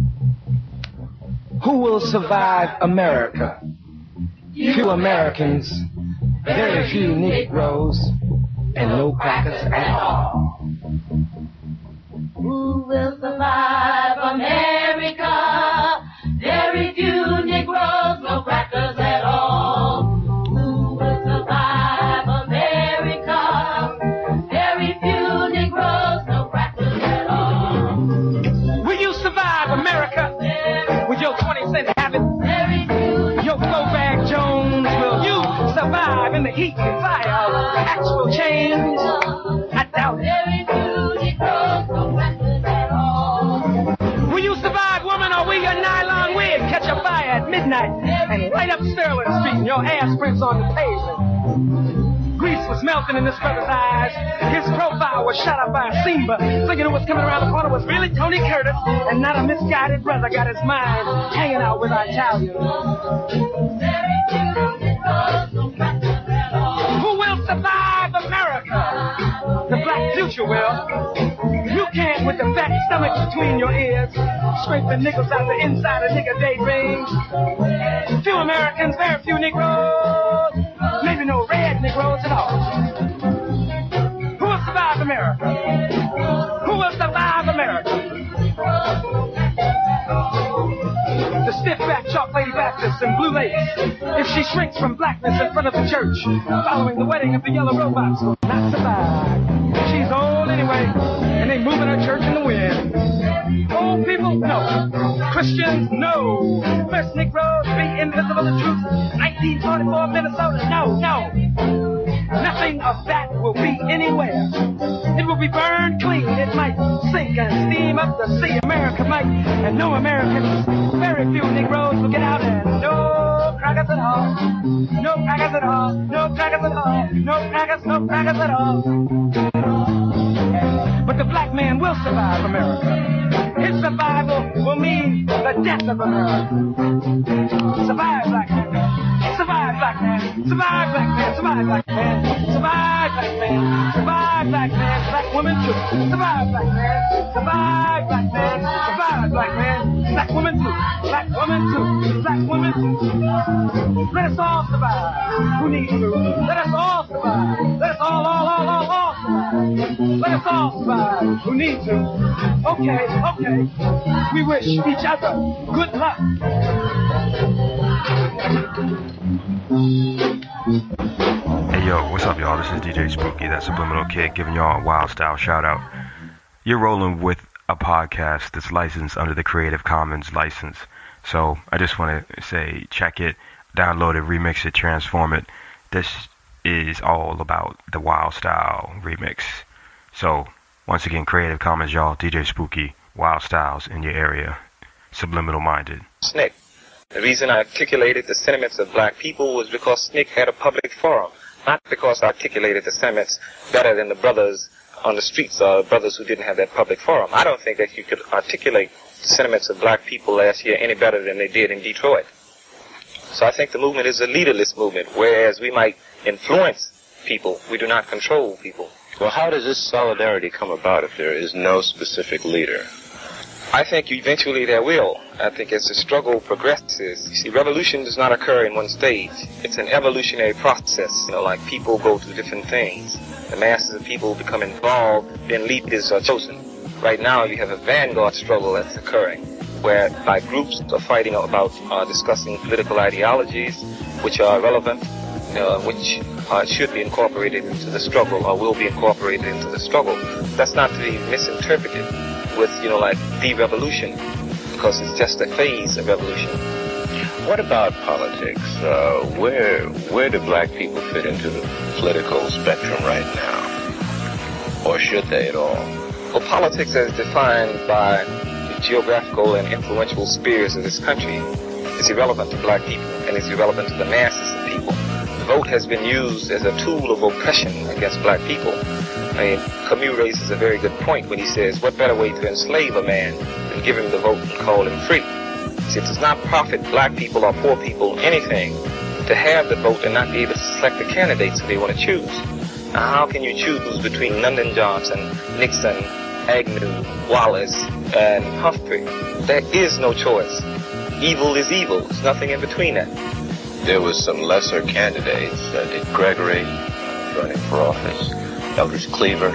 Who will survive America? Few Americans, very few Negroes, and no crackers at all. Who will survive America? Very few Negroes, no crackers at all. Who will survive America? Very few Negroes, no crackers at all. Will you survive America with your twenty cent habit? Your Flowbag Jones, will you survive in the heat and fire of actual change? I doubt it. Will you survive, woman, or will your nylon wig catch a fire at midnight and light up Sterling Street and your ass prints on the pavement? Grease was melting in this brother's eyes. His profile was shot up by a Simba, thinking who was coming around the corner was really Tony Curtis, and not a misguided brother got his mind hanging out with our Italians. Who will survive America? The black future will. You can't, with the fat stomach between your ears, scrape the nickels out the inside of nigger daydreams. Few Americans, very few Negroes, maybe no red Negroes at all. Who will survive America? Who will survive America? The stiff-backed chalk lady Baptist in blue lace, if she shrinks from blackness in front of the church, following the wedding of the yellow robots, will not survive. She's old anyway, and they moving her church in the wind. Old people, no. Christians, no. First Negroes, be invisible to truth. nineteen forty-four Minnesota, no, no. Nothing of that will be anywhere. It will be burned clean. It might sink and steam up the sea. America might, and no Americans, very few Negroes will get out, and no crackers at all. No crackers at all. No crackers at all. No crackers, no crackers at all. But the black man will survive America. His survival will mean the death of America. Survive, black man. Survive, black man. Survive, black man. Survive, black man. Survive, black man. Survive, black man. Black woman too. Survive, black man. Survive, black man. Survive, black man. Black woman too. Black woman too. Black woman Let us all survive. Who needs to? Let us all survive. Let us all, all, all, all, all survive. Let us all survive. Who needs to? Okay, okay. We wish each other good luck. Hey yo, what's up y'all? This is D J Spooky, that Subliminal Kid, giving y'all a Wild Style shout out. You're rolling with a podcast that's licensed under the Creative Commons license. So I just want to say, check it, download it, remix it, transform it. This is all about the Wild Style remix. So once again, Creative Commons, y'all, D J Spooky, Wild Styles in your area, Subliminal Minded. Snick. The reason I articulated the sentiments of black people was because Snick had a public forum, not because I articulated the sentiments better than the brothers on the streets or brothers who didn't have that public forum. I don't think that you could articulate the sentiments of black people last year any better than they did in Detroit. So I think the movement is a leaderless movement, whereas we might influence people, we do not control people. Well, how does this solidarity come about if there is no specific leader? I think eventually there will. I think as the struggle progresses, you see, revolution does not occur in one stage. It's an evolutionary process. You know, like people go through different things. The masses of people become involved, then leaders are chosen. Right now you have a vanguard struggle that's occurring, where by groups are fighting about uh, discussing political ideologies which are relevant, uh, which uh, should be incorporated into the struggle or will be incorporated into the struggle. That's not to be misinterpreted with, you know, like the revolution, because it's just a phase of revolution. What about politics? Uh, where where do black people fit into the political spectrum right now? Or should they at all? Well, politics as defined by the geographical and influential spheres of this country is irrelevant to black people and is irrelevant to the masses of people. The vote has been used as a tool of oppression against black people. I mean, Camus raises a very good point when he says, what better way to enslave a man than give him the vote and call him free? See, it does not profit black people or poor people anything to have the vote and not be able to select the candidates who they want to choose. Now, how can you choose between Lyndon Johnson, Nixon, Agnew, Wallace, and Humphrey? There is no choice. Evil is evil. There's nothing in between that. There was some lesser candidates, uh, Dick Gregory running for office, Eldridge Cleaver.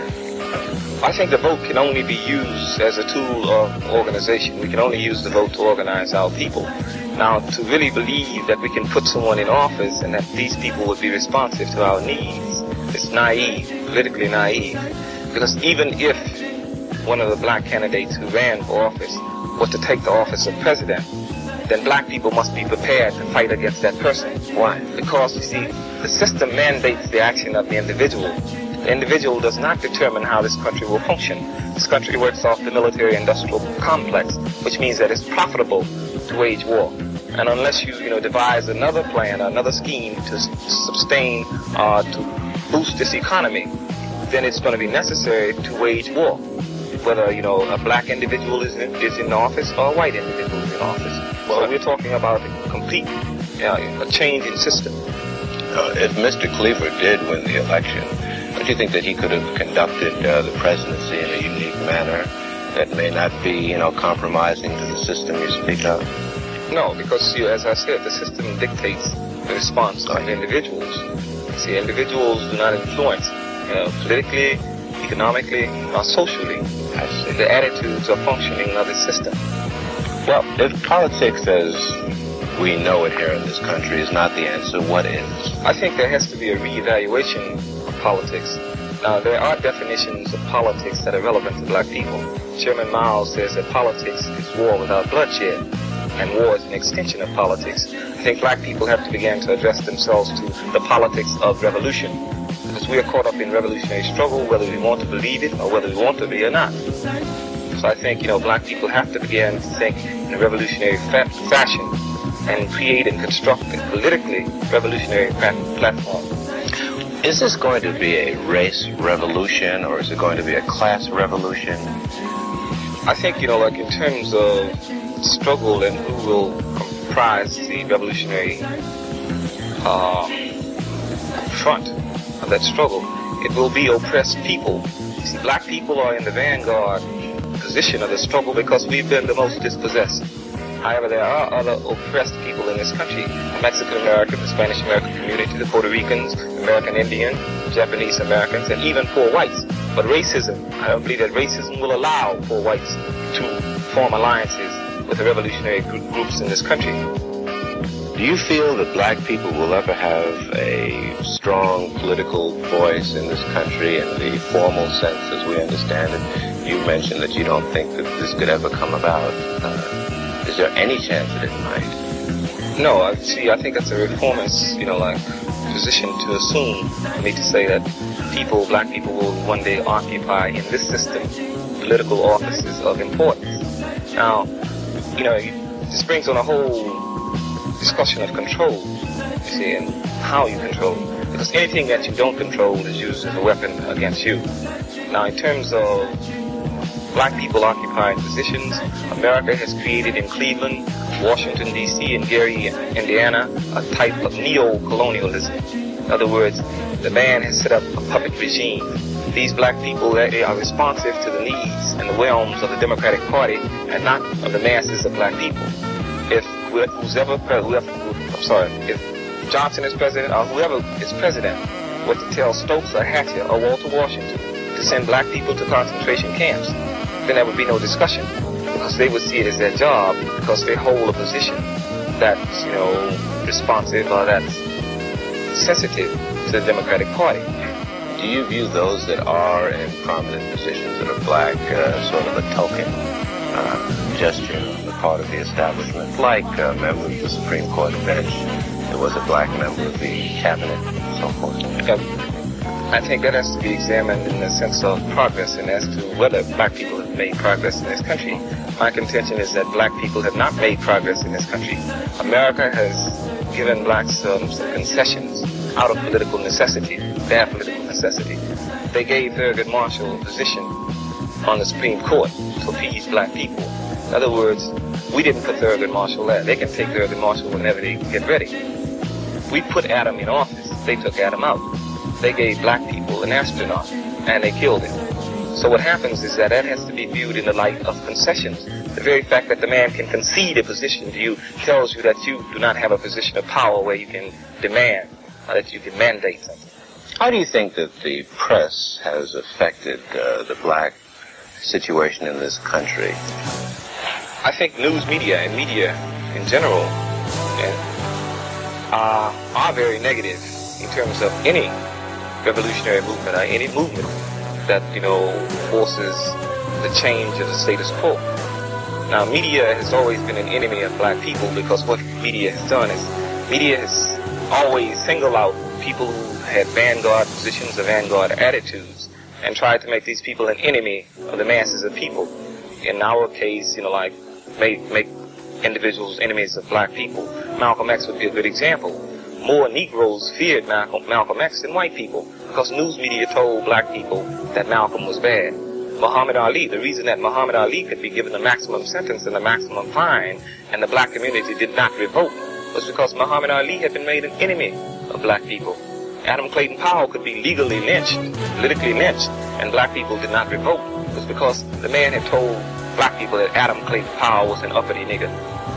I think the vote can only be used as a tool of organization. We can only use the vote to organize our people. Now, to really believe that we can put someone in office and that these people would be responsive to our needs, it's naive, politically naive. Because even if one of the black candidates who ran for office was to take the office of president, then black people must be prepared to fight against that person. Why? Because, you see, the system mandates the action of the individual. The individual does not determine how this country will function. This country works off the military-industrial complex, which means that it's profitable to wage war. And unless you, you know, devise another plan, another scheme to sustain, uh, to boost this economy, then it's going to be necessary to wage war. Whether, you know, a black individual is in, is in office or a white individual is in office. So we're talking about a complete, uh, a change in system. Uh, if Mister Cleaver did win the election, don't you think that he could have conducted uh, the presidency in a unique manner that may not be, you know, compromising to the system you speak of? No, because, you know, as I said, the system dictates the response of individuals. See, individuals do not influence, you know, politically, economically, or socially. I see. The attitudes or functioning of the system. Well, if politics as we know it here in this country is not the answer, what is? I think there has to be a reevaluation of politics. Now, there are definitions of politics that are relevant to black people. Chairman Mao says that politics is war without bloodshed, and war is an extension of politics. I think black people have to begin to address themselves to the politics of revolution, because we are caught up in revolutionary struggle, whether we want to believe it or whether we want to be or not. So I think, you know, black people have to begin to think in a revolutionary fa- fashion and create and construct a politically revolutionary platform. Is this going to be a race revolution or is it going to be a class revolution? I think, you know, like in terms of struggle and who will comprise the revolutionary uh, front of that struggle, it will be oppressed people. You see, black people are in the vanguard position of the struggle because we've been the most dispossessed. However, there are other oppressed people in this country. Mexican American, the Spanish American community, the Puerto Ricans, American Indian, Japanese Americans, and even poor whites. But racism, I don't believe that racism will allow poor whites to form alliances with the revolutionary groups in this country. Do you feel that black people will ever have a strong political voice in this country in the formal sense as we understand it? You mentioned that you don't think that this could ever come about. Uh, is there any chance that it might? No, I see, I think that's a reformist, you know, like, position to assume, for me to say that people, black people, will one day occupy in this system political offices of importance. Now, you know, this brings on a whole discussion of control, you see, and how you control. Because anything that you don't control is used as a weapon against you. Now, in terms of black people occupying positions, America has created in Cleveland, Washington, D C, and Gary, Indiana, a type of neo-colonialism. In other words, the man has set up a puppet regime. These black people, they are responsive to the needs and the realms of the Democratic Party and not of the masses of black people. If who's ever, whoever, I'm sorry, if Johnson is president or whoever is president were to tell Stokes or Hatcher or Walter Washington to send black people to concentration camps, then there would be no discussion, because they would see it as their job, because they hold a position that's, you know, responsive or that's sensitive to the Democratic Party. Do you view those that are in prominent positions that are black uh, sort of a token uh, gesture on the part of the establishment, like a member of the Supreme Court bench, there was a black member of the cabinet, and so forth? I think that has to be examined in the sense of progress and as to whether black people have made progress in this country. My contention is that black people have not made progress in this country. America has given blacks um, some concessions out of political necessity, bad political necessity. They gave Thurgood Marshall a position on the Supreme Court to appease black people. In other words, we didn't put Thurgood Marshall there. They can take Thurgood Marshall whenever they get ready. We put Adam in office. They took Adam out. They gave black people an astronaut, and they killed him. So what happens is that that has to be viewed in the light of concessions. The very fact that the man can concede a position to you tells you that you do not have a position of power where you can demand, or that you can mandate something. How do you think that the press has affected uh, the black situation in this country? I think news media and media in general uh, are very negative in terms of any revolutionary movement or any movement that, you know, forces the change of the status quo. Now, media has always been an enemy of black people, because what media has done is media has always singled out people who had vanguard positions or vanguard attitudes and tried to make these people an enemy of the masses of people. In our case, you know, like, make, make individuals enemies of black people. Malcolm X would be a good example. More Negroes feared Malcolm, Malcolm X than white people, because news media told black people that Malcolm was bad. Muhammad Ali, the reason that Muhammad Ali could be given the maximum sentence and the maximum fine and the black community did not revolt was because Muhammad Ali had been made an enemy of black people. Adam Clayton Powell could be legally lynched, politically lynched, and black people did not revolt. It was because the man had told black people that Adam Clayton Powell was an uppity nigger.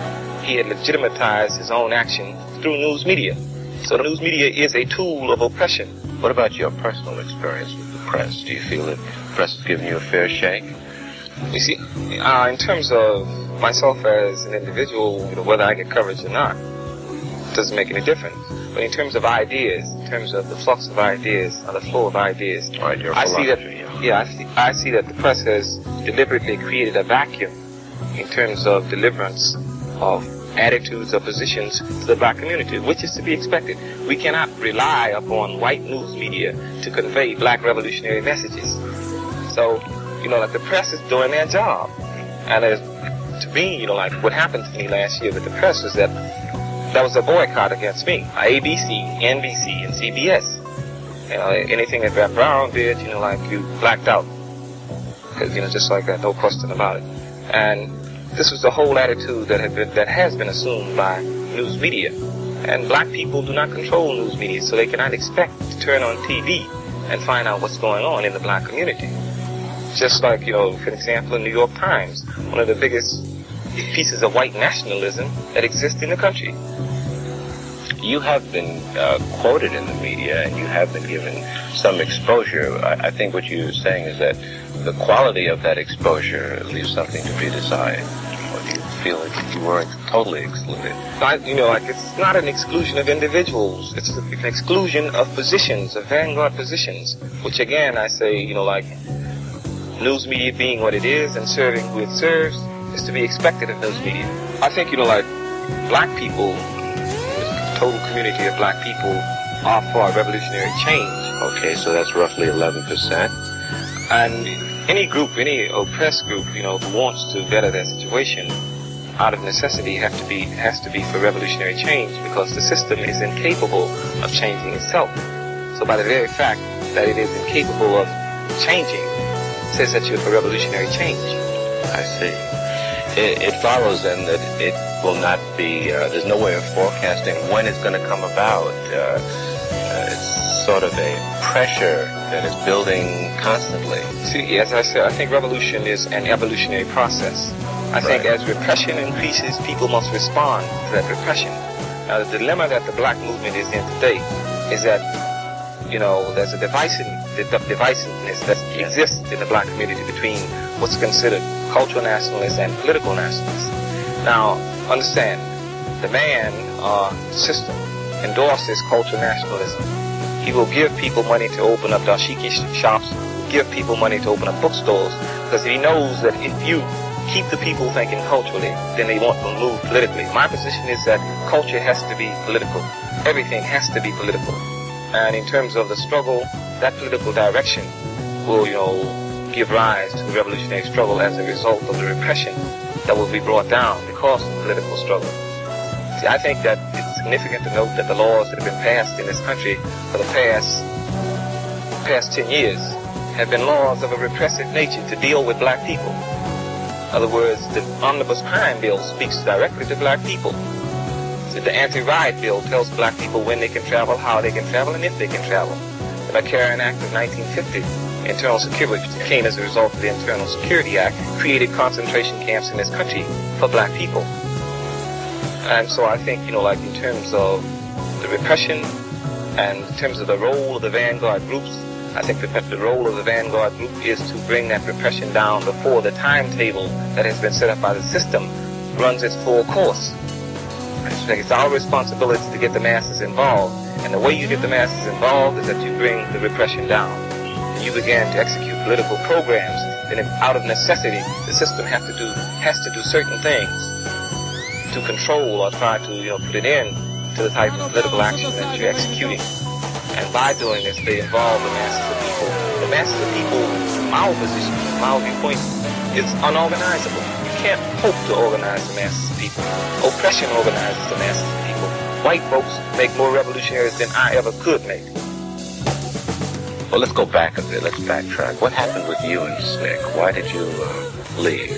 He had legitimatized his own action through news media. So the news media is a tool of oppression. What about your personal experience with the press? Do you feel that the press has given you a fair shake? You see, uh, in terms of myself as an individual, you know, whether I get coverage or not, it doesn't make any difference. But in terms of ideas, in terms of the flux of ideas, or the flow of ideas, All right, your I see that, yeah, yeah I, see, I see that the press has deliberately created a vacuum in terms of deliverance of attitudes or positions to the black community, which is to be expected. We cannot rely upon white news media to convey black revolutionary messages. So, you know, like, the press is doing their job. And as, to me, you know, like, what happened to me last year with the press was that there was a boycott against me. A B C, N B C, and C B S. You know, anything that Rap Brown did, you know, like, you blacked out. Because, you know, just like that, no question about it. And this was the whole attitude that had been, that has been assumed by news media. And black people do not control news media, so they cannot expect to turn on T V and find out what's going on in the black community. Just like, you know, for example, the New York Times, one of the biggest pieces of white nationalism that exist in the country. You have been uh, quoted in the media, and you have been given some exposure. I, I think what you're saying is that the quality of that exposure leaves something to be desired. Or do you feel like you weren't totally excluded? I, you know, like it's not an exclusion of individuals. It's an exclusion of positions, of vanguard positions, which again, I say, you know, like news media being what it is and serving who it serves is to be expected of news media. I think, you know, like black people, total community of black people are for revolutionary change. Okay, so that's roughly eleven percent. And any group, any oppressed group, you know, who wants to better their situation, out of necessity have to be has to be for revolutionary change, because the system is incapable of changing itself. So by the very fact that it is incapable of changing, says that you're for revolutionary change. I see. It, it follows then that it will not be, uh, there's no way of forecasting when it's going to come about. Uh, uh, it's sort of a pressure that is building constantly. See, as I said, I think revolution is an evolutionary process. I Right. think as repression increases, people must respond to that repression. Now, the dilemma that the black movement is in today is that, you know, there's a divisive, divisiveness that exists in the black community between what's considered cultural nationalists and political nationalists. Now, understand, the man uh, system endorses cultural nationalism. He will give people money to open up dashiki shops, give people money to open up bookstores, because he knows that if you keep the people thinking culturally, then they won't move politically. My position is that culture has to be political. Everything has to be political. And in terms of the struggle, that political direction will, you know, give rise to a revolutionary struggle as a result of the repression that will be brought down because of the political struggle. See, I think that it's significant to note that the laws that have been passed in this country for the past past ten years have been laws of a repressive nature to deal with black people. In other words, the Omnibus Crime Bill speaks directly to black people. So the Anti-Riot Bill tells black people when they can travel, how they can travel, and if they can travel. The McCarran Act of nineteen fifty, Internal Security, which came as a result of the Internal Security Act, created concentration camps in this country for black people. And so I think, you know, like in terms of the repression and in terms of the role of the vanguard groups, I think that the role of the vanguard group is to bring that repression down before the timetable that has been set up by the system runs its full course. I think it's our responsibility to get the masses involved, and the way you get the masses involved is that you bring the repression down. And you begin to execute political programs, then if out of necessity the system has to do has to do certain things to control or try to, you know, put an end to the type of political action that you're executing. And by doing this, they involve the masses of people. The masses of people, from our position, from our viewpoint, is unorganizable. You can't hope to organize the masses of people. Oppression organizes the masses of people. White folks make more revolutionaries than I ever could make. Well, let's go back a bit. Let's backtrack. What happened with you and S N C C? Why did you uh, leave?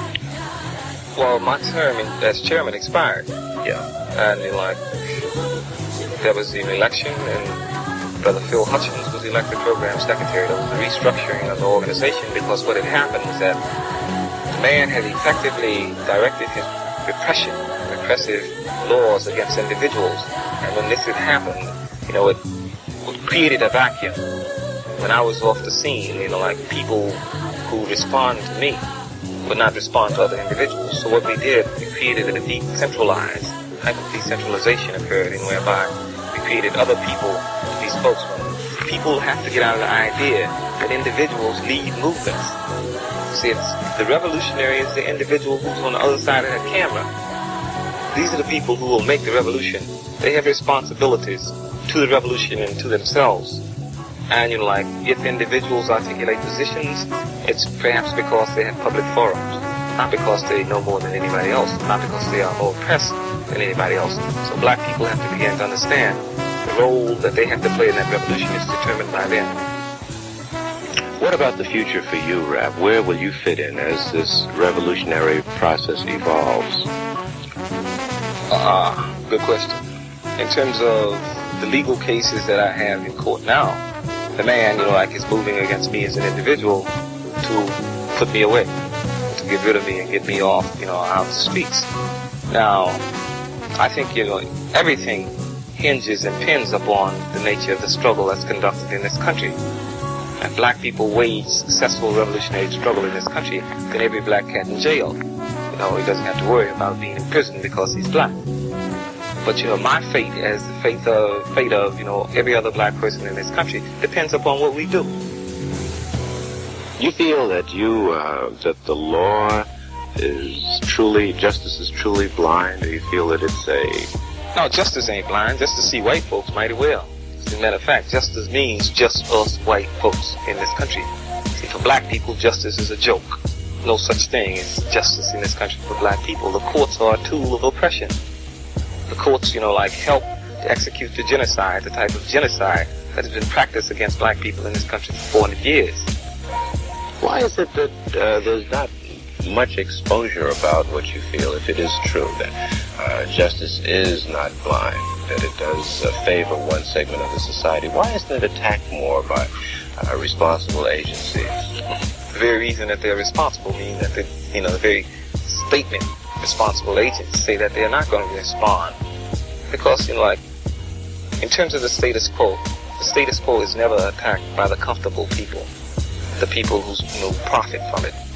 Well, my term in, as chairman expired. Yeah. And, you know, like, there was an election, and Brother Phil Hutchins was elected program secretary. There was a restructuring of the organization, because what had happened was that the man had effectively directed his repression, repressive laws against individuals. And when this had happened, you know, it created a vacuum. When I was off the scene, you know, like people who respond to me would not respond to other individuals. So what we did, we created a decentralized, type of decentralization occurred, in whereby we created other people to be spokesmen. People have to get out of the idea that individuals lead movements. See, it's, the revolutionary is the individual who's on the other side of that camera. These are the people who will make the revolution. They have responsibilities to the revolution and to themselves. And, you know, like, if individuals articulate positions, it's perhaps because they have public forums, not because they know more than anybody else, not because they are more oppressed than anybody else. So black people have to begin to understand the role that they have to play in that revolution is determined by them. What about the future for you, Rap? Where will you fit in as this revolutionary process evolves? Ah, uh, good question. In terms of the legal cases that I have in court now, the man, you know, like, is moving against me as an individual to put me away, to to get rid of me and get me off, you know, out of the streets. Now, I think, you know, everything hinges and pins upon the nature of the struggle that's conducted in this country. If black people wage successful revolutionary struggle in this country, then every black cat in jail, you know, he doesn't have to worry about being in prison because he's black. But, you know, my fate, as the fate of, fate of, you know, every other black person in this country, depends upon what we do. You feel that you, uh, that the law is truly, justice is truly blind, or you feel that it's a... No, justice ain't blind. Justice see white folks mighty well. As a matter of fact, justice means just us white folks in this country. See, for black people, justice is a joke. No such thing as justice in this country for black people. The courts are a tool of oppression. The courts, you know, like help to execute the genocide, the type of genocide that has been practiced against black people in this country for four hundred years. Why is it that uh, there's not much exposure about what you feel, if it is true that uh, justice is not blind, that it does uh, favor one segment of the society? Why isn't it attacked more by uh, responsible agencies? The very reason that they're responsible means that they, you know, the very statement responsible agents say that they're not going to respond. Because, you know, like, in terms of the status quo, the status quo is never attacked by the comfortable people, the people who, you know, profit from it.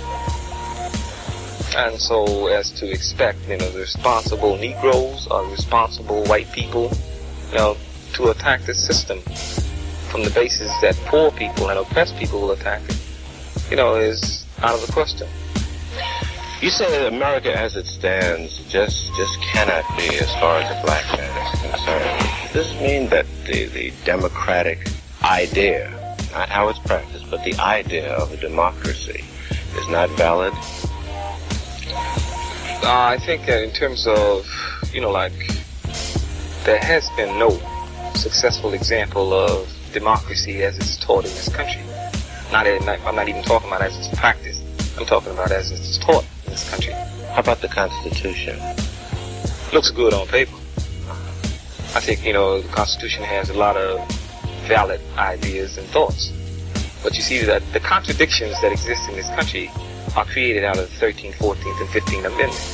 And so, as to expect, you know, the responsible Negroes or responsible white people, you know, to attack this system from the basis that poor people and oppressed people will attack it, you know, is out of the question. You say that America as it stands just just cannot be as far as the black man is concerned. Does this mean that the, the democratic idea, not how it's practiced, but the idea of a democracy is not valid? Uh, I think that in terms of, you know, like, there has been no successful example of democracy as it's taught in this country. Not, not I'm not even talking about as it's practiced. I'm talking about as it's taught in this country. How about the Constitution? Looks good on paper. I think, you know, the Constitution has a lot of valid ideas and thoughts. But you see that the contradictions that exist in this country are created out of the thirteenth, fourteenth, and fifteenth Amendment.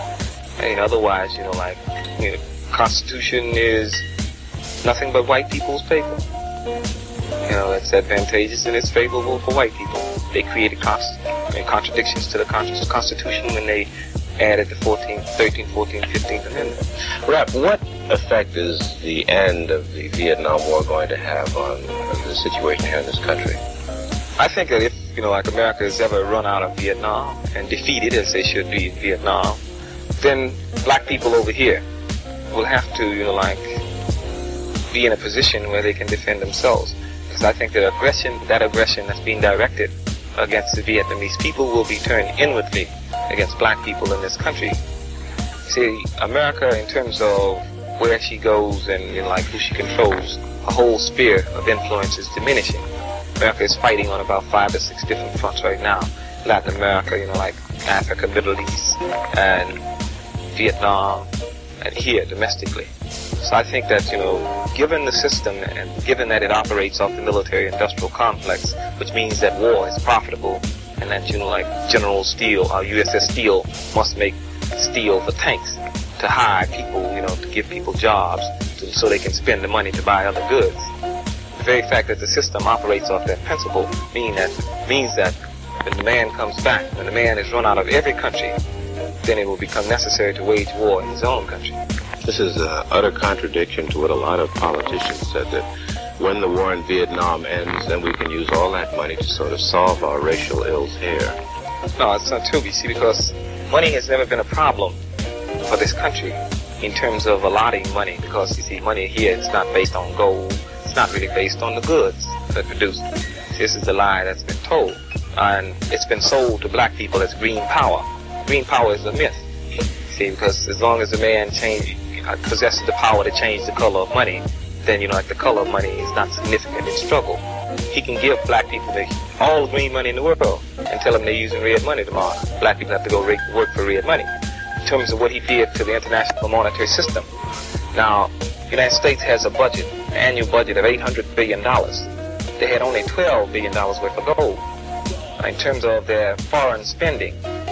And otherwise, you know, like, you know, Constitution is nothing but white people's paper. You know, it's advantageous and it's favorable for white people. They created const- contradictions to the Constitution when they added the fourteenth, thirteenth, fourteenth, fifteenth Amendment. Rap, what effect is the end of the Vietnam War going to have on the situation here in this country? I think that if, you know, like America has ever run out of Vietnam and defeated, as they should be in Vietnam, then black people over here will have to, you know, like, be in a position where they can defend themselves. Because I think that aggression, that aggression that's being directed against the Vietnamese people will be turned inwardly against black people in this country. See, America, in terms of where she goes and, you know, like, who she controls, a whole sphere of influence is diminishing. America is fighting on about five or six different fronts right now. Latin America, you know, like Africa, Middle East, and Vietnam, and here domestically. So I think that, you know, given the system and given that it operates off the military-industrial complex, which means that war is profitable, and that, you know, like General Steel, or U S S Steel, must make steel for tanks to hire people, you know, to give people jobs to, so they can spend the money to buy other goods. The very fact that the system operates off that principle mean that, means that when the man comes back, when the man is run out of every country, then it will become necessary to wage war in his own country. This is an utter contradiction to what a lot of politicians said, that when the war in Vietnam ends, then we can use all that money to sort of solve our racial ills here. No, it's not true, you see, because money has never been a problem for this country in terms of allotting money, because, you see, money here is not based on gold. It's not really based on the goods that produced. This is the lie that's been told. And it's been sold to black people as green power. Green power is a myth. See, because as long as a man change, possesses the power to change the color of money, then, you know, like, the color of money is not significant in struggle. He can give black people the, all the green money in the world and tell them they're using red money tomorrow. Black people have to go work for red money. In terms of what he did to the international monetary system. Now, the United States has a budget, an annual budget of eight hundred billion dollars. They had only twelve billion dollars worth of gold. In terms of their foreign spending,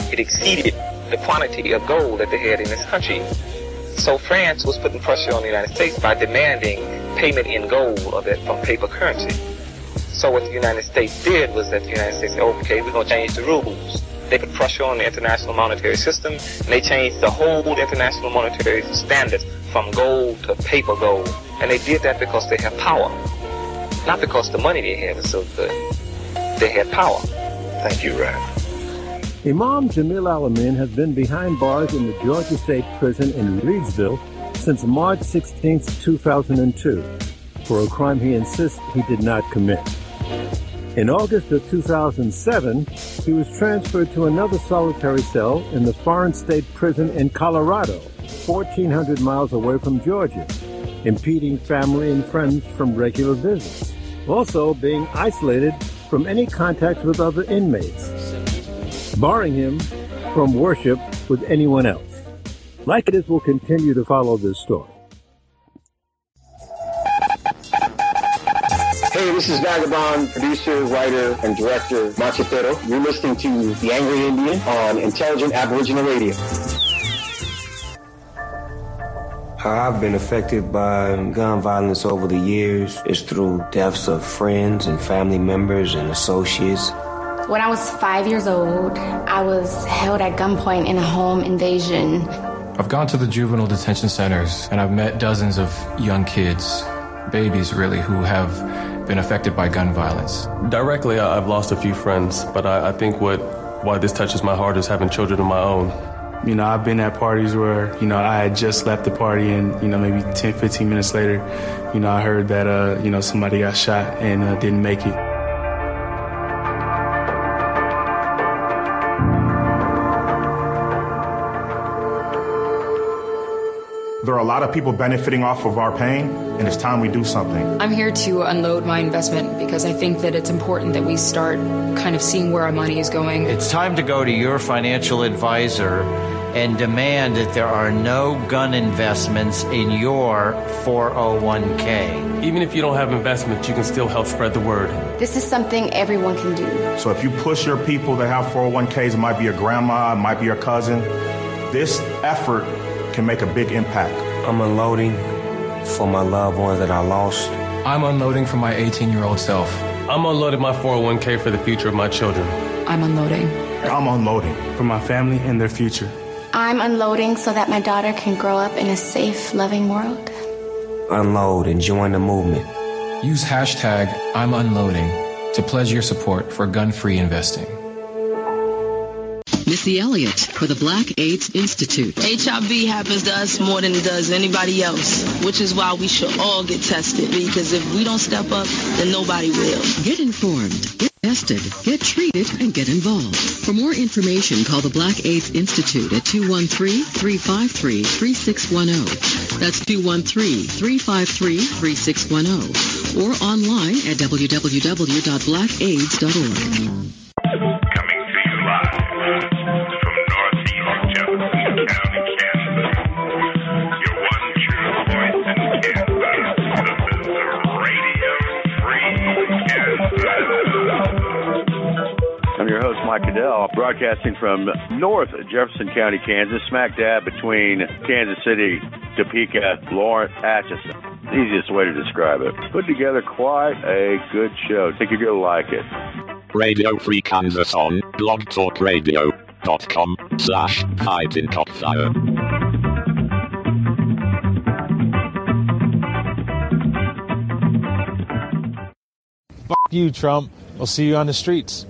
it exceeded the quantity of gold that they had in this country. So France was putting pressure on the United States by demanding payment in gold or that from paper currency. So what the United States did was that the United States said, okay, we're going to change the rules. They put pressure on the international monetary system, and they changed the whole international monetary standards from gold to paper gold. And they did that because they have power. Not because the money they had was so good. They had power. Thank you, Ryan. Imam Jamil Al-Amin has been behind bars in the Georgia State Prison in Reidsville since March sixteenth, two thousand two, for a crime he insists he did not commit. In August of two thousand seven, he was transferred to another solitary cell in the Foreign State Prison in Colorado, fourteen hundred miles away from Georgia, impeding family and friends from regular visits, also being isolated from any contact with other inmates, barring him from worship with anyone else. Like It Is will continue to follow this story. Hey, this is Vagabond, producer, writer, and director Machipero. You're listening to The Angry Indian on Intelligent Aboriginal Radio. How I've been affected by gun violence over the years is through deaths of friends and family members and associates. When I was five years old, I was held at gunpoint in a home invasion. I've gone to the juvenile detention centers, and I've met dozens of young kids, babies really, who have been affected by gun violence. Directly, I've lost a few friends, but I, I think what why this touches my heart is having children of my own. You know, I've been at parties where, you know, I had just left the party and, you know, maybe ten, fifteen minutes later, you know, I heard that, uh, you know, somebody got shot and uh, didn't make it. There are a lot of people benefiting off of our pain, and it's time we do something. I'm here to unload my investment because I think that it's important that we start kind of seeing where our money is going. It's time to go to your financial advisor and demand that there are no gun investments in your four oh one k. Even if you don't have investments, you can still help spread the word. This is something everyone can do. So if you push your people that have four oh one k's, it might be your grandma, it might be your cousin, this effort can make a big impact. I'm unloading for my loved ones that I lost. I'm unloading for my eighteen-year-old self. I'm unloading my four oh one k for the future of my children. I'm unloading. I'm unloading for my family and their future. I'm unloading so that my daughter can grow up in a safe, loving world. Unload and join the movement. Use hashtag I'm unloading to pledge your support for gun-free investing. Missy Elliott for the Black AIDS Institute. H I V happens to us more than it does anybody else, which is why we should all get tested, because if we don't step up, then nobody will. Get informed, get tested, get treated, and get involved. For more information, call the Black AIDS Institute at two one three, three five three, three six one zero. That's two one three, three five three, three six one zero. Or online at w w w dot black aids dot org. Mike Cadell, broadcasting from North Jefferson County, Kansas, smack dab between Kansas City, Topeka, Lawrence, Atchison. Easiest way to describe it. Put together quite a good show. I think you're going to like it. Radio Free Kansas on blogtalkradio.com slash Fighting Cockfire. Fuck you, Trump. We'll see you on the streets.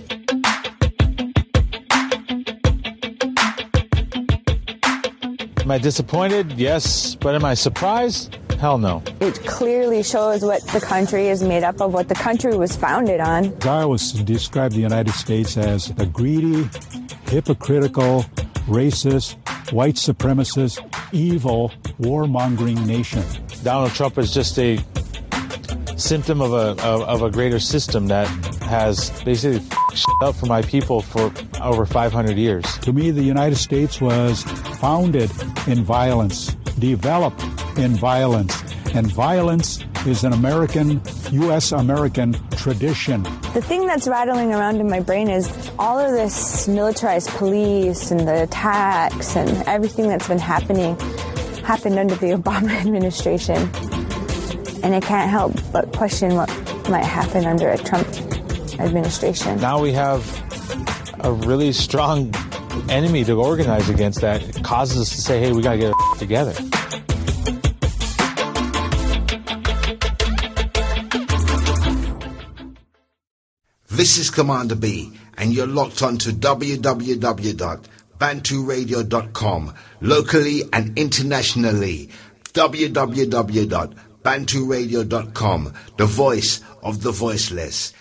Am I disappointed? Yes. But am I surprised? Hell no. It clearly shows what the country is made up of, what the country was founded on. I was described the United States as a greedy, hypocritical, racist, white supremacist, evil, warmongering nation. Donald Trump is just a symptom of a of, of a greater system that has basically f***ed shit up for my people for over five hundred years. To me, the United States was founded in violence, developed in violence, and violence is an American, U S American tradition. The thing that's rattling around in my brain is all of this militarized police and the attacks and everything that's been happening happened under the Obama administration. And I can't help but question what might happen under a Trump administration. Now we have a really strong enemy to organize against that. It causes us to say, hey, we got to get our together. This is Commander B, and you're locked on to w w w dot bantu radio dot com, locally and internationally. w w w dot bantu radio dot com, the voice of the voiceless.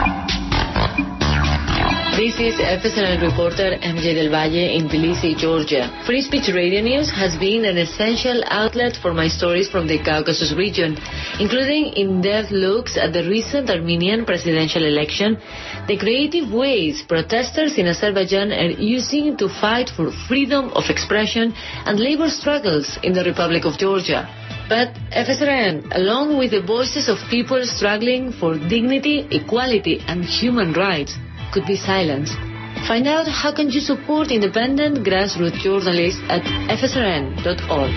This is F S R N reporter M J Del Valle in Tbilisi, Georgia. Free Speech Radio News has been an essential outlet for my stories from the Caucasus region, including in-depth looks at the recent Armenian presidential election, the creative ways protesters in Azerbaijan are using to fight for freedom of expression, and labor struggles in the Republic of Georgia. But F S R N, along with the voices of people struggling for dignity, equality, and human rights, could be silenced. Find out how can you support independent grassroots journalists at f s r n dot org.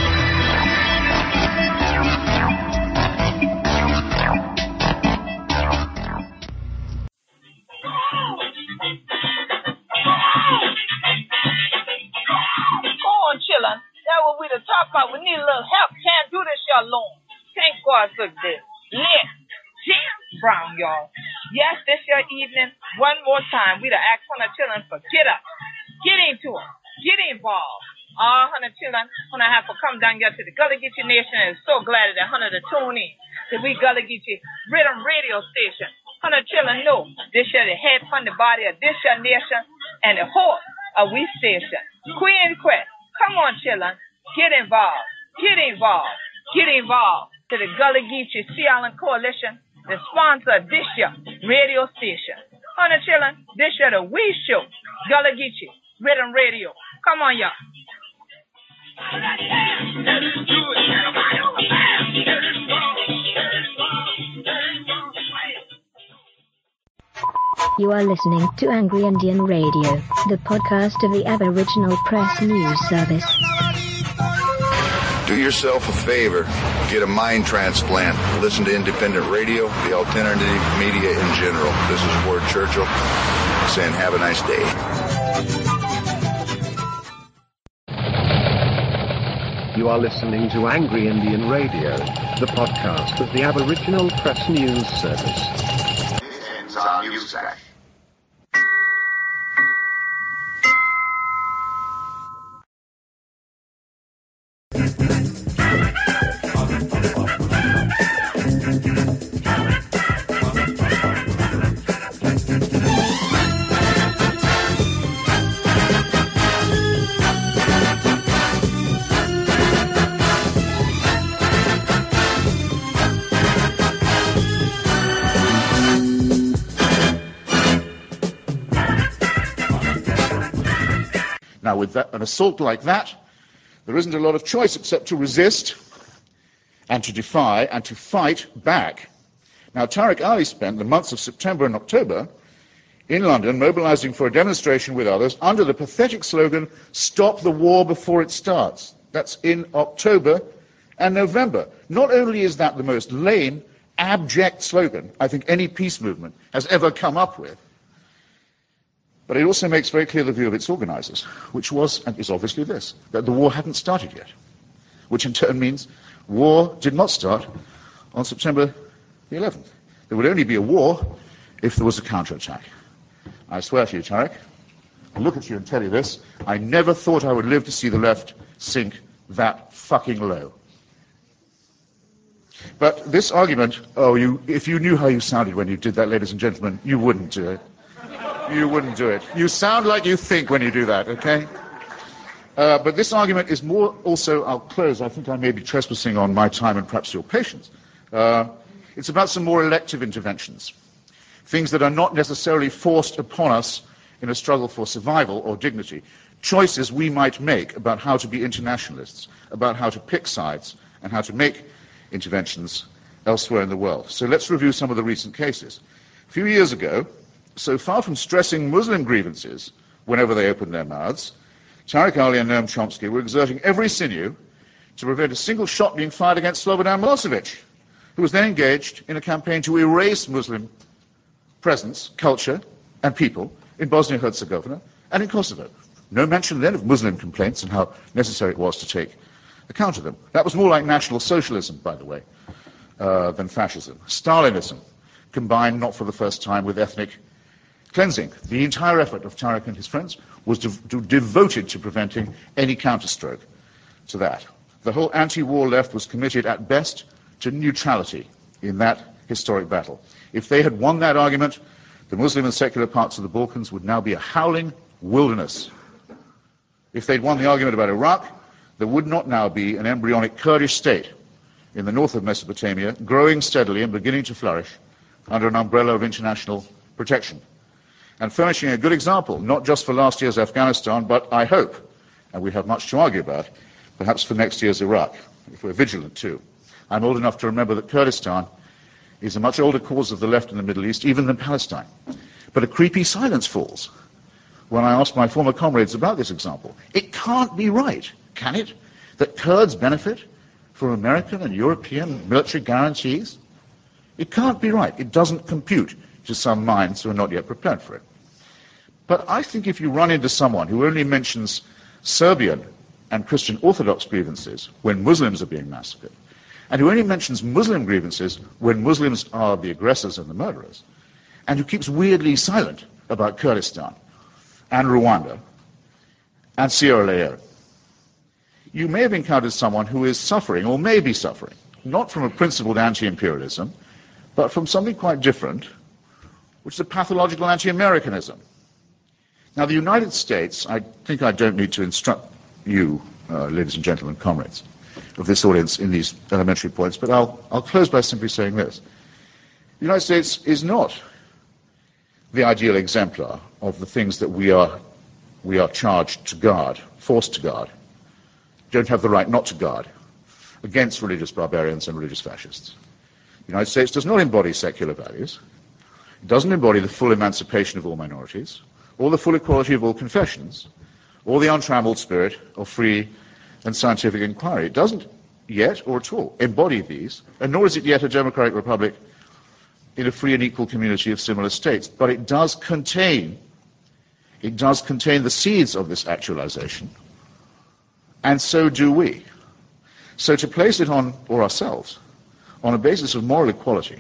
Come on, chillin'. That's what we the talk about. We need a little help. Can't do this y'all alone. Thank God for this. Lit. Jim Brown, y'all. Yes, this your evening. One more time. We the ask Hunter Chillin' for get up. Get into it. Get involved. All Hunter Chillin' when I have to come down here to the Gullah Geechee Nation, and so glad that Hunter to tune in to we Gullah Geechee Rhythm Radio Station. Hunter Chillin' know this your the head from the body of this your nation and the horse of we station. Queen Quest. Come on, Chillin'. Get involved. Get involved. Get involved to the Gullah Geechee Sea Island Coalition, the sponsor of this year radio station. Hunter Chillin', this year the We Show, Gullah Geechee Rhythm Radio. Come on, y'all. You are listening to Angry Indian Radio, the podcast of the Aboriginal Press News Service. Do yourself a favor, get a mind transplant, listen to independent radio, the alternative media in general. This is Ward Churchill saying have a nice day. You are listening to Angry Indian Radio, the podcast of the Aboriginal Press News Service. It's on Newsack. Now, with that, an assault like that, there isn't a lot of choice except to resist and to defy and to fight back. Now, Tariq Ali spent the months of September and October in London mobilizing for a demonstration with others under the pathetic slogan, "Stop the war before it starts." That's in October and November. Not only is that the most lame, abject slogan I think any peace movement has ever come up with, but it also makes very clear the view of its organizers, which was and is obviously this, that the war hadn't started yet, which in turn means war did not start on September the eleventh. There would only be a war if there was a counterattack. I swear to you, Tariq, I look at you and tell you this, I never thought I would live to see the left sink that fucking low. But this argument, oh, you, if you knew how you sounded when you did that, ladies and gentlemen, you wouldn't do it. You wouldn't do it. You sound like you think when you do that, okay? Uh, but this argument is more also, I'll close, I think I may be trespassing on my time and perhaps your patience. Uh, it's about some more elective interventions, things that are not necessarily forced upon us in a struggle for survival or dignity, choices we might make about how to be internationalists, about how to pick sides and how to make interventions elsewhere in the world. So let's review some of the recent cases. A few years ago, so far from stressing Muslim grievances whenever they opened their mouths, Tariq Ali and Noam Chomsky were exerting every sinew to prevent a single shot being fired against Slobodan Milosevic, who was then engaged in a campaign to erase Muslim presence, culture, and people in Bosnia-Herzegovina and in Kosovo. No mention then of Muslim complaints and how necessary it was to take account of them. That was more like National Socialism, by the way, uh, than fascism. Stalinism, combined not for the first time with ethnic cleansing. The entire effort of Tariq and his friends was de- de- devoted to preventing any counterstroke to that. The whole anti-war left was committed at best to neutrality in that historic battle. If they had won that argument, the Muslim and secular parts of the Balkans would now be a howling wilderness. If they'd won the argument about Iraq, there would not now be an embryonic Kurdish state in the north of Mesopotamia, growing steadily and beginning to flourish under an umbrella of international protection, and furnishing a good example, not just for last year's Afghanistan, but I hope, and we have much to argue about, perhaps for next year's Iraq, if we're vigilant too. I'm old enough to remember that Kurdistan is a much older cause of the left in the Middle East, even than Palestine. But a creepy silence falls when I ask my former comrades about this example. It can't be right, can it, that Kurds benefit from American and European military guarantees? It can't be right. It doesn't compute to some minds who are not yet prepared for it. But I think if you run into someone who only mentions Serbian and Christian Orthodox grievances when Muslims are being massacred, and who only mentions Muslim grievances when Muslims are the aggressors and the murderers, and who keeps weirdly silent about Kurdistan and Rwanda and Sierra Leone, you may have encountered someone who is suffering, or may be suffering, not from a principled anti-imperialism, but from something quite different, which is a pathological anti-Americanism. Now, the United States, I think I don't need to instruct you, uh, ladies and gentlemen, comrades of this audience, in these elementary points, but I'll, I'll close by simply saying this. The United States is not the ideal exemplar of the things that we are, we are charged to guard, forced to guard, don't have the right not to guard against religious barbarians and religious fascists. The United States does not embody secular values. It doesn't embody the full emancipation of all minorities, or the full equality of all confessions, or the untrammeled spirit of free and scientific inquiry. It doesn't yet, or at all, embody these, and nor is it yet a democratic republic in a free and equal community of similar states. But it does contain, it does contain the seeds of this actualization, and so do we. So to place it on, or ourselves, on a basis of moral equality,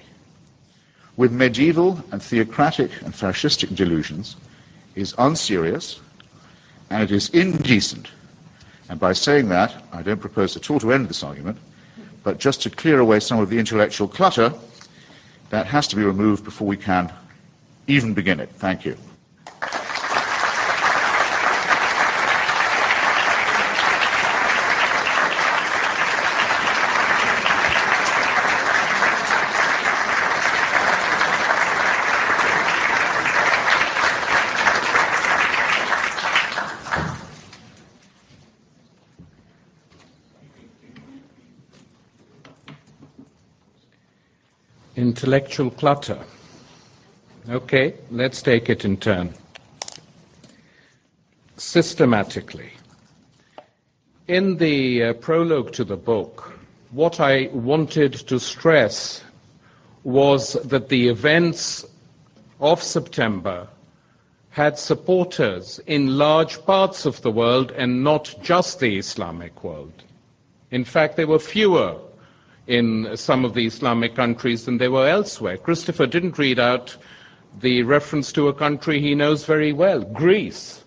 with medieval and theocratic and fascistic delusions, is unserious, and it is indecent. And by saying that, I don't propose at all to end this argument, but just to clear away some of the intellectual clutter that has to be removed before we can even begin it. Thank you. Intellectual clutter. Okay, let's take it in turn. Systematically. In the uh, prologue to the book, what I wanted to stress was that the events of September had supporters in large parts of the world and not just the Islamic world. In fact, there were fewer in some of the Islamic countries than there were elsewhere. Christopher didn't read out the reference to a country he knows very well, Greece.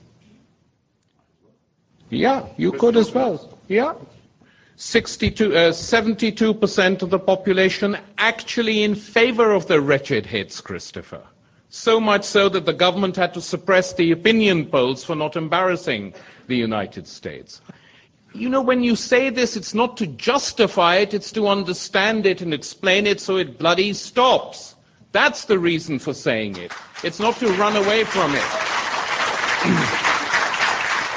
Yeah, you could as well. Yeah. sixty-two, uh, seventy-two percent of the population actually in favor of the wretched hits, Christopher. So much so that the government had to suppress the opinion polls for not embarrassing the United States. You know, when you say this, it's not to justify it, it's to understand it and explain it so it bloody stops. That's the reason for saying it. It's not to run away from it.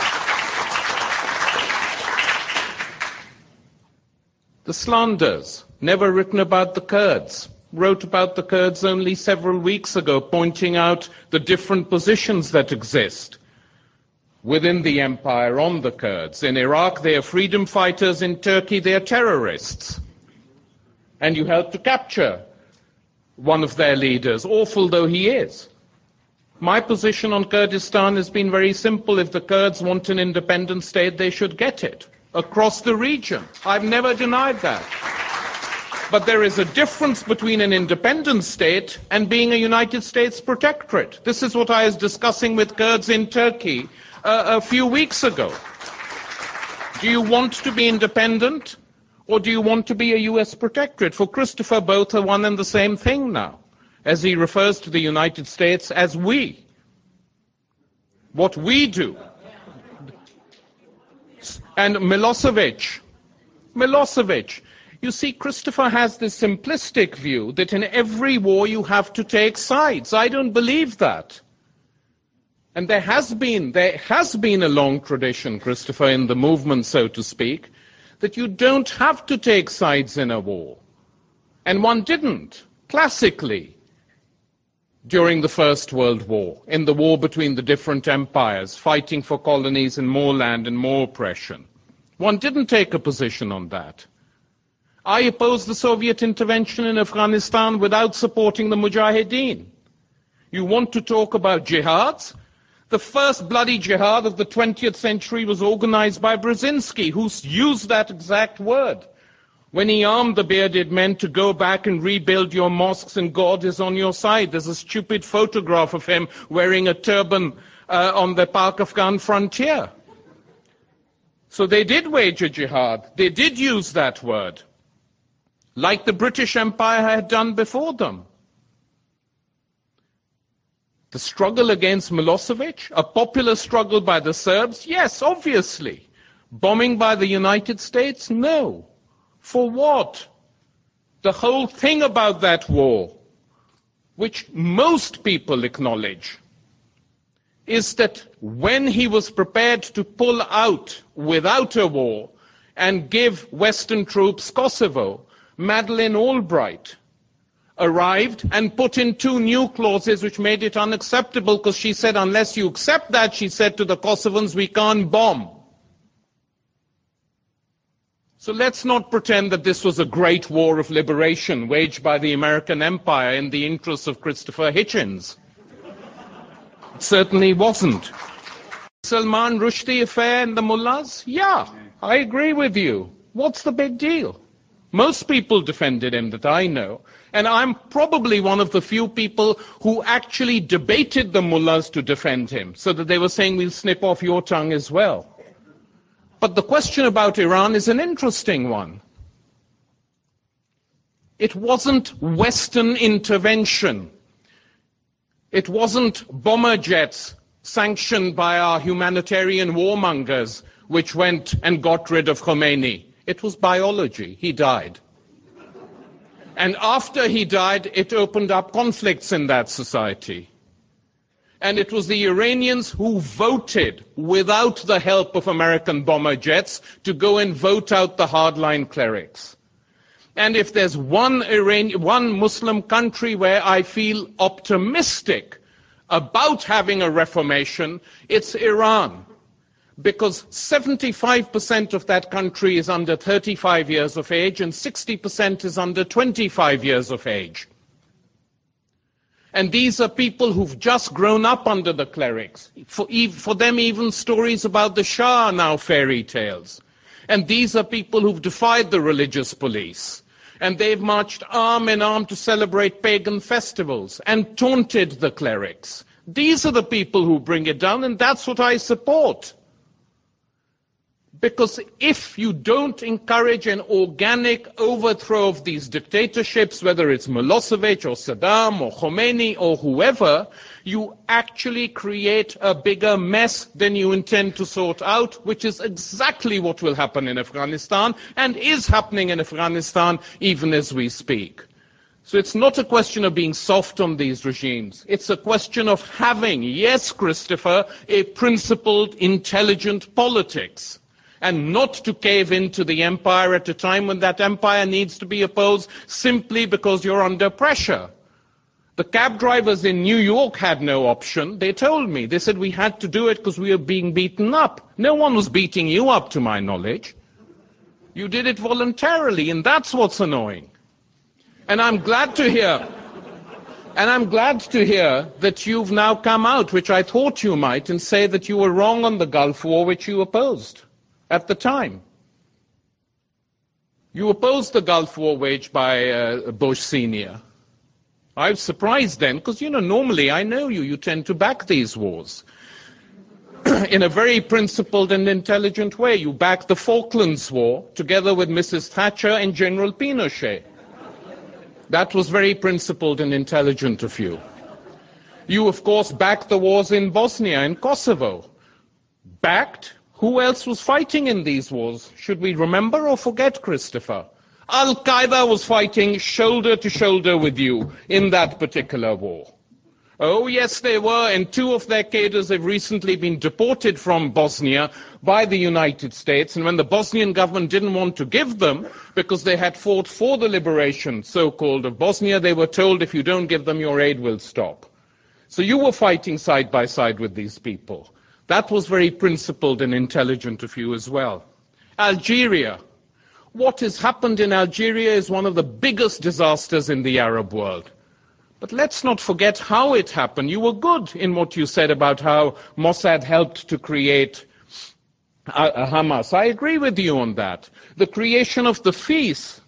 The slanders never written about the Kurds. Wrote about the Kurds only several weeks ago, pointing out the different positions that exist within the empire on the Kurds. In Iraq, they are freedom fighters. In Turkey, they are terrorists. And you helped to capture one of their leaders, awful though he is. My position on Kurdistan has been very simple. If the Kurds want an independent state, they should get it across the region. I've never denied that. But there is a difference between an independent state and being a United States protectorate. This is what I was discussing with Kurds in Turkey uh, a few weeks ago. Do you want to be independent, or do you want to be a U S protectorate? For Christopher, both are one and the same thing now, as he refers to the United States as we. What we do. And Milosevic, Milosevic, you see, Christopher has this simplistic view that in every war you have to take sides. I don't believe that. And there has been, there has been a long tradition, Christopher, in the movement, so to speak, that you don't have to take sides in a war. And one didn't, classically, during the First World War, in the war between the different empires, fighting for colonies and more land and more oppression. One didn't take a position on that. I opposed the Soviet intervention in Afghanistan without supporting the Mujahideen. You want to talk about jihads? The first bloody jihad of the twentieth century was organized by Brzezinski, who used that exact word when he armed the bearded men to go back and rebuild your mosques, and God is on your side. There's a stupid photograph of him wearing a turban uh, on the Pak Afghan frontier. So they did wage a jihad. They did use that word, like the British Empire had done before them. The struggle against Milosevic, a popular struggle by the Serbs, yes, obviously. Bombing by the United States, no. For what? The whole thing about that war, which most people acknowledge, is that when he was prepared to pull out without a war and give Western troops Kosovo, Madeleine Albright arrived and put in two new clauses which made it unacceptable, because she said, unless you accept that, she said to the Kosovans, we can't bomb. So let's not pretend that this was a great war of liberation waged by the American empire in the interests of Christopher Hitchens. It certainly wasn't. Salman Rushdie affair and the mullahs? Yeah, I agree with you. What's the big deal? Most people defended him that I know, and I'm probably one of the few people who actually debated the mullahs to defend him, so that they were saying, we'll snip off your tongue as well. But the question about Iran is an interesting one. It wasn't Western intervention. It wasn't bomber jets sanctioned by our humanitarian warmongers which went and got rid of Khomeini. It was biology. He died. And after he died, it opened up conflicts in that society. And it was the Iranians who voted, without the help of American bomber jets, to go and vote out the hardline clerics. And if there's one Iran, one Muslim country where I feel optimistic about having a reformation, it's Iran. Because seventy-five percent of that country is under thirty-five years of age and sixty percent is under twenty-five years of age. And these are people who've just grown up under the clerics. For, for them, even stories about the Shah are now fairy tales. And these are people who've defied the religious police. And they've marched arm in arm to celebrate pagan festivals and taunted the clerics. These are the people who bring it down, and that's what I support. Because if you don't encourage an organic overthrow of these dictatorships, whether it's Milosevic or Saddam or Khomeini or whoever, you actually create a bigger mess than you intend to sort out, which is exactly what will happen in Afghanistan and is happening in Afghanistan even as we speak. So it's not a question of being soft on these regimes. It's a question of having, yes, Christopher, a principled, intelligent politics. and not to cave into the empire at a time when that empire needs to be opposed simply because you're under pressure. The cab drivers in New York had no option. They told me, they said we had to do it because we were being beaten up. No one was beating you up, to my knowledge. You did it voluntarily, and that's what's annoying. And I'm glad to hear, and I'm glad to hear that you've now come out, which I thought you might, and say that you were wrong on the Gulf War, which you opposed at the time. You opposed the Gulf War waged by uh, Bush Senior I was surprised then, because, you know, normally I know you, you tend to back these wars in a very principled and intelligent way. You backed the Falklands War together with Missus Thatcher and General Pinochet. That was very principled and intelligent of you. You, of course, backed the wars in Bosnia and Kosovo. Backed? Who else was fighting in these wars? Should we remember or forget, Christopher? Al-Qaeda was fighting shoulder to shoulder with you in that particular war. Oh, yes, they were, and two of their cadres have recently been deported from Bosnia by the United States, and when the Bosnian government didn't want to give them, because they had fought for the liberation, so-called, of Bosnia, they were told, if you don't give them, your aid will stop. So you were fighting side by side with these people. That was very principled and intelligent of you as well. Algeria. What has happened in Algeria is one of the biggest disasters in the Arab world. But let's not forget how it happened. You were good in what you said about how Mossad helped to create uh, Hamas. I agree with you on that. The creation of the F I S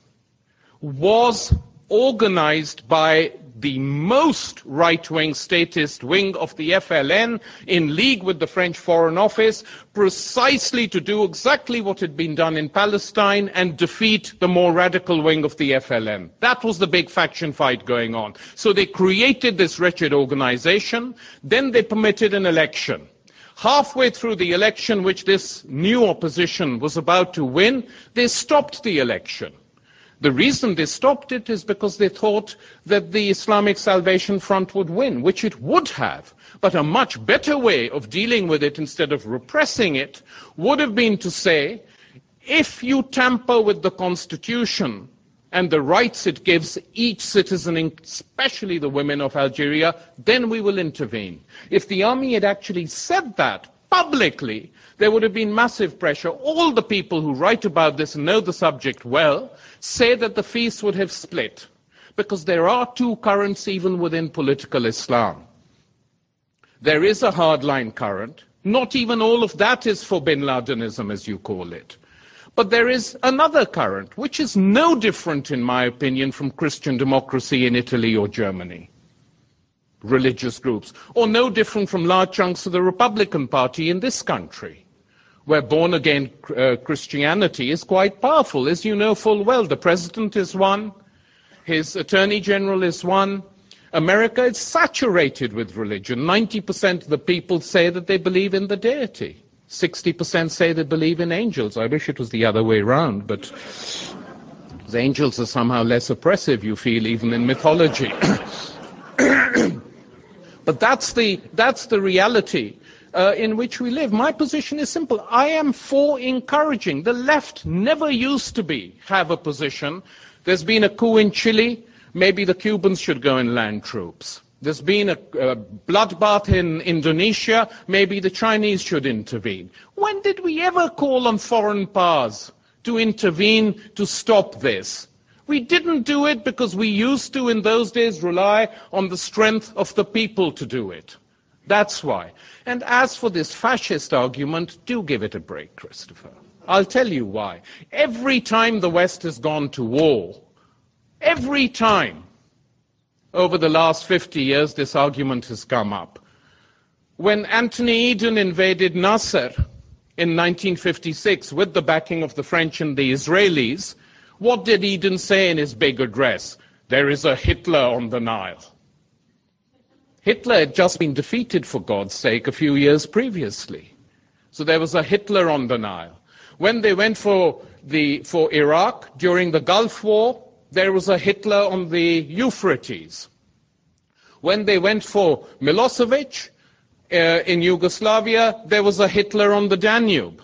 was organized by the most right-wing statist wing of the F L N in league with the French Foreign Office, precisely to do exactly what had been done in Palestine and defeat the more radical wing of the F L N. That was the big faction fight going on. So they created this wretched organization, then they permitted an election. Halfway through the election, which this new opposition was about to win, they stopped the election. The reason they stopped it is because they thought that the Islamic Salvation Front would win, which it would have. But a much better way of dealing with it instead of repressing it would have been to say, if you tamper with the Constitution and the rights it gives each citizen, especially the women of Algeria, then we will intervene. If the army had actually said that publicly, there would have been massive pressure. All the people who write about this and know the subject well say that the F I S would have split, because there are two currents even within political Islam. There is a hardline current. Not even all of that is for bin Ladenism, as you call it. But there is another current, which is no different, in my opinion, from Christian democracy in Italy or Germany. Religious groups, or no different from large chunks of the Republican Party in this country, where born-again uh, Christianity is quite powerful. As you know full well, the president is one, his attorney general is one. America is saturated with religion. ninety percent of the people say that they believe in the deity. sixty percent say they believe in angels. I wish it was the other way around, but the angels are somehow less oppressive, you feel, even in mythology. But that's the, that's the reality uh, in which we live. My position is simple. I am for encouraging. The left never used to be, have a position. There's been a coup in Chile. Maybe the Cubans should go and land troops. There's been a, a bloodbath in Indonesia. Maybe the Chinese should intervene. When did we ever call on foreign powers to intervene to stop this? We didn't do it because we used to, in those days, rely on the strength of the people to do it. That's why. And as for this fascist argument, do give it a break, Christopher. I'll tell you why. Every time the West has gone to war, every time over the last fifty years, this argument has come up. When Anthony Eden invaded Nasser in nineteen fifty-six with the backing of the French and the Israelis, what did Eden say in his big address? There is a Hitler on the Nile. Hitler had just been defeated, for God's sake, a few years previously. So there was a Hitler on the Nile. When they went for, the, for Iraq during the Gulf War, there was a Hitler on the Euphrates. When they went for Milosevic uh, in Yugoslavia, there was a Hitler on the Danube.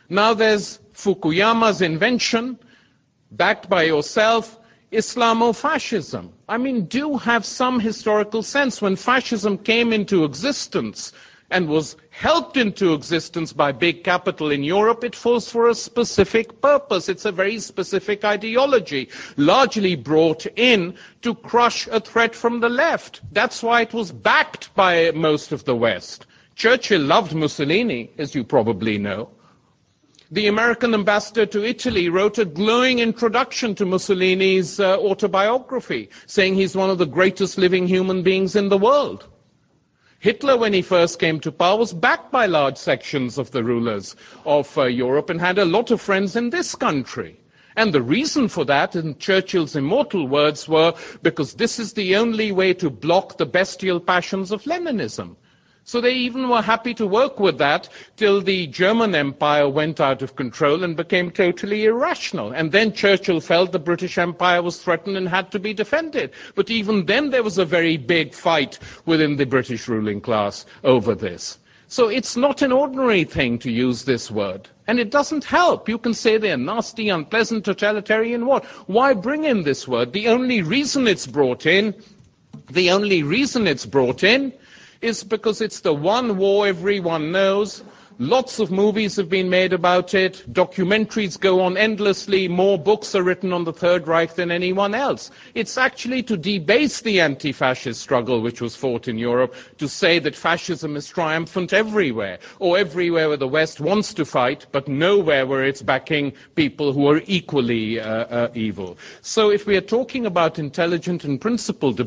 Now there's Fukuyama's invention, backed by yourself, Islamofascism. I mean, do have some historical sense. When fascism came into existence and was helped into existence by big capital in Europe, it was for a specific purpose. It's a very specific ideology, largely brought in to crush a threat from the left. That's why it was backed by most of the West. Churchill loved Mussolini, as you probably know. The American ambassador to Italy wrote a glowing introduction to Mussolini's uh, autobiography, saying he's one of the greatest living human beings in the world. Hitler, when he first came to power, was backed by large sections of the rulers of uh, Europe and had a lot of friends in this country. And the reason for that, in Churchill's immortal words, were because this is the only way to block the bestial passions of Leninism. So they even were happy to work with that till the German Empire went out of control and became totally irrational. And then Churchill felt the British Empire was threatened and had to be defended. But even then there was a very big fight within the British ruling class over this. So it's not an ordinary thing to use this word. And it doesn't help. You can say they're nasty, unpleasant, totalitarian, what? Why bring in this word? The only reason it's brought in, the only reason it's brought in is because it's the one war everyone knows. Lots of movies have been made about it. Documentaries go on endlessly. More books are written on the Third Reich than anyone else. It's actually to debase the anti-fascist struggle which was fought in Europe, to say that fascism is triumphant everywhere, or everywhere where the West wants to fight, but nowhere where it's backing people who are equally uh, uh, evil. So if we are talking about intelligent and principled